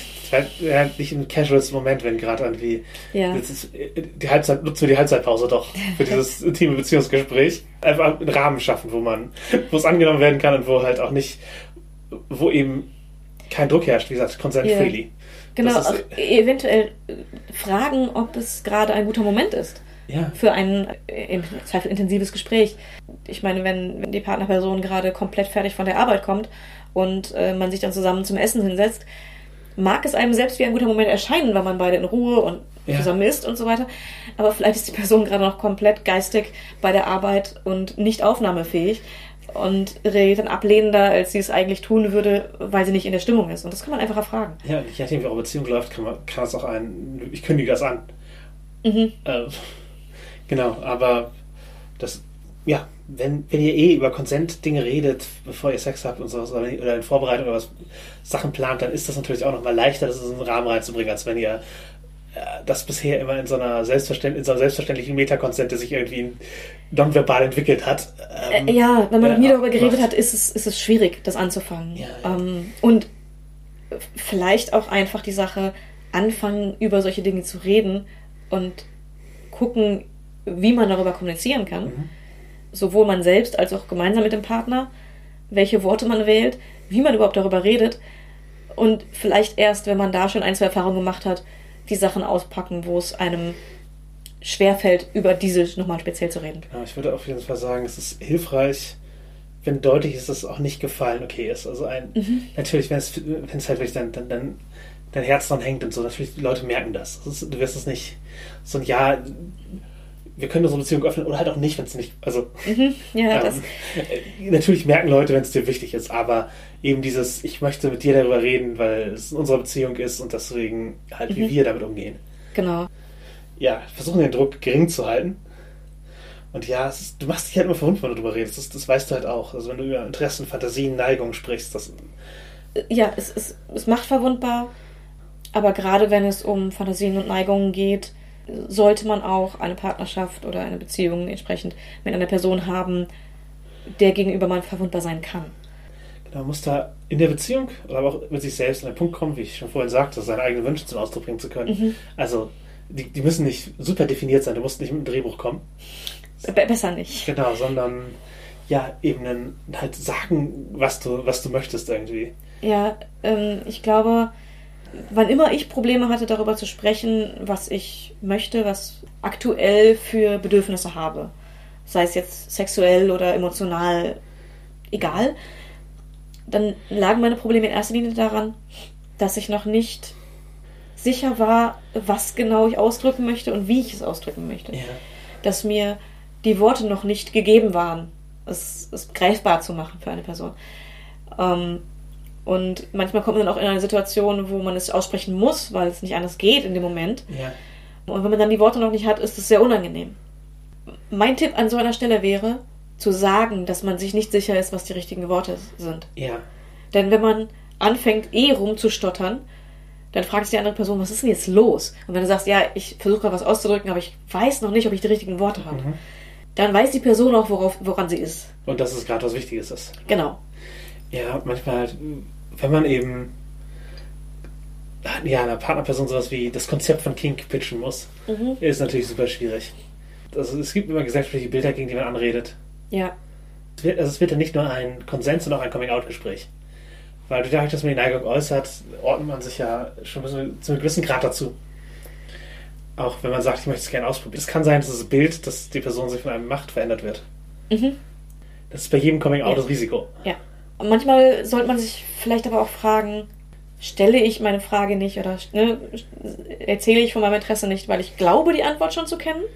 ja, nicht im Casual-Moment, wenn gerade irgendwie, ja. Jetzt ist die Halbzeit, nutzen wir die Halbzeitpause doch für dieses intime Beziehungsgespräch. Einfach einen Rahmen schaffen, wo man, wo es angenommen werden kann und wo halt auch nicht, wo eben kein Druck herrscht, wie gesagt, consent yeah. freely. Genau, auch eventuell fragen, ob es gerade ein guter Moment ist. Ja. Für ein im Zweifel intensives Gespräch. Ich meine, wenn, wenn die Partnerperson gerade komplett fertig von der Arbeit kommt und äh, man sich dann zusammen zum Essen hinsetzt, mag es einem selbst wie ein guter Moment erscheinen, weil man beide in Ruhe und ja. zusammen isst und so weiter. Aber vielleicht ist die Person gerade noch komplett geistig bei der Arbeit und nicht aufnahmefähig und reagiert dann ablehnender, als sie es eigentlich tun würde, weil sie nicht in der Stimmung ist. Und das kann man einfach erfragen. Ja, je nachdem, wie eure Beziehung läuft, kann man kann es auch ein, ich kündige das an. Mhm. Äh, genau, aber das, ja, wenn, wenn ihr eh über Consent-Dinge redet, bevor ihr Sex habt und sowas, oder in Vorbereitung oder was Sachen plant, dann ist das natürlich auch nochmal leichter, das in einen Rahmen reinzubringen, als wenn ihr äh, das bisher immer in so einer Selbstverständ- in so einem selbstverständlichen Meta-Consent, der sich irgendwie nonverbal entwickelt hat. Ähm, äh, ja, wenn man noch nie darüber geredet hat, ist es, ist es schwierig, das anzufangen. Ja, ja. Ähm, und vielleicht auch einfach die Sache anfangen, über solche Dinge zu reden und gucken, wie man darüber kommunizieren kann. Mhm. Sowohl man selbst als auch gemeinsam mit dem Partner, welche Worte man wählt, wie man überhaupt darüber redet und vielleicht erst, wenn man da schon ein, zwei Erfahrungen gemacht hat, die Sachen auspacken, wo es einem schwerfällt, über diese nochmal speziell zu reden. Ja, ich würde auf jeden Fall sagen, es ist hilfreich, wenn deutlich ist, dass es auch nicht gefallen okay ist. Also ein, mhm. natürlich, wenn es, wenn es halt wirklich dann, dann, dann dein Herz dran hängt und so, natürlich, die Leute merken das. das ist, du wirst es nicht so ein Ja, wir können unsere Beziehung öffnen oder halt auch nicht, wenn es nicht, also mhm, ja, ähm, das. natürlich merken Leute, wenn es dir wichtig ist, aber eben dieses, ich möchte mit dir darüber reden, weil es in unserer Beziehung ist und deswegen halt, mhm. wie wir damit umgehen. Genau. Ja, versuchen den Druck gering zu halten. Und ja, es ist, du machst dich halt immer verwundbar, wenn du darüber redest. Das, das weißt du halt auch. Also wenn du über Interessen, Fantasien, Neigungen sprichst, das... Ja, es, es, es macht verwundbar, aber gerade wenn es um Fantasien und Neigungen geht, sollte man auch eine Partnerschaft oder eine Beziehung entsprechend mit einer Person haben, der gegenüber man verwundbar sein kann. Genau, man muss da in der Beziehung oder aber auch mit sich selbst an den Punkt kommen, wie ich schon vorhin sagte, seine eigenen Wünsche zum Ausdruck bringen zu können. Mhm. Also, die, die müssen nicht super definiert sein, du musst nicht mit einem Drehbuch kommen. Be- besser nicht. Genau, sondern ja, eben dann halt sagen, was du, was du möchtest irgendwie. Ja, ähm, ich glaube, wann immer ich Probleme hatte, darüber zu sprechen, was ich möchte, was aktuell für Bedürfnisse habe, sei es jetzt sexuell oder emotional, egal, dann lagen meine Probleme in erster Linie daran, dass ich noch nicht sicher war, was genau ich ausdrücken möchte und wie ich es ausdrücken möchte. Ja. Dass mir die Worte noch nicht gegeben waren, es, es greifbar zu machen für eine Person. Ähm, Und manchmal kommt man dann auch in eine Situation, wo man es aussprechen muss, weil es nicht anders geht in dem Moment. Ja. Und wenn man dann die Worte noch nicht hat, ist es sehr unangenehm. Mein Tipp an so einer Stelle wäre, zu sagen, dass man sich nicht sicher ist, was die richtigen Worte sind. Ja. Denn wenn man anfängt, eh rumzustottern, dann fragt sich die andere Person, was ist denn jetzt los? Und wenn du sagst, ja, ich versuche gerade was auszudrücken, aber ich weiß noch nicht, ob ich die richtigen Worte habe, mhm. dann weiß die Person auch, worauf, woran sie ist. Und dass es gerade was Wichtiges ist. Genau. Ja, manchmal halt, wenn man eben ja, einer Partnerperson sowas wie das Konzept von Kink pitchen muss, mhm. ist natürlich super schwierig. Also es gibt immer gesellschaftliche Bilder, gegen die man anredet. Ja. Es wird, also es wird ja nicht nur ein Konsens, sondern auch ein Coming-out-Gespräch. Weil dadurch, dass man die Neigung äußert, ordnet man sich ja schon bis zu einem gewissen Grad dazu. Auch wenn man sagt, ich möchte es gerne ausprobieren. Es kann sein, dass das Bild, das die Person sich von einem macht, verändert wird. Mhm. Das ist bei jedem Coming-out ja. das Risiko. Ja. Und manchmal sollte man sich vielleicht aber auch fragen, stelle ich meine Frage nicht oder ne, erzähle ich von meinem Interesse nicht, weil ich glaube, die Antwort schon zu kennen?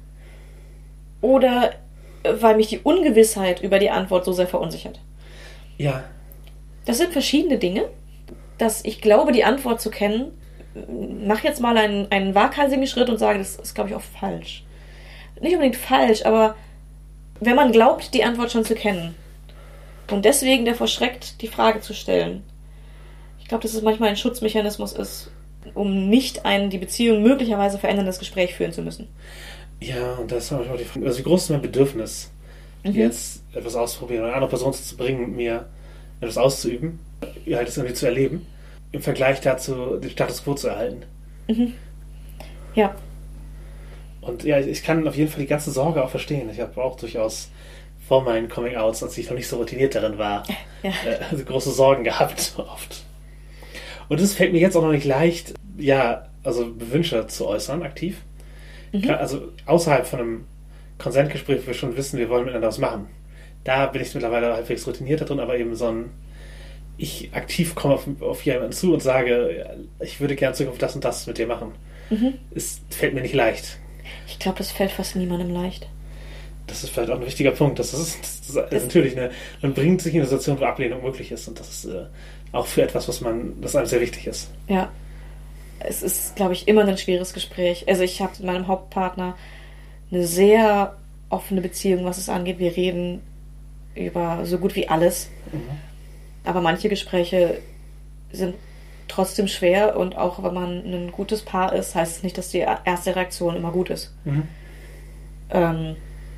Oder weil mich die Ungewissheit über die Antwort so sehr verunsichert? Ja. Das sind verschiedene Dinge. Dass ich glaube, die Antwort zu kennen, mach jetzt mal einen, einen waghalsigen Schritt und sage, das ist, glaube ich, auch falsch. Nicht unbedingt falsch, aber wenn man glaubt, die Antwort schon zu kennen, und deswegen davor schreckt, die Frage zu stellen. Ich glaube, dass es manchmal ein Schutzmechanismus ist, um nicht ein die Beziehung möglicherweise veränderndes Gespräch führen zu müssen. Ja, und das ist manchmal die Frage, also wie groß ist mein Bedürfnis, mhm. jetzt etwas auszuprobieren oder eine andere Person zu bringen, mir etwas auszuüben, ja, halt das irgendwie zu erleben, im Vergleich dazu den Status Quo zu erhalten. Mhm. Ja. Und ja, ich kann auf jeden Fall die ganze Sorge auch verstehen. Ich habe auch durchaus vor meinen Coming-Outs, als ich noch nicht so routiniert darin war, ja. äh, also große Sorgen gehabt, oft. Und es fällt mir jetzt auch noch nicht leicht, ja, also Wünsche zu äußern, aktiv. Mhm. Also außerhalb von einem Konsentgespräch, wo wir schon wissen, wir wollen miteinander was machen. Da bin ich mittlerweile halbwegs routiniert drin, aber eben so ein, ich aktiv komme auf, auf jemanden zu und sage, ich würde gerne in Zukunft das und das mit dir machen. Mhm. Es fällt mir nicht leicht. Ich glaube, das fällt fast niemandem leicht. Das ist vielleicht auch ein wichtiger Punkt. Das ist, das ist das natürlich eine, man bringt sich in eine Situation, wo Ablehnung möglich ist. Und das ist äh, auch für etwas, was man, das einem sehr wichtig ist. Ja. Es ist, glaube ich, immer ein schweres Gespräch. Also ich habe mit meinem Hauptpartner eine sehr offene Beziehung, was es angeht. Wir reden über so gut wie alles. Mhm. Aber manche Gespräche sind trotzdem schwer, und auch wenn man ein gutes Paar ist, heißt es nicht, dass die erste Reaktion immer gut ist. Mhm. Ähm,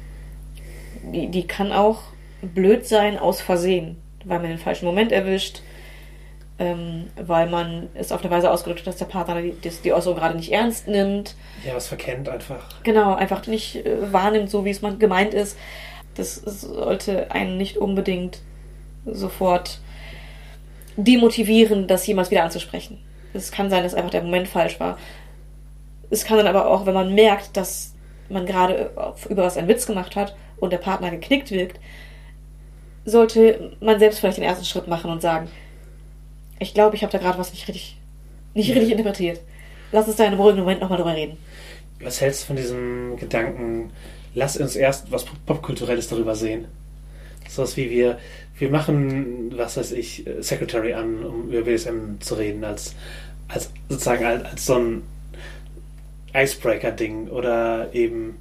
die, die kann auch blöd sein aus Versehen, weil man den falschen Moment erwischt, ähm, weil man es auf eine Weise ausgedrückt hat, dass der Partner die, die Äußerung gerade nicht ernst nimmt. Ja, was verkennt einfach. Genau, einfach nicht äh, wahrnimmt, so wie es man gemeint ist. Das sollte einen nicht unbedingt sofort demotivieren, das jemals wieder anzusprechen. Es kann sein, dass einfach der Moment falsch war. Es kann dann aber auch, wenn man merkt, dass man gerade über was einen Witz gemacht hat und der Partner geknickt wirkt, sollte man selbst vielleicht den ersten Schritt machen und sagen, ich glaube, ich habe da gerade was nicht richtig, nicht ja. richtig interpretiert. Lass uns da in einem ruhigen Moment nochmal drüber reden. Was hältst du von diesem Gedanken, lass uns erst was Popkulturelles darüber sehen? Sowas wie wir, wir machen, was weiß ich, Secretary an, um über B D S M zu reden, als, als sozusagen als, als so ein Icebreaker-Ding, oder eben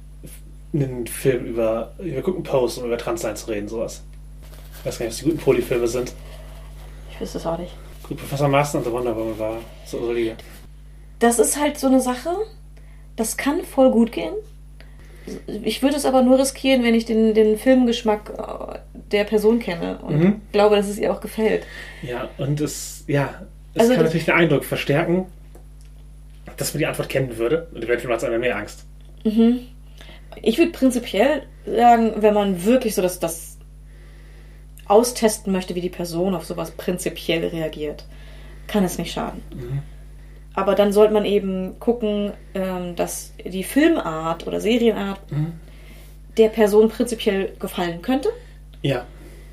einen Film über, wir gucken Pose, um über Transline zu reden, sowas. Ich weiß gar nicht, was die guten Poly-Filme sind. Ich wüsste es auch nicht. Gut, Professor Marston und The Wonder Woman war so solide. Das ist halt so eine Sache, das kann voll gut gehen. Ich würde es aber nur riskieren, wenn ich den, den Filmgeschmack der Person kenne und mhm. glaube, dass es ihr auch gefällt. Ja, und es, ja, es also kann natürlich den Eindruck verstärken, dass man die Antwort kennen würde, und eventuell hat es einem mehr Angst. Mhm. Ich würde prinzipiell sagen, wenn man wirklich so das, das austesten möchte, wie die Person auf sowas prinzipiell reagiert, kann es nicht schaden. Mhm. Aber dann sollte man eben gucken, dass die Filmart oder Serienart mhm. der Person prinzipiell gefallen könnte. Ja.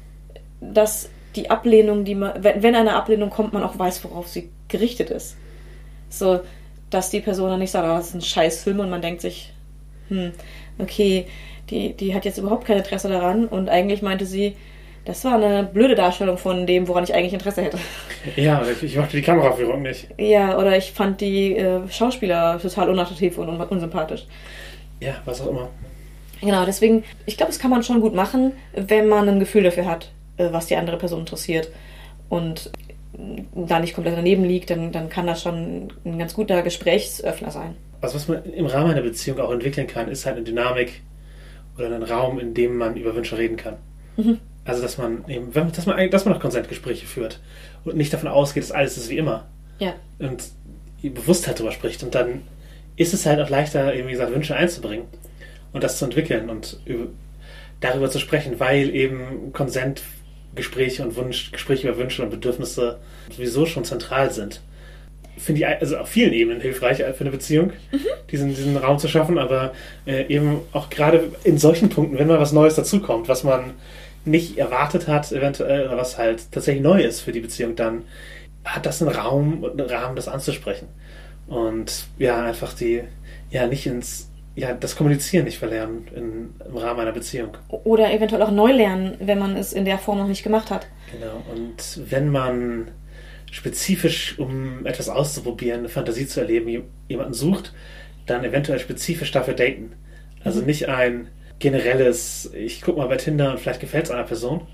Dass die Ablehnung, die man, wenn eine Ablehnung kommt, man auch weiß, worauf sie gerichtet ist. So, dass die Person dann nicht sagt, oh, das ist ein Scheißfilm, und man denkt sich, hm, okay, die, die hat jetzt überhaupt kein Interesse daran, und eigentlich meinte sie, das war eine blöde Darstellung von dem, woran ich eigentlich Interesse hätte. Ja, ich, ich mochte die Kameraführung nicht. Ja, oder ich fand die äh, Schauspieler total unattraktiv und un- unsympathisch. Ja, was auch immer. Genau, deswegen, ich glaube, das kann man schon gut machen, wenn man ein Gefühl dafür hat, äh, was die andere Person interessiert, und da nicht komplett daneben liegt, dann, dann kann das schon ein ganz guter Gesprächsöffner sein. Also was man im Rahmen einer Beziehung auch entwickeln kann, ist halt eine Dynamik oder einen Raum, in dem man über Wünsche reden kann. Mhm. Also dass man eben, dass man, dass man noch Konsentgespräche führt und nicht davon ausgeht, dass alles ist wie immer. Ja. Und Bewusstheit darüber spricht. Und dann ist es halt auch leichter, eben wie gesagt, Wünsche einzubringen und das zu entwickeln und über, darüber zu sprechen, weil eben Konsentgespräche und Wunsch, Gespräche über Wünsche und Bedürfnisse sowieso schon zentral sind. Finde ich also auf vielen Ebenen hilfreich für eine Beziehung, mhm. diesen, diesen Raum zu schaffen, aber äh, eben auch gerade in solchen Punkten, wenn mal was Neues dazukommt, was man nicht erwartet hat, eventuell, oder was halt tatsächlich neu ist für die Beziehung, dann hat das einen Raum und einen Rahmen, das anzusprechen. Und ja, einfach die, ja, nicht ins, ja, das Kommunizieren nicht verlernen in, im Rahmen einer Beziehung. Oder eventuell auch neu lernen, wenn man es in der Form noch nicht gemacht hat. Genau, und wenn man spezifisch, um etwas auszuprobieren, eine Fantasie zu erleben, jemanden sucht, dann eventuell spezifisch dafür daten. Also mhm. nicht ein generelles, ich guck mal bei Tinder und vielleicht gefällt es einer Person,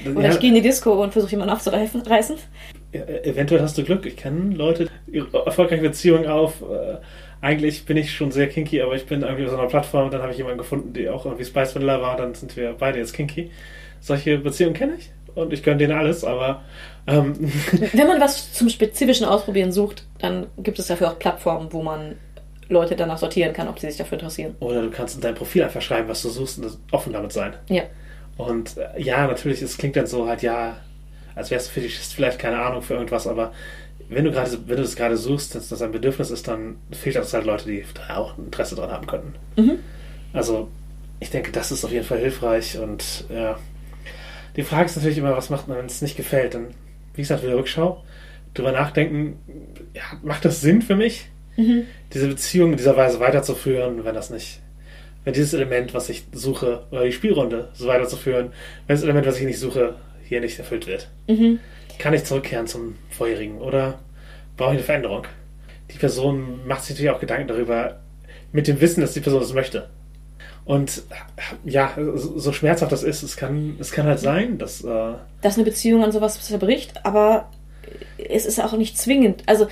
Oder ja. ich gehe in die Disco und versuche jemanden aufzureißen. Ja, eventuell hast du Glück. Ich kenne Leute, die ihre erfolgreiche Beziehung auf. Äh, eigentlich bin ich schon sehr kinky, aber ich bin irgendwie auf so einer Plattform und dann habe ich jemanden gefunden, die auch irgendwie Spice Vanilla war, dann sind wir beide jetzt kinky. Solche Beziehungen kenne ich und ich gönne denen alles, aber... Ähm Wenn man was zum spezifischen Ausprobieren sucht, dann gibt es dafür auch Plattformen, wo man Leute danach sortieren kann, ob sie sich dafür interessieren. Oder du kannst in dein Profil einfach schreiben, was du suchst und offen damit sein. Ja. Und äh, ja, natürlich, es klingt dann so halt, ja, als wärst du für dich vielleicht keine Ahnung für irgendwas, aber wenn du gerade, wenn du das gerade suchst, dass das ein Bedürfnis ist, dann fehlt das halt Leute, die da auch ein Interesse dran haben könnten. Mhm. Also, ich denke, das ist auf jeden Fall hilfreich und ja. Die Frage ist natürlich immer, was macht man, wenn es nicht gefällt? Dann, wie gesagt, wieder Rückschau, drüber nachdenken, ja, macht das Sinn für mich, mhm. diese Beziehung in dieser Weise weiterzuführen, wenn das nicht, wenn dieses Element, was ich suche, oder die Spielrunde so weiterzuführen, wenn das Element, was ich nicht suche, hier nicht erfüllt wird. Mhm. Kann ich zurückkehren zum Vorherigen oder brauche ich eine Veränderung? Die Person macht sich natürlich auch Gedanken darüber, mit dem Wissen, dass die Person das möchte. Und ja, so schmerzhaft das ist, es kann, es kann halt sein, dass... Äh dass eine Beziehung an sowas zerbricht, aber es ist auch nicht zwingend. Also,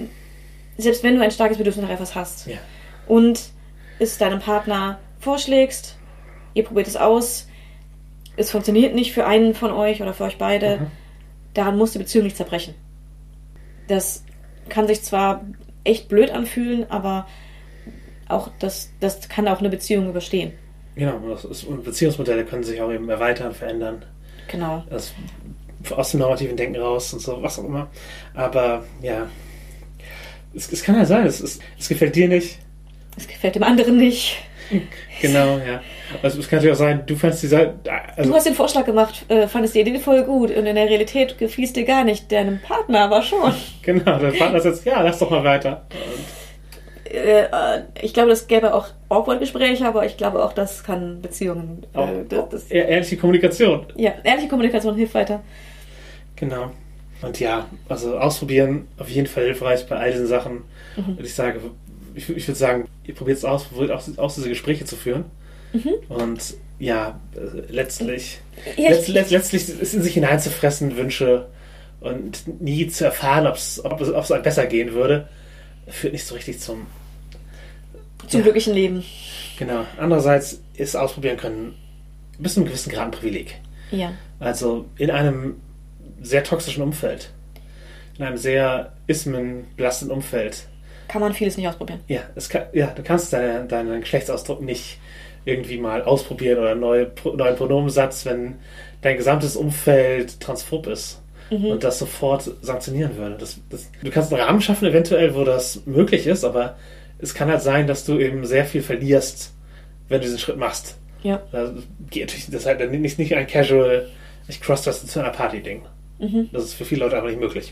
selbst wenn du ein starkes Bedürfnis nach etwas hast ja. und es deinem Partner vorschlägst, ihr probiert es aus, es funktioniert nicht für einen von euch oder für euch beide, mhm. daran muss die Beziehung nicht zerbrechen. Das kann sich zwar echt blöd anfühlen, aber auch das, das kann auch eine Beziehung überstehen. Genau, das ist, und Beziehungsmodelle können sich auch eben erweitern, verändern. Genau. Das, aus dem normativen Denken raus und so, was auch immer. Aber ja, es, es kann ja sein, es, es, es gefällt dir nicht. Es gefällt dem anderen nicht. Genau, ja. Also es kann natürlich auch sein, du fandst die Seite... Also du hast den Vorschlag gemacht, äh, fandest die Idee voll gut und in der Realität gefiel es dir gar nicht, deinem Partner aber schon. Genau, dein Partner ist jetzt, ja, lass doch mal weiter. Und äh, ich glaube, das gäbe auch awkward Gespräche, aber ich glaube auch, das kann Beziehungen... Äh, auch, das, das, ehrliche Kommunikation. Ja, ehrliche Kommunikation hilft weiter. Genau. Und ja, also ausprobieren, auf jeden Fall hilfreich bei all diesen Sachen. Mhm. Und ich sage... Ich, ich würde sagen, ihr probiert es aus, probiert auch, auch diese Gespräche zu führen. Mhm. Und ja, äh, letztlich, ja, letzt, letzt, letztlich ist in sich hineinzufressen, Wünsche und nie zu erfahren, ob's, ob es ob es einem besser gehen würde, führt nicht so richtig zum zum ja, glücklichen Leben. Genau. Andererseits ist ausprobieren können bis zu einem gewissen Grad ein Privileg. Ja. Also in einem sehr toxischen Umfeld, in einem sehr ismenbelasteten Umfeld, kann man vieles nicht ausprobieren. Ja, es kann, ja du kannst deine, deinen Geschlechtsausdruck nicht irgendwie mal ausprobieren oder einen neue, neuen Pronomensatz, wenn dein gesamtes Umfeld transphob ist mhm. und das sofort sanktionieren würde. Das, das, du kannst einen Rahmen schaffen, eventuell, wo das möglich ist, aber es kann halt sein, dass du eben sehr viel verlierst, wenn du diesen Schritt machst. Ja. Das ist halt nicht, nicht ein casual, ich cross-dresse zu einer Party-Ding. Mhm. Das ist für viele Leute einfach nicht möglich.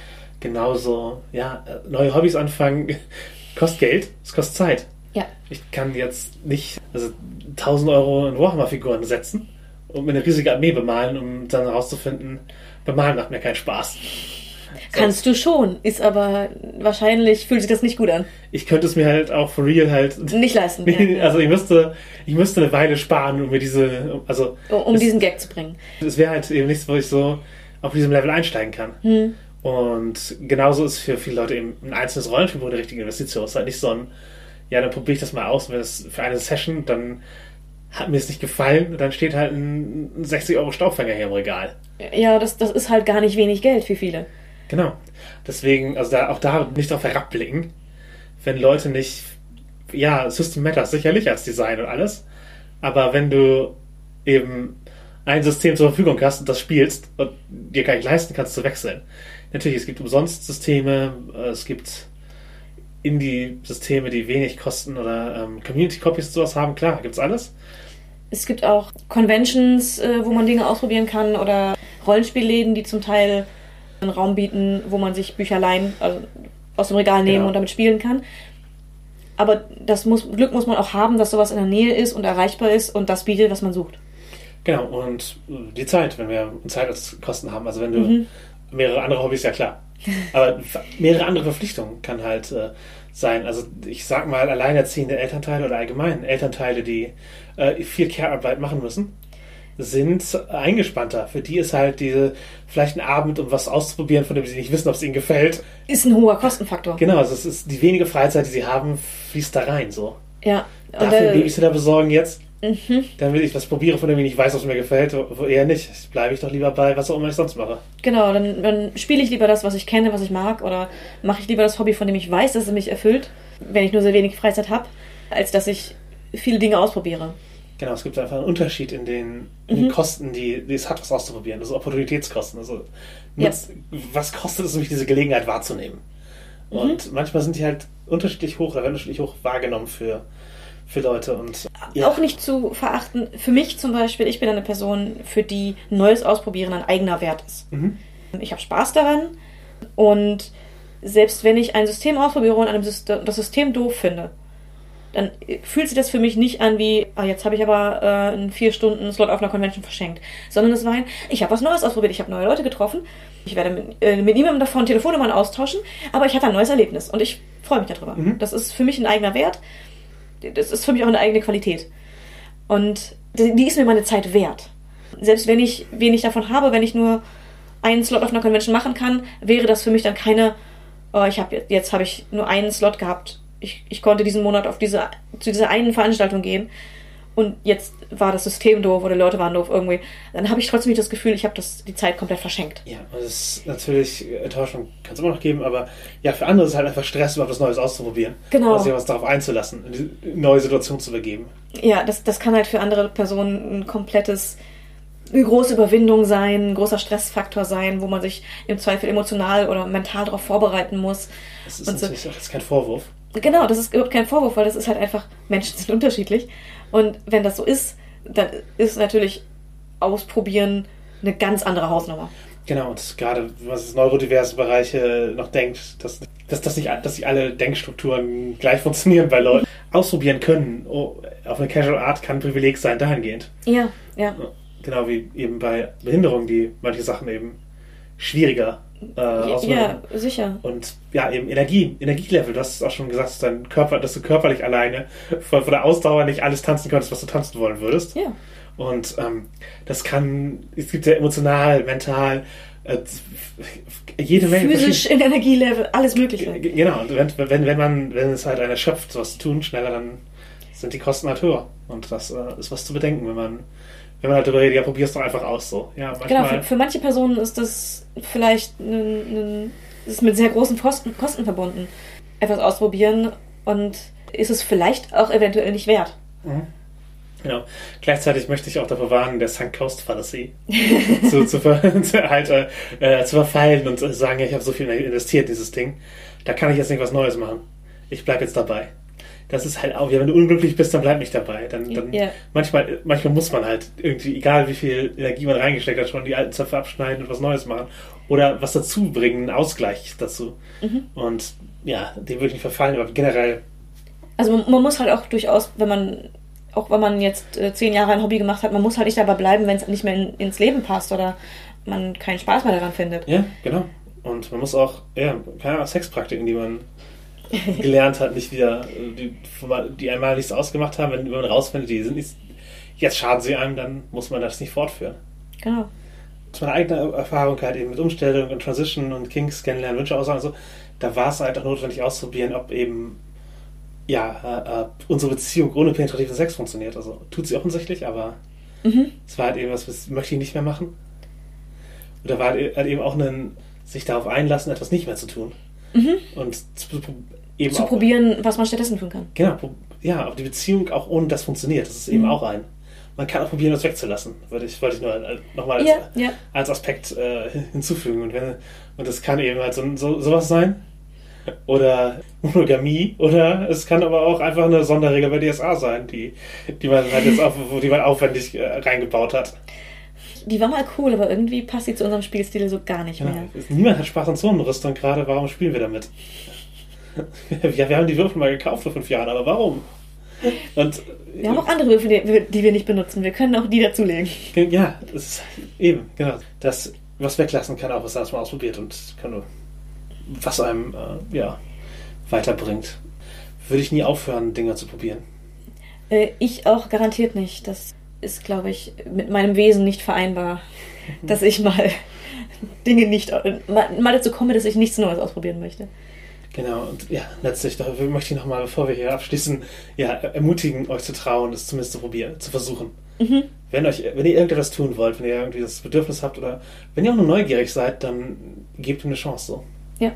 Genauso, ja, neue Hobbys anfangen, kostet Geld, es kostet Zeit. Ja. Ich kann jetzt nicht also tausend Euro in Warhammer-Figuren setzen und mir eine riesige Armee bemalen, um dann herauszufinden, bemalen macht mir keinen Spaß. Kannst du schon, ist aber wahrscheinlich fühlt sich das nicht gut an. Ich könnte es mir halt auch for real halt nicht leisten. Ja, also ich müsste, ich müsste eine Weile sparen, um mir diese, also um es, diesen Gag zu bringen. Es wäre halt eben nichts, wo ich so auf diesem Level einsteigen kann. Hm. Und genauso ist für viele Leute eben ein einzelnes Rollenspiel eine richtige Investition. Es ist halt nicht so ein, ja, dann probiere ich das mal aus, wenn es für eine Session, dann hat mir es nicht gefallen, dann steht halt ein sechzig Euro Staubfänger hier im Regal. Ja, das, das ist halt gar nicht wenig Geld für viele. Genau. Deswegen, also da, auch da nicht darauf herabblicken, wenn Leute nicht, ja, System Matters sicherlich als Design und alles, aber wenn du eben ein System zur Verfügung hast und das spielst und dir gar nicht leisten kannst zu wechseln. Natürlich, es gibt umsonst Systeme, es gibt Indie-Systeme, die wenig kosten oder ähm, Community-Copies und sowas haben. Klar, gibt's alles. Es gibt auch Conventions, äh, wo man Dinge ausprobieren kann oder Rollenspielläden, die zum Teil einen Raum bieten, wo man sich Bücher leihen, also aus dem Regal nehmen genau. und damit spielen kann. Aber das muss, Glück muss man auch haben, dass sowas in der Nähe ist und erreichbar ist und das bietet, was man sucht. Genau, und die Zeit, wenn wir Zeit als Kosten haben. Also wenn du mhm. mehrere andere Hobbys, ja klar. Aber mehrere andere Verpflichtungen kann halt äh, sein. Also ich sag mal, alleinerziehende Elternteile oder allgemein Elternteile, die äh, viel Care-Arbeit machen müssen. sind eingespannter. Für die ist halt diese, vielleicht ein Abend, um was auszuprobieren, von dem sie nicht wissen, ob es ihnen gefällt. Ist ein hoher Kostenfaktor. Genau, also es ist die wenige Freizeit, die sie haben, fließt da rein, so. Ja. Dafür äh, Babysitter besorgen jetzt, mhm. damit ich was probiere, von dem ich nicht weiß, was mir gefällt, wo eher nicht. Bleibe ich doch lieber bei, was auch immer ich sonst mache. Genau, dann, dann spiele ich lieber das, was ich kenne, was ich mag, oder mache ich lieber das Hobby, von dem ich weiß, dass es mich erfüllt, wenn ich nur sehr wenig Freizeit habe, als dass ich viele Dinge ausprobiere. Genau, es gibt einfach einen Unterschied in den, in mhm. den Kosten, die, die es hat, was auszuprobieren. Also Opportunitätskosten. Also nutzt, ja. Was kostet es mich, diese Gelegenheit wahrzunehmen? Mhm. Und manchmal sind die halt unterschiedlich hoch, oder werden unterschiedlich hoch wahrgenommen für, für Leute. Und ja. Auch nicht zu verachten. Für mich zum Beispiel, ich bin eine Person, für die Neues ausprobieren ein eigener Wert ist. Mhm. Ich habe Spaß daran, und selbst wenn ich ein System ausprobiere und einem System, das System doof finde, dann fühlt sich das für mich nicht an wie, ah, jetzt habe ich aber äh, einen vier Stunden Slot auf einer Convention verschenkt. Sondern es war ein, ich habe was Neues ausprobiert, ich habe neue Leute getroffen, ich werde mit, äh, mit niemandem davon Telefonnummern austauschen, aber ich hatte ein neues Erlebnis und ich freue mich darüber. Mhm. Das ist für mich ein eigener Wert, das ist für mich auch eine eigene Qualität. Und die, die ist mir meine Zeit wert. Selbst wenn ich wenig davon habe, wenn ich nur einen Slot auf einer Convention machen kann, wäre das für mich dann keine, oh, ich habe jetzt habe ich nur einen Slot gehabt, Ich, ich konnte diesen Monat auf diese, zu dieser einen Veranstaltung gehen und jetzt war das System doof oder die Leute waren doof irgendwie. Dann habe ich trotzdem nicht das Gefühl, ich habe das die Zeit komplett verschenkt. Ja, das ist natürlich, Enttäuschung kann es immer noch geben, aber ja, für andere ist es halt einfach Stress, überhaupt was Neues auszuprobieren. Genau. Also sich was darauf einzulassen, in die neue Situation zu begeben. Ja, das, das kann halt für andere Personen ein komplettes, eine große Überwindung sein, ein großer Stressfaktor sein, wo man sich im Zweifel emotional oder mental darauf vorbereiten muss. Das ist und natürlich so. auch jetzt kein Vorwurf. Genau, das ist überhaupt kein Vorwurf, weil das ist halt einfach, Menschen sind unterschiedlich. Und wenn das so ist, dann ist natürlich Ausprobieren eine ganz andere Hausnummer. Genau, und gerade wenn man das neurodiverse Bereiche noch denkt, dass, dass, dass, nicht, dass nicht alle Denkstrukturen gleich funktionieren bei Leuten. Ausprobieren können oh, auf eine Casual Art kann ein Privileg sein, dahingehend. Ja, ja. Genau wie eben bei Behinderungen, die manche Sachen eben schwieriger Äh, ja, sicher. Und ja, eben Energie, Energielevel, du hast es auch schon gesagt, dass, dein Körper, dass du körperlich alleine von, von der Ausdauer nicht alles tanzen könntest, was du tanzen wollen würdest. Ja. Und ähm, das kann, es gibt ja emotional, mental, äh, jede Menge. Physisch in Energielevel, alles Mögliche. Genau, und wenn, wenn, wenn man, wenn es halt einer schöpft, sowas zu tun, schneller, dann sind die Kosten halt höher. Und das äh, ist was zu bedenken, wenn man Wenn man halt darüber redet, ja, probier's doch einfach aus, so. Ja, manchmal. Genau, für, für manche Personen ist das vielleicht ein, ein, ist mit sehr großen Kosten, Kosten verbunden, etwas ausprobieren, und ist es vielleicht auch eventuell nicht wert. Mhm. Genau. Gleichzeitig möchte ich auch davor warnen, der Sunk Cost Fallacy zu, zu, zu, halt, äh, zu verfallen und zu sagen, ja, ich habe so viel investiert in dieses Ding, da kann ich jetzt nicht was Neues machen. Ich bleibe jetzt dabei. Das ist halt auch, ja, wenn du unglücklich bist, dann bleib nicht dabei. Dann, dann yeah. manchmal, manchmal muss man halt irgendwie, egal wie viel Energie man reingesteckt hat, schon die alten Zöpfe abschneiden und was Neues machen. Oder was dazu bringen, einen Ausgleich dazu. Mhm. Und ja, dem würde ich nicht verfallen, aber generell. Also man, man muss halt auch durchaus, wenn man, auch wenn man jetzt äh, zehn Jahre ein Hobby gemacht hat, man muss halt nicht dabei bleiben, wenn es nicht mehr in, ins Leben passt oder man keinen Spaß mehr daran findet. Ja, genau. Und man muss auch, ja, keine Ahnung, Sexpraktiken, die man gelernt hat, nicht wieder, die, die einmal nichts ausgemacht haben, wenn man rausfindet, die sind nicht, jetzt schaden sie einem, dann muss man das nicht fortführen. Genau. Aus meiner eigenen Erfahrung halt eben mit Umstellung und Transition und Kinks kennenlernen, Wünsche aussagen und so, da war es halt auch notwendig auszuprobieren, ob eben ja, äh, unsere Beziehung ohne penetrativen Sex funktioniert. Also tut sie offensichtlich, aber mhm. es war halt eben was, das möchte ich nicht mehr machen. Oder war halt eben auch ein sich darauf einlassen, etwas nicht mehr zu tun. Mhm. Und zu, eben zu auch, probieren, was man stattdessen tun kann. Genau, ja, ob die Beziehung auch ohne das funktioniert. Das ist eben mhm. auch ein. Man kann auch probieren, das wegzulassen. Wollte ich, wollte ich nur nochmal als, ja, ja. als Aspekt äh, hinzufügen. Und, wenn, und das kann eben halt so, so, sowas sein. Oder Monogamie. Oder es kann aber auch einfach eine Sonderregel bei D S A sein, die, die man halt jetzt auf, die man aufwendig äh, reingebaut hat. Die war mal cool, aber irgendwie passt sie zu unserem Spielstil so gar nicht ja, mehr. Niemand hat Spaß an Zonenrüstung gerade. Warum spielen wir damit? Ja, wir haben die Würfel mal gekauft vor fünf Jahren, aber warum? Und, wir haben auch andere Würfel, die, die wir nicht benutzen. Wir können auch die dazulegen. Ja, das ist eben, genau. Das, was weglassen kann, auch was das mal ausprobiert und kann nur, was einem äh, ja, weiterbringt. Würde ich nie aufhören, Dinge zu probieren. Äh, ich auch garantiert nicht. Das ist, glaube ich, mit meinem Wesen nicht vereinbar, dass ich mal Dinge nicht, mal, mal dazu komme, dass ich nichts Neues ausprobieren möchte. Genau, und ja, letztlich da möchte ich nochmal, bevor wir hier abschließen, ja, ermutigen, euch zu trauen, es zumindest zu probieren, zu versuchen. Mhm. Wenn euch, wenn ihr irgendetwas tun wollt, wenn ihr irgendwie das Bedürfnis habt oder wenn ihr auch nur neugierig seid, dann gebt ihm eine Chance so. Ja.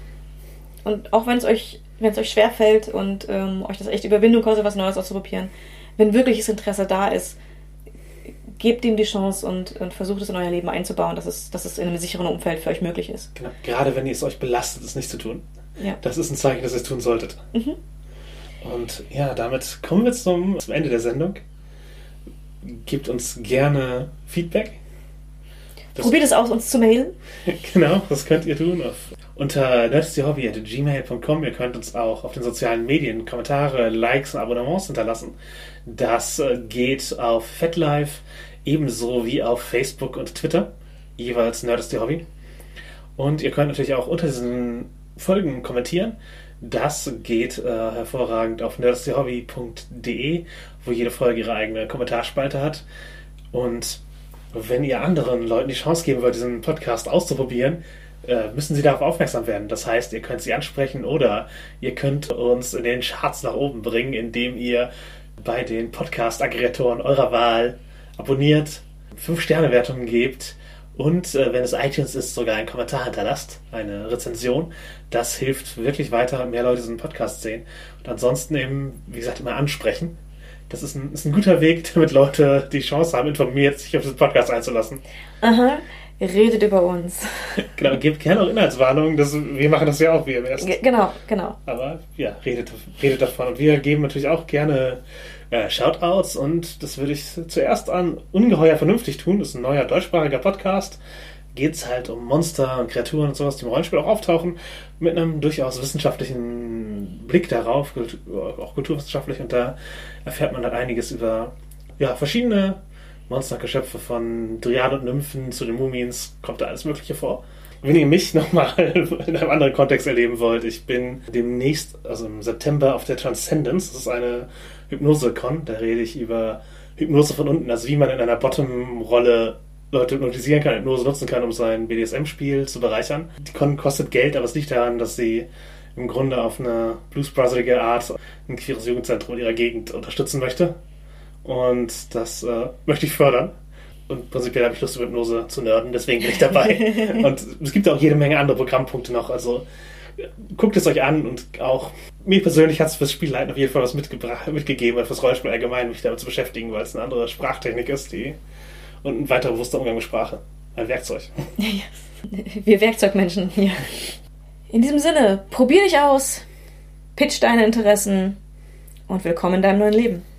Und auch wenn es euch, wenn es euch schwerfällt und ähm, euch das echt Überwindung kostet, was Neues auszuprobieren, wenn wirkliches Interesse da ist, gebt ihm die Chance und, und versucht es in euer Leben einzubauen, dass es, dass es in einem sicheren Umfeld für euch möglich ist. Genau. Gerade wenn es euch belastet, es nicht zu tun. Ja. Das ist ein Zeichen, dass ihr es tun solltet. Mhm. Und ja, damit kommen wir zum, zum Ende der Sendung. Gebt uns gerne Feedback. Das Probiert es aus, uns zu mailen. Genau, das könnt ihr tun auf, unter nerdsdhobby at gmail punkt com. Ihr könnt uns auch auf den sozialen Medien Kommentare, Likes und Abonnements hinterlassen. Das geht auf FetLife ebenso wie auf Facebook und Twitter, jeweils nerdsdhobby. Und ihr könnt natürlich auch unter diesen Folgen kommentieren. Das geht äh, hervorragend auf nerdsdhobby punkt de, wo jede Folge ihre eigene Kommentarspalte hat. Und wenn ihr anderen Leuten die Chance geben wollt, diesen Podcast auszuprobieren, äh, müssen sie darauf aufmerksam werden. Das heißt, ihr könnt sie ansprechen oder ihr könnt uns in den Charts nach oben bringen, indem ihr bei den Podcast-Aggregatoren eurer Wahl abonniert, fünf Sterne Wertungen gebt und, äh, wenn es iTunes ist, sogar einen Kommentar hinterlasst, eine Rezension. Das hilft wirklich weiter, mehr Leute diesen Podcast sehen. Und ansonsten eben, wie gesagt, immer ansprechen. Das ist ein, ist ein guter Weg, damit Leute die Chance haben, informiert sich auf diesen Podcast einzulassen. Aha, redet über uns. Genau, gebt gerne auch Inhaltswarnungen. Das, wir machen das ja auch wie im ersten. G- genau, genau. Aber ja, redet, redet davon. Und wir geben natürlich auch gerne äh, Shoutouts. Und das würde ich zuerst an Ungeheuer Vernünftig tun. Das ist ein neuer deutschsprachiger Podcast. Geht es halt um Monster und Kreaturen und sowas, die im Rollenspiel auch auftauchen, mit einem durchaus wissenschaftlichen Blick darauf, auch kulturwissenschaftlich, und da erfährt man halt einiges über ja, verschiedene Monstergeschöpfe, von Dryaden und Nymphen zu den Mumins, kommt da alles Mögliche vor. Wenn ihr mich nochmal in einem anderen Kontext erleben wollt, ich bin demnächst, also im September, auf der Transcendence, das ist eine Hypnose-Con, da rede ich über Hypnose von unten, also wie man in einer Bottom-Rolle Leute hypnotisieren kann, Hypnose nutzen kann, um sein B D S M-Spiel zu bereichern. Die Con kostet Geld, aber es liegt daran, dass sie im Grunde auf eine Blues-Brotherige Art ein queeres Jugendzentrum in ihrer Gegend unterstützen möchte. Und das äh, möchte ich fördern. Und prinzipiell habe ich Lust, über Hypnose zu nerden, deswegen bin ich dabei. Und es gibt auch jede Menge andere Programmpunkte noch, also guckt es euch an. Und auch mir persönlich hat es fürs Spielleiten auf jeden Fall was mitgebracht, mitgegeben, und fürs Rollenspiel allgemein, mich damit zu beschäftigen, weil es eine andere Sprachtechnik ist, die und ein weiterer bewusster Umgang mit Sprache. Ein Werkzeug. Wir Werkzeugmenschen, ja. In diesem Sinne, probier dich aus, pitch deine Interessen und willkommen in deinem neuen Leben.